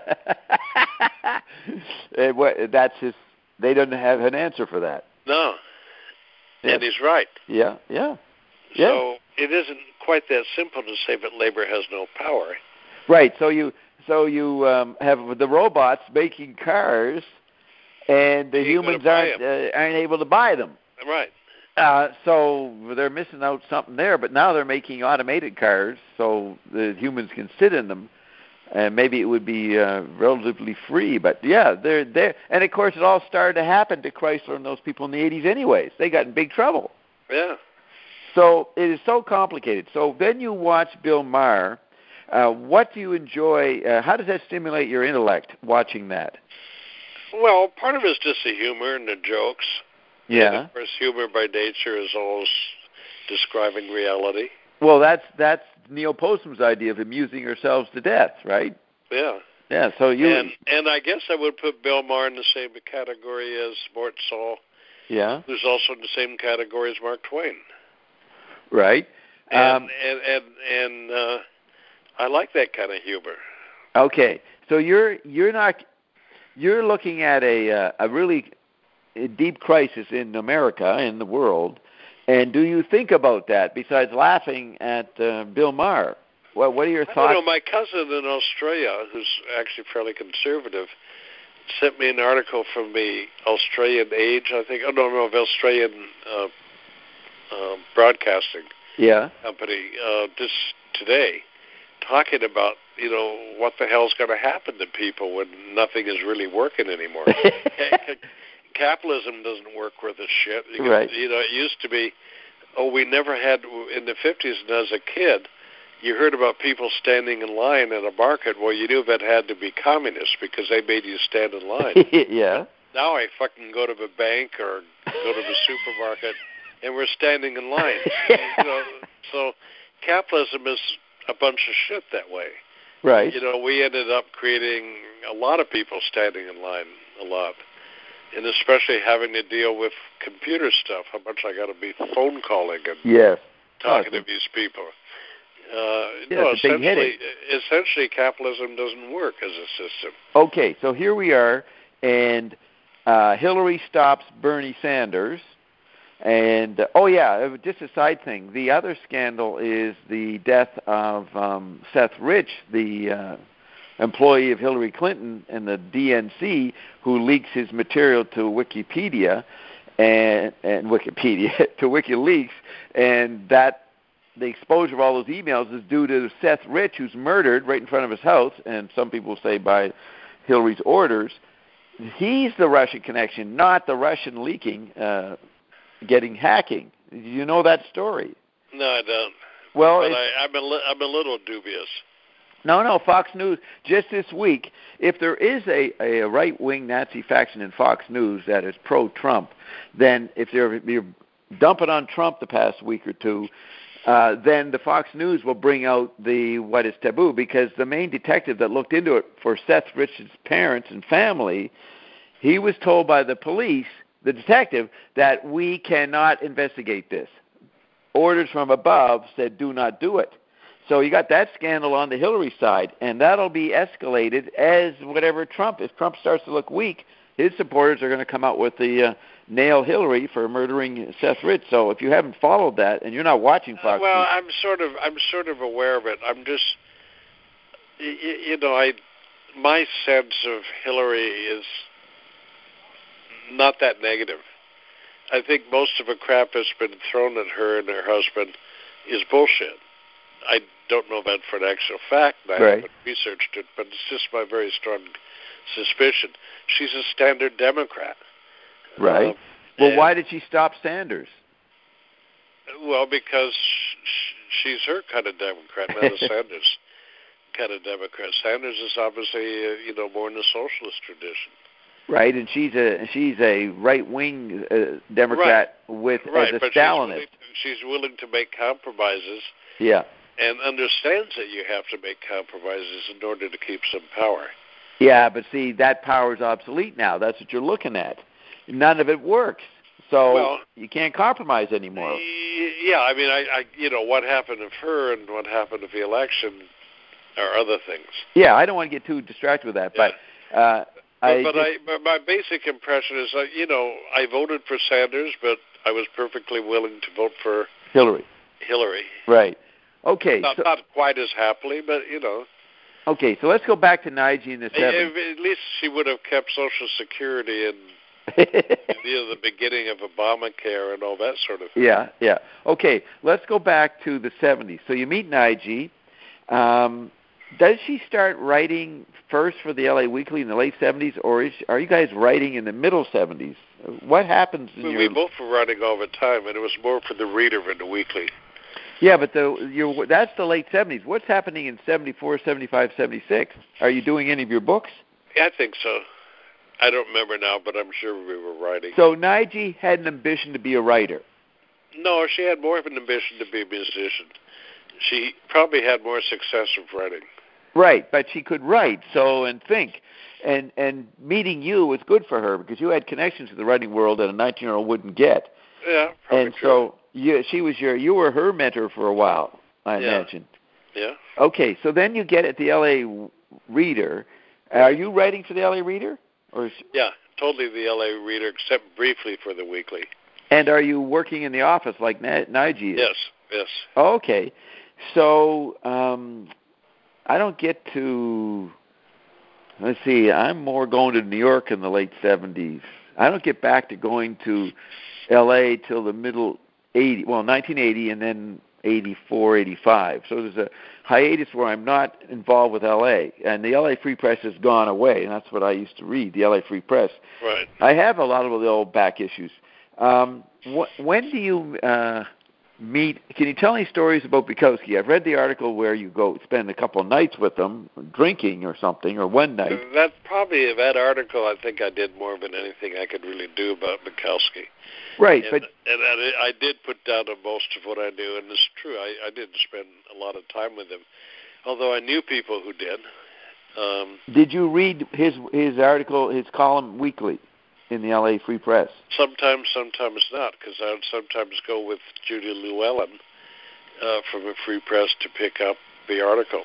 and what, that's his... They don't have an answer for that. No. Yeah. And he's right. Yeah, yeah. yeah. So it isn't quite that simple to say that labor has no power. Right. So you so you um, have the robots making cars, and the humans aren't uh, aren't able to buy them. Right. Uh, so they're missing out something there. But now they're making automated cars, so the humans can sit in them. And maybe it would be uh, relatively free, but yeah, they're there. And of course, it all started to happen to Chrysler and those people in the eighties, anyways. They got in big trouble. Yeah. So it is so complicated. So then you watch Bill Maher. Uh, what do you enjoy? Uh, how does that stimulate your intellect? Watching that? Well, part of it is just the humor and the jokes. Yeah. And of course, humor by nature is always describing reality. Well, that's that's Neil Postman's idea of amusing ourselves to death, right? Yeah. Yeah. So you and and I guess I would put Bill Maher in the same category as Mort Saul. Yeah. Who's also in the same category as Mark Twain. Right. And um, and and, and uh, I like that kind of humor. Okay. So you're you're not you're looking at a uh, a really deep crisis in America, in the world. And do you think about that, besides laughing at uh, Bill Maher? Well, what are your thoughts? I don't know. My cousin in Australia, who's actually fairly conservative, sent me an article from the Australian Age, I think. Oh, no, no, the Australian uh, uh, Broadcasting yeah. Company uh, just today, talking about, you know, what the hell's going to happen to people when nothing is really working anymore. Capitalism doesn't work worth a shit. Because, right. You know, it used to be, oh, we never had, in the fifties and as a kid, you heard about people standing in line at a market. Well, you knew that had to be communists because they made you stand in line. yeah. Now I fucking go to the bank or go to the supermarket, and we're standing in line. you know, so capitalism is a bunch of shit that way. Right. You know, we ended up creating a lot of people standing in line a lot, and especially having to deal with computer stuff, how much I got to be phone calling and yes. talking oh, to these people. Uh, yeah, no, it's a big essentially, headache. essentially, capitalism doesn't work as a system. Okay, so here we are, and uh, Hillary stops Bernie Sanders. And, uh, oh, yeah, just a side thing. The other scandal is the death of um, Seth Rich, the uh, employee of Hillary Clinton and the D N C, who leaks his material to Wikipedia and, and Wikipedia, to WikiLeaks, and that the exposure of all those emails is due to Seth Rich, who's murdered right in front of his house, and some people say by Hillary's orders. He's the Russian connection, not the Russian leaking, uh, getting hacking. You know that story? No, I don't. Well, but I, I'm, a li- I'm a little dubious. No, no, Fox News, just this week, if there is a, a right-wing Nazi faction in Fox News that is pro-Trump, then if they're, you're dumping on Trump the past week or two, Uh, then the Fox News will bring out the what is taboo, because the main detective that looked into it for Seth Rich's parents and family, he was told by the police, the detective, that we cannot investigate this. Orders from above said do not do it. So you got that scandal on the Hillary side, and that'll be escalated as whatever Trump, if Trump starts to look weak, his supporters are going to come out with the uh, nail Hillary for murdering Seth Rich. So if you haven't followed that and you're not watching Fox uh, well, News, I'm sort of I'm sort of aware of it. I'm just, you, you know, I my sense of Hillary is not that negative. I think most of the crap that's been thrown at her and her husband is bullshit. I don't know that for an actual fact, and I right. haven't researched it, but it's just my very strong suspicion. She's a standard Democrat. Right. Uh, well, why did she stop Sanders? Well, because sh- she's her kind of Democrat, not a Sanders kind of Democrat. Sanders is obviously, uh, you know, more in the socialist tradition. Right, and she's a she's a right-wing uh, Democrat right. with right, as a but Stalinist. She's willing, she's willing to make compromises. Yeah. And understands that you have to make compromises in order to keep some power. Yeah, but see, that power is obsolete now. That's what you're looking at. None of it works. So well, you can't compromise anymore. Yeah, I mean, I, I, you know, what happened to her and what happened to the election are other things. Yeah, I don't want to get too distracted with that, yeah. but uh, but, I but, just, I, but my basic impression is, uh, you know, I voted for Sanders, but I was perfectly willing to vote for Hillary. Hillary. Right. Okay. Not, so, not quite as happily, but, you know. Okay, so let's go back to Nige in the seventies. At least she would have kept Social Security and you know, the beginning of Obamacare and all that sort of thing. Yeah, yeah. Okay, let's go back to the seventies. So you meet Nige. Um, does she start writing first for the L A Weekly in the late seventies, or is, are you guys writing in the middle seventies? What happens in we, your... We both were writing all the time, and it was more for the reader than the weekly. Yeah, but the your that's the late seventies. What's happening in seventy-four, seventy-five, seventy-six? Are you doing any of your books? Yeah, I think so. I don't remember now, but I'm sure we were writing. So Nige had an ambition to be a writer. No, she had more of an ambition to be a musician. She probably had more success with writing. Right, but she could write, so and think. And and meeting you was good for her because you had connections to the writing world that a nineteen-year-old wouldn't get. Yeah, probably And could. so you, she was your you were her mentor for a while, I yeah. imagine. Yeah. Okay, so then you get at the L A Reader. Right. Are you writing for the L A Reader? Or is, yeah, totally the L A Reader, except briefly for the weekly. And are you working in the office like Nige is? Yes, yes. Okay, so um, I don't get to. Let's see. I'm more going to New York in the late seventies. I don't get back to going to L A till the middle eighty. Well, nineteen eighty, and then eighty-four, eighty-five. So there's a hiatus where I'm not involved with L A. And the L A Free Press has gone away, and that's what I used to read, the L A Free Press. Right. I have a lot of the old back issues. Um, wh- when do you uh, meet? Can you tell any stories about Bukowski? I've read the article where you go spend a couple of nights with them, drinking or something, or one night. That probably that article. I think I did more than anything I could really do about Bukowski. Right, and, but and I, I did put down most of what I knew, and it's true. I, I did spend a lot of time with him. although I knew people who did. Um, Did you read his his article, his column weekly in the L A Free Press? Sometimes, sometimes not, because I would sometimes go with Judy Llewellyn uh, from the Free Press to pick up the article.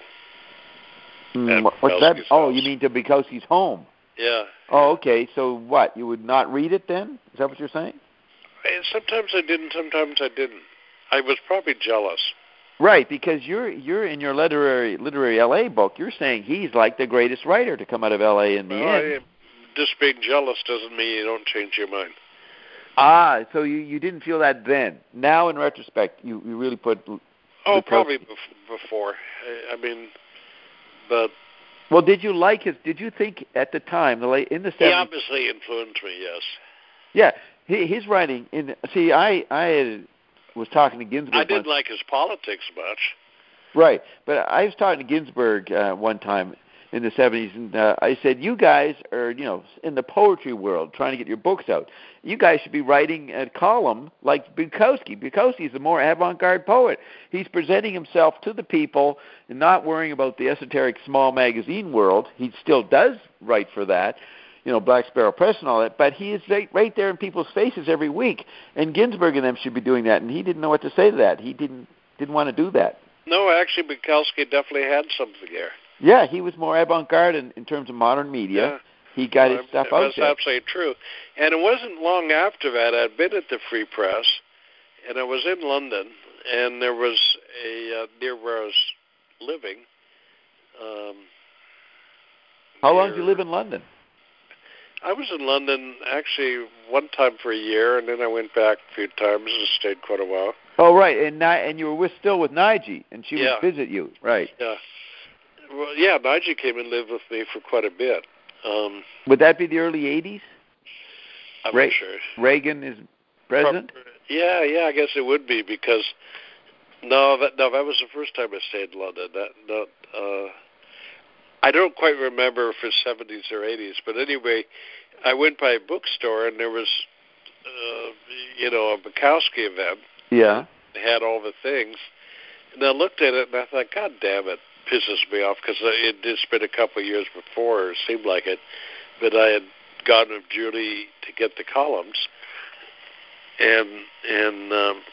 Mm, what's that? Oh, you mean to Bukowski's home? Yeah. Oh, okay. So what? You would not read it then? Is that what you're saying? And sometimes I didn't. Sometimes I didn't. I was probably jealous. Right, because you're you're in your literary literary L A book. You're saying he's like the greatest writer to come out of L A in the well, end. I, just being jealous doesn't mean you don't change your mind. Ah, so you, you didn't feel that then. Now, in retrospect, you, you really put. Oh, Bukowski. Probably before. I, I mean, but. Well, did you like his? Did you think at the time, the late in the seventies? He obviously influenced me. Yes. Yeah, his writing. In see, I I had, was talking to Ginsberg. I didn't once. like his politics much. Right, but I was talking to Ginsberg uh, one time in the seventies, and uh, I said, "You guys are, you know, in the poetry world, trying to get your books out. You guys should be writing a column like Bukowski. Bukowski is a more avant-garde poet. He's presenting himself to the people and not worrying about the esoteric small magazine world. He still does write for that, you know, Black Sparrow Press and all that, but he is right, right there in people's faces every week. And Ginsberg and them should be doing that, and he didn't know what to say to that. He didn't didn't want to do that. No, actually, Bukowski definitely had something there. Yeah, he was more avant-garde in, in terms of modern media. Yeah. He got well, his stuff out that's there. That's absolutely true. And it wasn't long after that I'd been at the Free Press, and I was in London, and there was a, uh, near where I was living. Um, How near, long did you live in London? I was in London actually one time for a year, and then I went back a few times and stayed quite a while. Oh, right, and Ni- and you were with, still with Nige, and she yeah. would visit you, right? Yeah. Well, yeah, Nige came and lived with me for quite a bit. Um, would that be the early eighties? I'm Re- not sure. Reagan is president? Pro- yeah, yeah, I guess it would be because no, that no, that was the first time I stayed in London. That not, uh, I don't quite remember if it's seventies or eighties, but anyway, I went by a bookstore and there was, uh, you know, a Bukowski event. Yeah. They had all the things, and I looked at it and I thought, God damn it. Pisses me off because it did spend a couple of years before, it seemed like it, that I had gone with Judy to get the columns, and and um,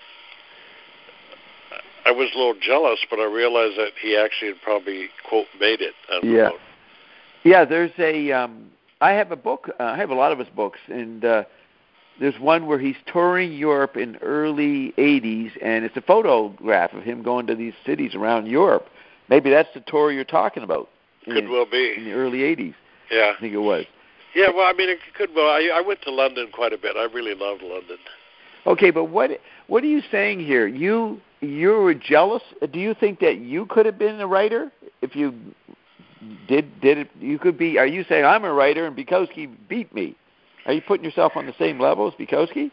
I was a little jealous, but I realized that he actually had probably quote made it. Yeah, yeah. There's a um, I have a book. Uh, I have a lot of his books, and uh, there's one where he's touring Europe in early eighties, and it's a photograph of him going to these cities around Europe. Maybe that's the tour you're talking about. Could in, well be. In the early eighties. Yeah. I think it was. Yeah, well, I mean, it could well. I, I went to London quite a bit. I really loved London. Okay, but what what are you saying here? You you were jealous? Do you think that you could have been a writer if you did did it? You could be. Are you saying I'm a writer and Bukowski beat me? Are you putting yourself on the same level as Bukowski?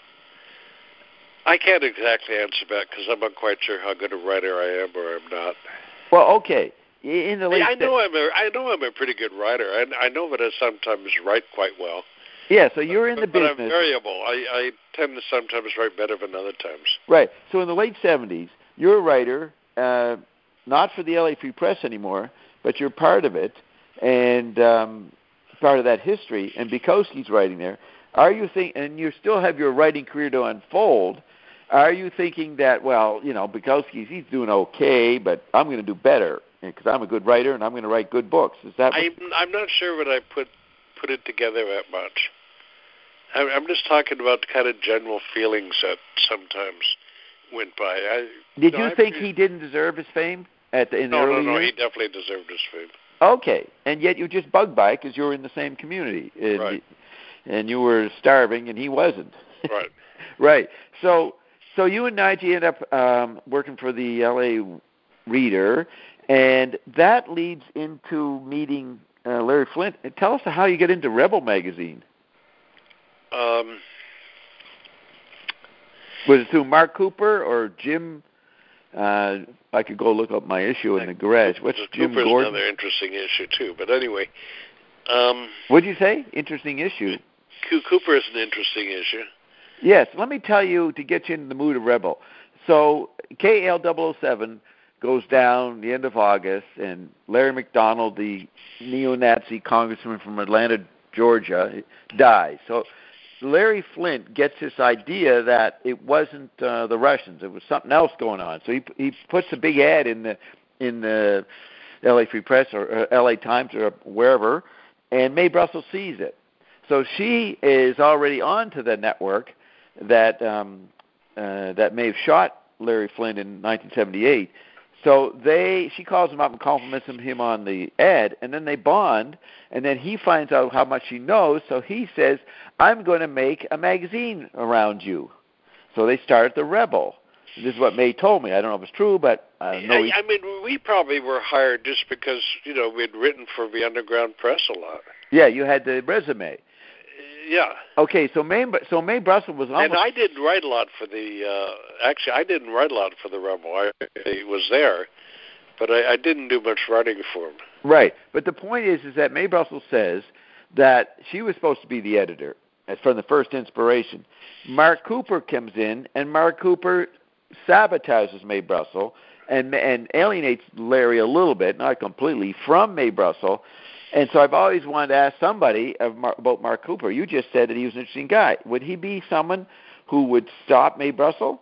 I can't exactly answer that because I'm not quite sure how good a writer I am or I'm not. Well, okay. In the late I know I'm a I know I'm a pretty good writer. I, I know that I sometimes write quite well. Yeah, so you're in the but, business. But I'm variable. I, I tend to sometimes write better than other times. Right. So in the late seventies, you're a writer, uh, not for the L A Free Press anymore, but you're part of it and um, part of that history. And Bukowski's writing there. Are you think? And you still have your writing career to unfold. Are you thinking that, well, you know, Bukowski's, he's doing okay, but I'm going to do better because I'm a good writer and I'm going to write good books? Is that? What I'm, I'm not sure that I put put it together that much. I'm, I'm just talking about kind of general feelings that sometimes went by. I, Did you, know, you I think pre- he didn't deserve his fame at the, in no, the early No, no, years? he definitely deserved his fame. Okay, and yet you just bugged by it because you were in the same community. And, right. And you were starving and he wasn't. Right. Right. So so you and Nige end up um, working for the L A Reader, and that leads into meeting uh, Larry Flynt. Tell us how you get into Rebel magazine. Um, Was it through Mark Cooper or Jim? Uh, I could go look up my issue in the garage. What's Jim Cooper's Gordon? another interesting issue too. But anyway, um, what did you say? Interesting issue. Cooper is an interesting issue. Yes. Let me tell you to get you into the mood of Rebel. So K L double oh seven goes down the end of August, and Larry McDonald, the neo-Nazi congressman from Atlanta, Georgia, dies. So Larry Flynt gets this idea that it wasn't uh, the Russians; it was something else going on. So he he puts a big ad in the in the L A Free Press or, or L A Times or wherever, and Mae Brussell sees it. So she is already onto the network that um, uh, that may have shot Larry Flynt in nineteen seventy-eight. So they, she calls him up and compliments him on the ad, and then they bond, and then he finds out how much she knows, so he says, I'm going to make a magazine around you. So they start The Rebel. This is what May told me. I don't know if it's true, but I know. I, I mean, we probably were hired just because, you know, we'd written for the underground press a lot. Yeah, you had the resume. Yeah. Okay, so May, so Mae Brussell was almost... And I didn't write a lot for the, uh, actually, I didn't write a lot for The Rebel. I, I was there, but I, I didn't do much writing for him. Right, but the point is, is that Mae Brussell says that she was supposed to be the editor from the first inspiration. Mark Cooper comes in, and Mark Cooper sabotages Mae Brussell and, and alienates Larry a little bit, not completely, from Mae Brussell. And so I've always wanted to ask somebody about Mark Cooper. You just said that he was an interesting guy. Would he be someone who would stop Mae Brussell?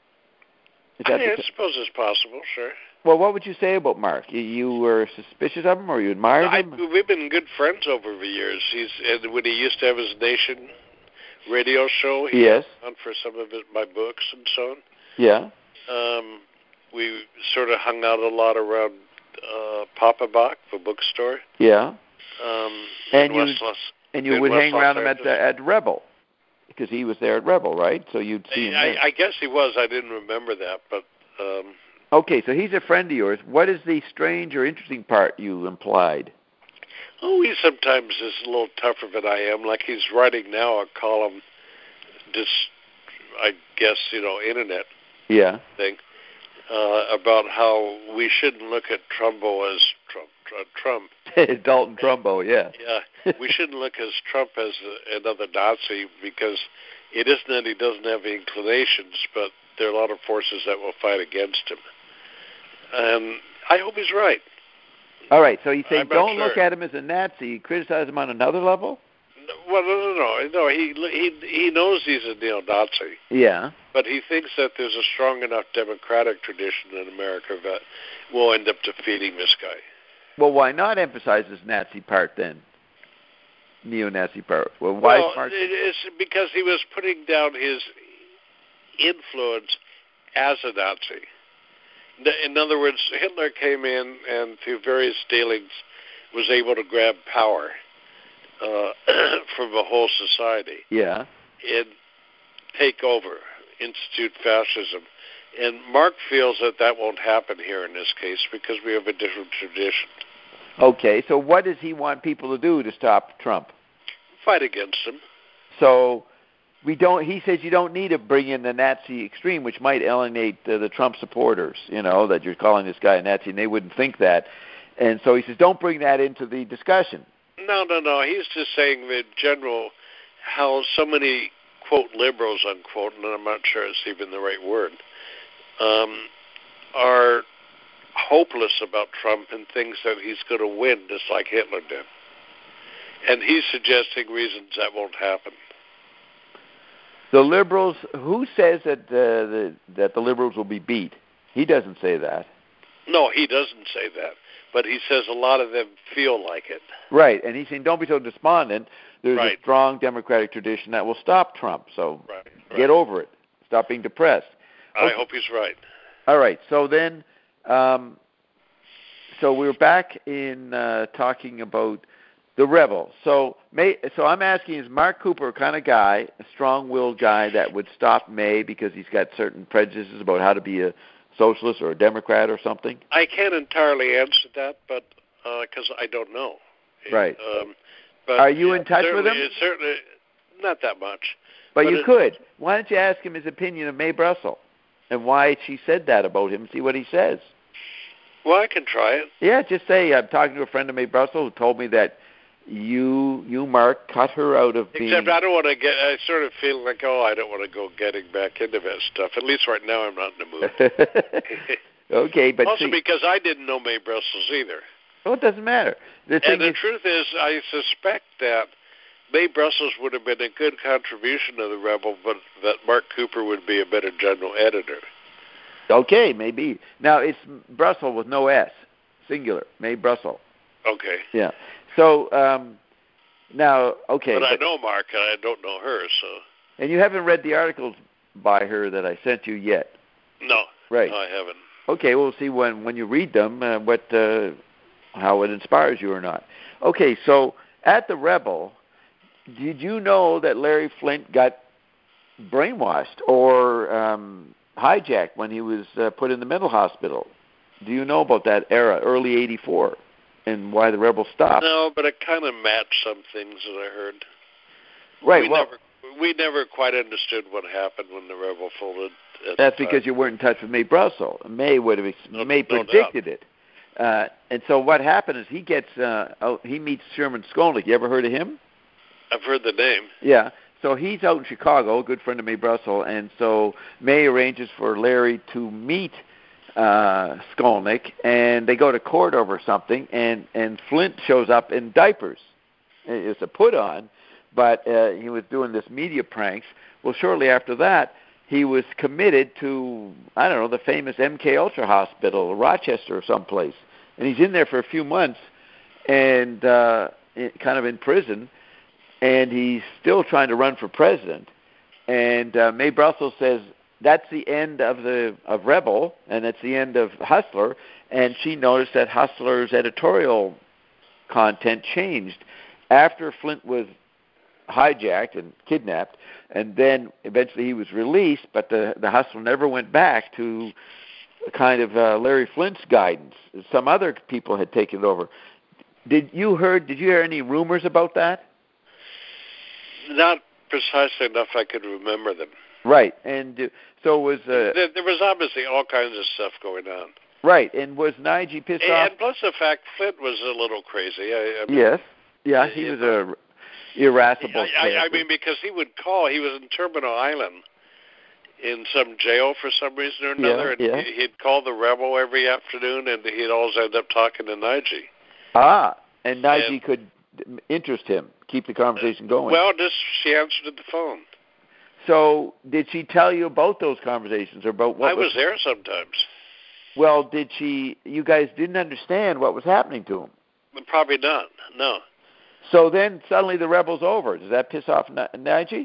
Is that I, I suppose it's possible, sure. Well, what would you say about Mark? You, you were suspicious of him, or you admired I, him? We've been good friends over the years. He's and when he used to have his Nation radio show, he yes, on for some of his, my books and so on. Yeah. Um, we sort of hung out a lot around uh, Papa Bach, the bookstore. Yeah. Um, and you West Los, and you would West hang Los around him Angeles. at at Rebel because he was there at Rebel, right? So you'd see him. I, I guess he was. I didn't remember that, but. Um, Okay, so he's a friend of yours. What is the strange or interesting part you implied? Oh, he sometimes is a little tougher than I am. Like he's writing now a column, just, I guess, you know, internet yeah. thing, uh, about how we shouldn't look at Trumbo as Trump. Uh, Trump. Dalton Trumbo, yeah. Yeah, we shouldn't look at Trump as a, another Nazi because it isn't that he doesn't have the inclinations, but there are a lot of forces that will fight against him. Um, I hope he's right. All right, so you say don't sure. look at him as a Nazi, criticize him on another level? No, well, no, no, no. no he, he, he knows he's a neo-Nazi. Yeah. But he thinks that there's a strong enough democratic tradition in America that will end up defeating this guy. Well, why not emphasize this Nazi part then? Neo-Nazi part. Well, why well Mark- it's because he was putting down his influence as a Nazi. In other words, Hitler came in and through various dealings was able to grab power uh, from the whole society. Yeah. And take over, institute fascism. And Mark feels that that won't happen here in this case because we have a different tradition. Okay, so what does he want people to do to stop Trump? Fight against him. So we don't. He says you don't need to bring in the Nazi extreme, which might alienate uh, the Trump supporters. You know that you're calling this guy a Nazi, and they wouldn't think that. And so he says, don't bring that into the discussion. No, no, no. He's just saying that general how so many quote liberals unquote, and I'm not sure it's even the right word, um, are hopeless about Trump and thinks that he's going to win, just like Hitler did. And he's suggesting reasons that won't happen. The liberals, who says that uh, the that the liberals will be beat? He doesn't say that. No, he doesn't say that. But he says a lot of them feel like it. Right, and he's saying don't be so despondent. There's right. a strong democratic tradition that will stop Trump. So right, right. get over it. Stop being depressed. I okay. hope he's right. All right, so then, um, so we're back in uh, talking about the rebel. So, May, so I'm asking, is Mark Cooper a kind of guy, a strong-willed guy that would stop May because he's got certain prejudices about how to be a socialist or a Democrat or something? I can't entirely answer that, but because uh, I don't know. Right. Um, but are you yeah, in touch with him? It's certainly not that much. But, but you it, could. Why don't you ask him his opinion of Mae Brussell and why she said that about him? See what he says. Well, I can try it. Yeah, just say I'm talking to a friend of Mae Brussell who told me that you, you, Mark, cut her out of being... Except I don't want to get... I sort of feel like, oh, I don't want to go getting back into that stuff. At least right now I'm not in the mood. Okay, but also see, because I didn't know May Brussels either. Well, it doesn't matter. The thing and the is, truth is, I suspect that May Brussels would have been a good contribution to the Rebel, but that Mark Cooper would be a better general editor. Okay, maybe. Now, it's Brussels with no S, singular, May Brussels. Okay. Yeah. So, um, now, okay. But, but I know Mark, and I don't know her, so. And you haven't read the articles by her that I sent you yet? No. Right. No, I haven't. Okay, we'll see when, when you read them uh, what uh, how it inspires you or not. Okay, so at the Rebel, did you know that Larry Flynt got brainwashed or um, hijacked when he was uh, put in the mental hospital? Do you know about that era, early eighty-four, and why the Rebel stopped? No, but it kind of matched some things that I heard. Right, we well... Never, we never quite understood what happened when the Rebel folded. That's because you weren't in touch with May Brussels. May would have no, May no predicted doubt. it, uh, and so what happened is he gets uh, oh, he meets Sherman Skolnick. You ever heard of him? I've heard the name. Yeah. So he's out in Chicago, a good friend of May Brussels, and so May arranges for Larry to meet uh, Skolnick, and they go to court over something, and and Flynt shows up in diapers. It's a put on, but uh, he was doing this media pranks. Well, shortly after that, he was committed to, I don't know, the famous M K Ultra Hospital, Rochester or someplace. And he's in there for a few months and uh, kind of in prison, and he's still trying to run for president. And uh, May Brussels says, that's the end of the of Rebel, and that's the end of Hustler. And she noticed that Hustler's editorial content changed. After Flynt was hijacked and kidnapped, and then eventually he was released, but the, the Hustler never went back to kind of uh, Larry Flynt's guidance. Some other people had taken it over. Did you heard? Did you hear any rumors about that? Not precisely enough I could remember them. Right, and uh, so was... Uh, there, there was obviously all kinds of stuff going on. Right, and was Nige pissed and, off? And plus the fact Flynt was a little crazy. I, I mean, yes, yeah, he was know. a... irascible. I, I, I mean, because he would call. He was in Terminal Island in some jail for some reason or another, yeah, and yeah. he'd call the Rebel every afternoon, and he'd always end up talking to Nige. Ah, and Nige and, could interest him, keep the conversation going. Well, just she answered the phone. So, did she tell you about those conversations or about what? I was, was there sometimes. Well, did she? You guys didn't understand what was happening to him. Probably not. No. So then suddenly the Rebel's over. Does that piss off Nige?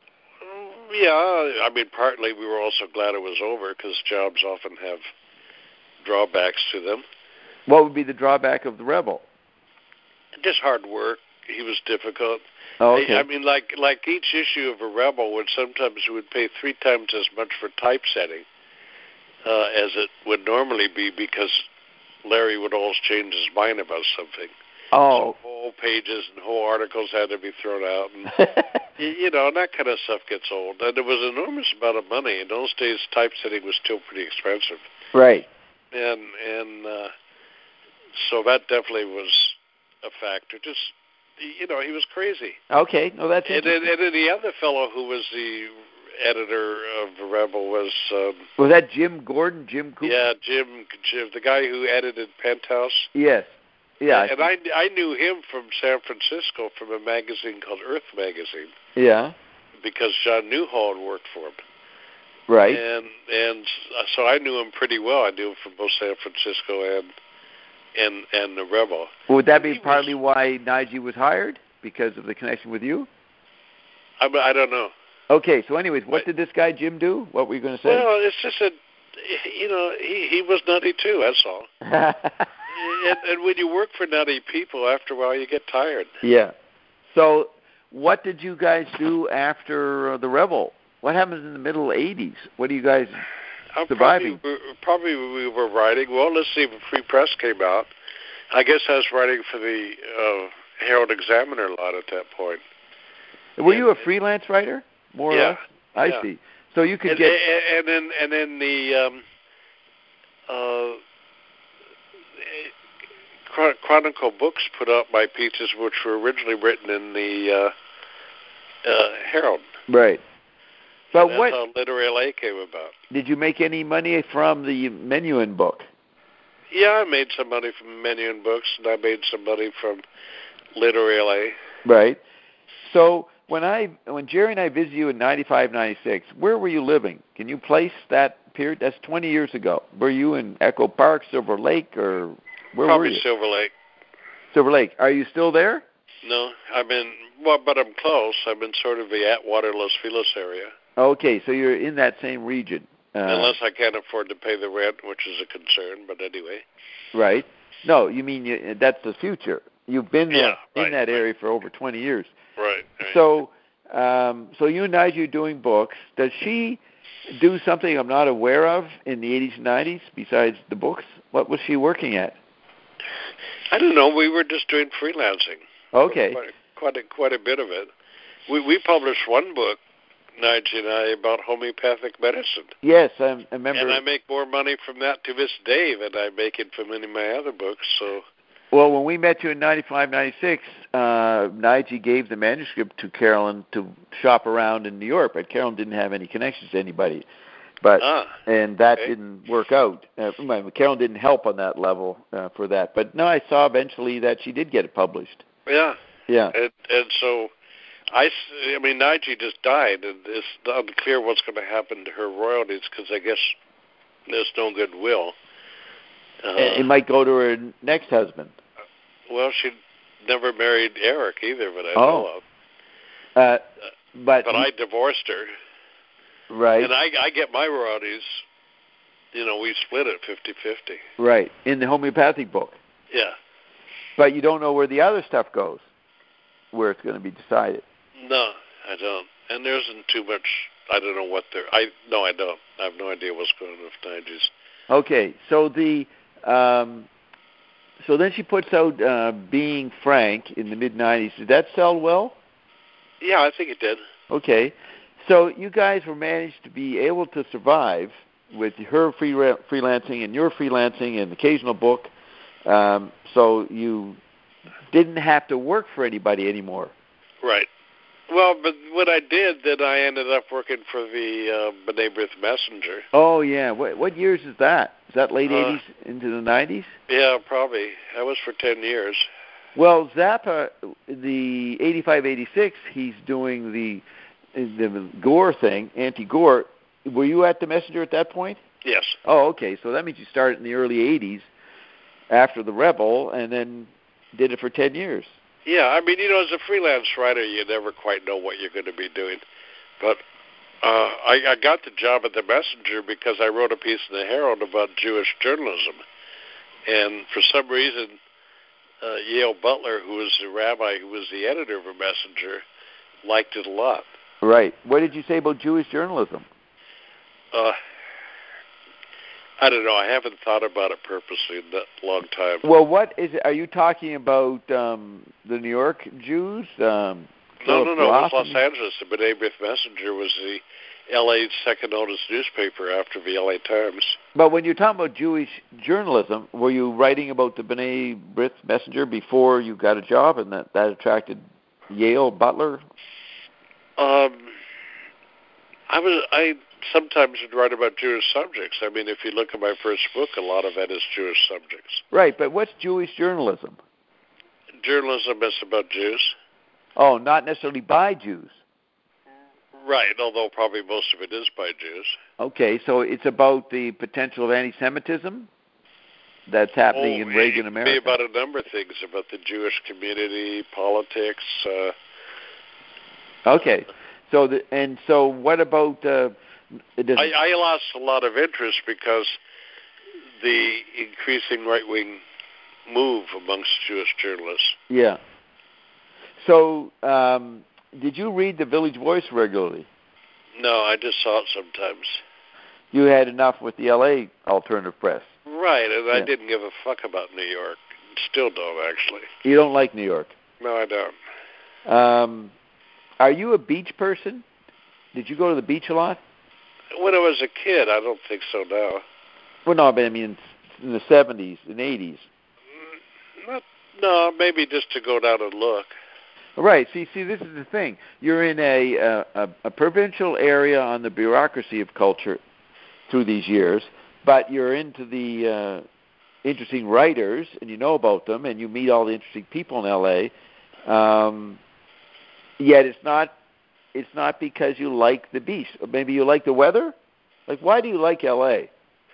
Yeah, I mean, partly we were also glad it was over because jobs often have drawbacks to them. What would be the drawback of the Rebel? Just hard work. He was difficult. Oh, okay. I, I mean, like like each issue of a Rebel would sometimes you would pay three times as much for typesetting uh, as it would normally be because Larry would always change his mind about something. Oh. So whole pages and whole articles had to be thrown out. And, you know, and that kind of stuff gets old. And there was an enormous amount of money. In those days, typesetting was still pretty expensive. Right. And, and uh, so that definitely was a factor. Just, you know, he was crazy. Okay. No, that's and interesting. then, and then the other fellow who was the editor of the Rebel was... Um, was that Jim Gordon, Jim Cooper? Yeah, Jim, Jim, the guy who edited Penthouse. Yes. Yeah, and I, I knew him from San Francisco from a magazine called Earth Magazine. Yeah. Because John Newhall worked for him. Right. And and so I knew him pretty well. I knew him from both San Francisco and and and the Rebel. Well, would that be he partly was, why Nige was hired? Because of the connection with you? I, I don't know. Okay, so anyways, what did this guy Jim do? What were you going to say? Well, it's just that, you know, he, he was nutty too, that's all. and, and when you work for nutty people, after a while you get tired. Yeah. So what did you guys do after uh, the Rebel? What happens in the middle eighties? What are you guys uh, surviving? Probably, probably we were writing. Well, let's see, when Free Press came out, I guess I was writing for the uh, Herald Examiner a lot at that point. Were and, you a freelance writer, more yeah, or less? I yeah. see. So you could and, get... And, and then, and then the... Um, uh, Chronicle Books put out my pieces, which were originally written in the uh, uh, Herald. Right. But and that's what how Literary L A came about. Did you make any money from the Menuhin book? Yeah, I made some money from Menuhin books, and I made some money from Literary L A. Right. So when I when Jerry and I visited you in ninety-five, ninety-six, where were you living? Can you place that period? That's twenty years ago. Were you in Echo Park, Silver Lake, or where Probably were you? Silver Lake. Silver Lake. Are you still there? No, I'm in, well, but I'm close. I'm in sort of the Atwater, Los Feliz area. Okay, so you're in that same region. Uh, Unless I can't afford to pay the rent, which is a concern, but anyway. Right. No, you mean you, that's the future. You've been there, yeah, right, in that right. area for over twenty years. Right. right. So, um, so you and Nigel are doing books. Does she do something I'm not aware of in the eighties and nineties besides the books? What was she working at? I don't know. We were just doing freelancing. Okay. Quite, quite, a, quite a bit of it. We we published one book, Nigel and I, about homeopathic medicine. Yes, I, I remember. And I make more money from that to this day than I make it from any of my other books. So. Well, when we met you in ninety-five, ninety-six, uh, Nigel gave the manuscript to Carolyn to shop around in New York, but Carolyn didn't have any connections to anybody. But ah, and that okay. didn't work out. Uh, Carolyn didn't help on that level uh, for that. But no, I saw eventually that she did get it published. Yeah. Yeah. And, and so, I, I mean, Nigel just died, and it's unclear what's going to happen to her royalties because I guess there's no goodwill. Uh, it might go to her next husband. Well, she never married Eric either, but I oh. know of. Uh, but but he, I divorced her. Right. And I, I get my royalties. You know, we split it fifty-fifty. Right, in the homeopathic book. Yeah. But you don't know where the other stuff goes, where it's going to be decided. No, I don't. And there isn't too much. I don't know what they're. I no, I don't. I have no idea what's going on with Nigel's. Okay, so the. Um, So then she puts out uh, Being Frank in the mid nineties. Did that sell well? Yeah, I think it did. Okay. So you guys were managed to be able to survive with her free freelancing and your freelancing and occasional book. Um, so you didn't have to work for anybody anymore. Right. Well, but what I did, then I ended up working for the uh, B'nai B'rith Messenger. Oh, yeah. What, what years is that? Is that late uh, eighties into the nineties? Yeah, probably. That was for ten years. Well, Zappa, the eighty-five, eighty-six, he's doing the the Gore thing, anti-Gore. Were you at the Messenger at that point? Yes. Oh, okay. So that means you started in the early eighties after the Rebel and then did it for ten years. Yeah, I mean, you know, as a freelance writer, you never quite know what you're going to be doing. But uh, I, I got the job at the Messenger because I wrote a piece in the Herald about Jewish journalism. And for some reason, uh, Yale Butler, who was the rabbi who was the editor of the Messenger, liked it a lot. Right. What did you say about Jewish journalism? Uh, I don't know. I haven't thought about it purposely in that long time. Well, what is it? Are you talking about um, the New York Jews? Um, no, no, no. Roth? It was Los Angeles. The B'nai B'rith Messenger was the L A's second oldest newspaper after the L A Times. But when you're talking about Jewish journalism, were you writing about the B'nai B'rith Messenger before you got a job, and that, that attracted Yale Butler? Um, I was I. Sometimes would write about Jewish subjects. I mean, if you look at my first book, a lot of that is Jewish subjects. Right, but what's Jewish journalism? Journalism is about Jews. Oh, not necessarily by Jews. Right, although probably most of it is by Jews. Okay, so it's about the potential of anti-Semitism that's happening oh, in Reagan it America. It could be about a number of things, about the Jewish community, politics. Uh, okay, so the, and so what about... Uh, I, I lost a lot of interest because the increasing right-wing move amongst Jewish journalists. Yeah. So, um, did you read the Village Voice regularly? No, I just saw it sometimes. You had enough with the L A alternative press. Right, and I yeah. didn't give a fuck about New York. Still don't, actually. You don't like New York? No, I don't. Um, are you a beach person? Did you go to the beach a lot? When I was a kid, I don't think so now. Well, no, but I mean in the seventies and eighties. Not, no, maybe just to go down and look. Right. See, see, this is the thing. You're in a, a a provincial area on the bureaucracy of culture through these years, but you're into the uh, interesting writers, and you know about them, and you meet all the interesting people in L A. Um, yet it's not it's not because you like the beach. Or maybe you like the weather. Like, why do you like L A?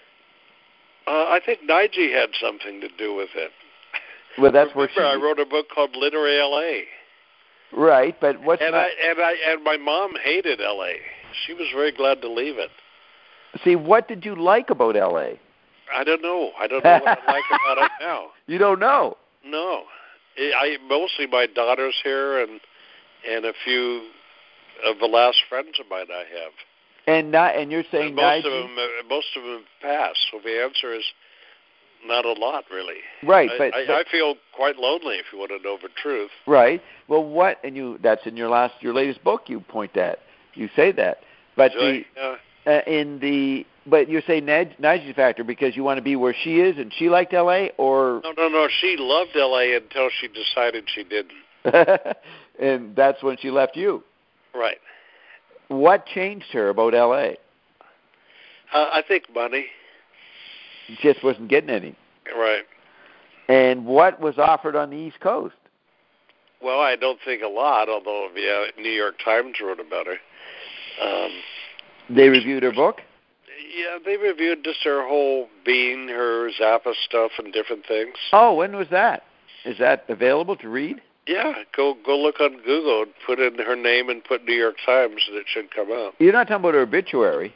Uh, I think Nige had something to do with it. Well, that's Remember, where she. I wrote a book called Literary L A. Right, but what's and not... I and I and my mom hated L A. She was very glad to leave it. See, what did you like about L A? I don't know. I don't know what I like about it now. You don't know? No, I mostly my daughter's here and and a few of the last friends of mine I have. And not, and you're saying and most Nige? of them, uh, most of them passed. So the answer is not a lot, really. Right, I, but, I, but I feel quite lonely, if you want to know the truth. right. Well, what? And you that's in your last, your latest book. You point at. You say that, but the Yeah. uh, in the but you're saying Nige's factor because you want to be where she is, and she liked L A, or No, no, no. She loved L A until she decided she didn't. and that's when she left you. Right. What changed her about L A? Uh, I think money. Just wasn't getting any. Right. And what was offered on the East Coast? Well, I don't think a lot, although yeah, New York Times wrote about her. Um, they reviewed her book? Yeah, they reviewed just her whole being, her Zappa stuff and different things. Oh, when was that? Is that available to read? Yeah, go go look on Google and put in her name and put New York Times and it should come out. You're not talking about her obituary.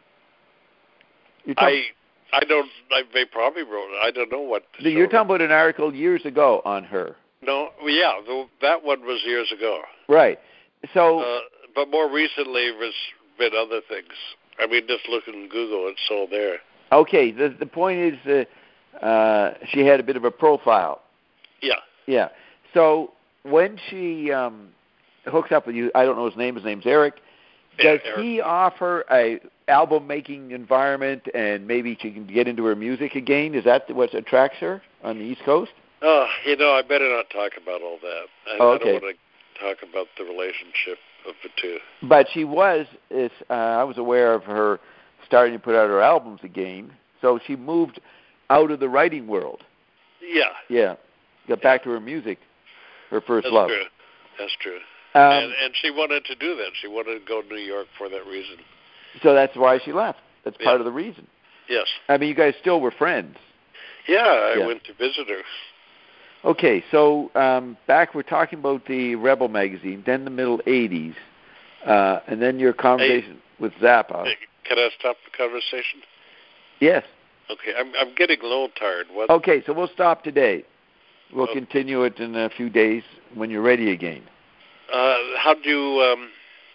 You're talking I I don't. I, they probably wrote it. I don't know what. You're talking about an article years ago on her. No, well, yeah, the, that one was years ago. Right. So, uh, but more recently, there's been other things. I mean, just look in Google; it's all there. Okay. The the point is, uh, uh, she had a bit of a profile. Yeah. Yeah. So when she um, hooks up with you, I don't know his name. His name's Eric. Does yeah, Eric. he offer a album-making environment, and maybe she can get into her music again? Is that what attracts her on the East Coast? Oh, you know, I better not talk about all that. I, oh, okay. I don't want to talk about the relationship of the two. But she was, is, uh, I was aware of her starting to put out her albums again, so she moved out of the writing world. Yeah. Yeah. Got back to her music, her first That's love. True. That's true. Um, and, and she wanted to do that. She wanted to go to New York for that reason. So that's why she left. That's yeah. part of the reason. Yes. I mean, you guys still were friends. Yeah, I yeah. went to visit her. Okay, so um, back we're talking about the Rebel magazine, then the middle eighties, uh, and then your conversation hey, with Zappa. Hey, can I stop the conversation? Yes. Okay, I'm I'm getting a little tired. What? Okay, so we'll stop today. We'll okay. continue it in a few days when you're ready again. Uh, how do you, um,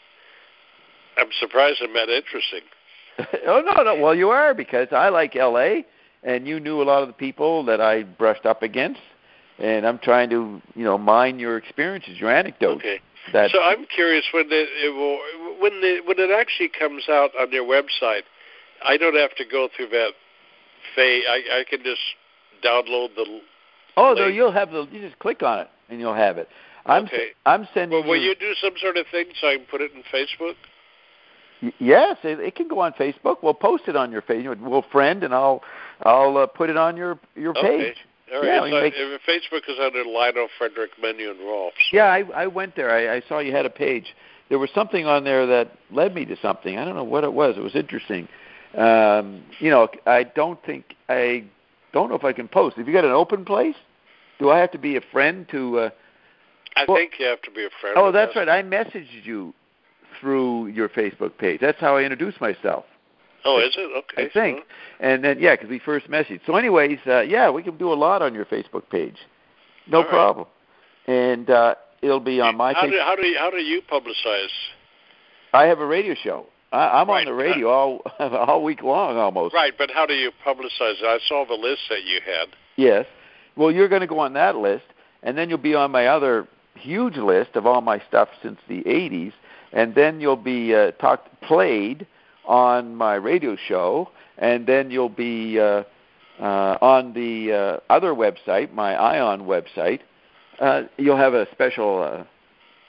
I'm surprised I'm that interesting. oh, no, no. Well, you are, because I like L A, and you knew a lot of the people that I brushed up against, and I'm trying to, you know, mine your experiences, your anecdotes. Okay. That so I'm curious, when the, it will, when the, when it actually comes out on your website, I don't have to go through that phase. I, I can just download the Oh, link. no, you'll have the, you just click on it, and you'll have it. I'm, okay. I'm sending well, will you... you do some sort of thing so I can put it in Facebook? Y- yes, it, it can go on Facebook. We'll post it on your Facebook. We'll friend, and I'll I'll uh, put it on your your okay. page. All right. Yeah, so make... Facebook is under Lionel Frederick Menu and Rolf. So. Yeah, I, I went there. I, I saw you had a page. There was something on there that led me to something. I don't know what it was. It was interesting. Um, you know, I don't think I don't know if I can post. Have you got an open place? Do I have to be a friend to? Uh, I well, think you have to be a friend. Oh, that's us. right. I messaged you through your Facebook page. That's how I introduced myself. Oh, is it? Okay. I think. So. And then, yeah, because we first messaged. So anyways, uh, yeah, we can do a lot on your Facebook page. No All right. problem. And uh, it'll be on my how page. Do, how, do you, how do you publicize? I have a radio show. I, I'm right. on the radio all all week long almost. Right, but how do you publicize it? I saw the list that you had. Yes. Well, you're going to go on that list, and then you'll be on my other huge list of all my stuff since the eighties, and then you'll be uh, talked played on my radio show, and then you'll be uh, uh, on the uh, other website, my Ion website. Uh, you'll have a special uh,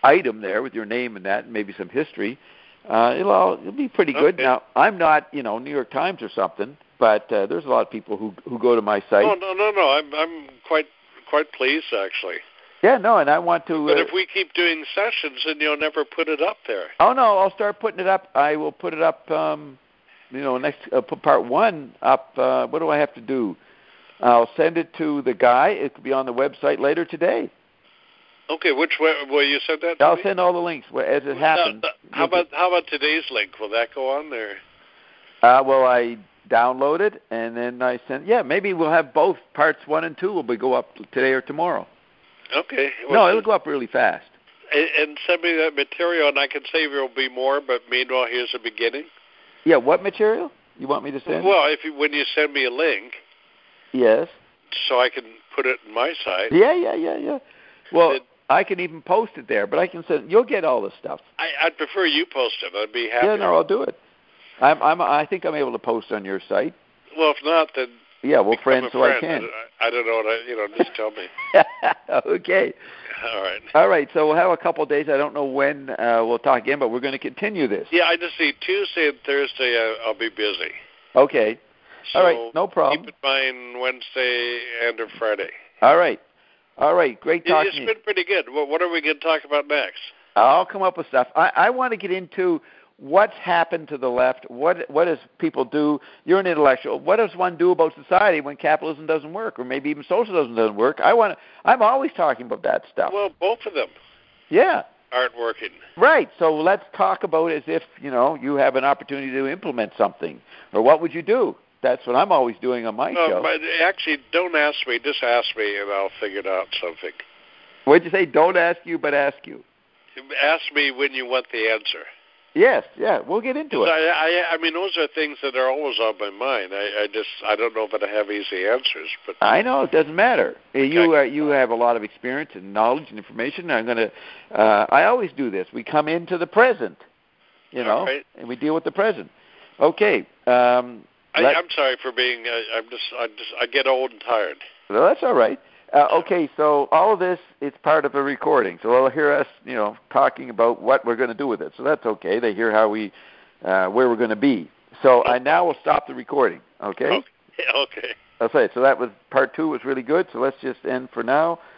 item there with your name and that, and maybe some history. Uh, it'll all, it'll be pretty good. Okay. Now, I'm not, you know, New York Times or something, but uh, there's a lot of people who who go to my site. No, no, no, no. I'm I'm quite quite pleased actually. Yeah, no, and I want to. But uh, if we keep doing sessions, then you'll never put it up there. Oh no, I'll start putting it up. I will put it up. Um, you know, next uh, put part one up. Uh, what do I have to do? I'll send it to the guy. It could be on the website later today. Okay, which way will you send that? To I'll me? send all the links where, as it happens. Uh, how about how about today's link? Will that go on there? Uh, well, I download it and then I send. Yeah, maybe we'll have both parts one and two. Will be go up today or tomorrow. Okay. Well, No, it'll go up really fast. And, and send me that material, and I can say there will be more. But meanwhile, here's the beginning. Yeah, what material you want me to send? Well, if you, when you send me a link, yes. so I can put it in my site. Yeah, yeah, yeah, yeah. Well, It, I can even post it there, but I can send. You'll get all the stuff. I, I'd prefer you post it. I'd be happy. Yeah, no, I'll do it. I'm, I'm, I think I'm able to post on your site. Well, if not, then yeah, we'll become friends a so friend. I can. I, I don't know what I, you know. Just tell me. Okay. All right. All right. So we'll have a couple of days. I don't know when uh, we'll talk again, but we're going to continue this. Yeah, I just see Tuesday and Thursday. I, I'll be busy. Okay. So all right. No problem. Keep in mind Wednesday and or Friday. All right. All right. Great talking. It's been pretty good. What, what are we going to talk about next? I'll come up with stuff. I, I want to get into what's happened to the left. What what does people do? You're an intellectual. What does one do about society when capitalism doesn't work, or maybe even socialism doesn't work? I want. To, I'm always talking about that stuff. Well, both of them. Yeah. Aren't working. Right. So let's talk about it as if you know you have an opportunity to implement something, or what would you do? That's what I'm always doing on my no, show. But actually, don't ask me. Just ask me, and I'll figure out something. What'd you say? Don't ask you, but ask you. Ask me when you want the answer. Yes, yeah, we'll get into it. I, I, I mean, those are things that are always on my mind. I, I just, I don't know that I have easy answers. But I know it doesn't matter. Okay. You, uh, you have a lot of experience and knowledge and information. I'm gonna. Uh, I always do this. We come into the present, you know, right. and we deal with the present. Okay. Um, I, let, I'm sorry for being. Uh, I'm just, I just, I get old and tired. well, that's all right. Uh, okay, so all of this is part of a recording. So they'll hear us, you know, talking about what we're going to do with it. So that's okay. They hear how we, uh, where we're going to be. So I now will stop the recording. Okay. Okay. Okay. I'll say. So that was part two was really good. So let's just end for now.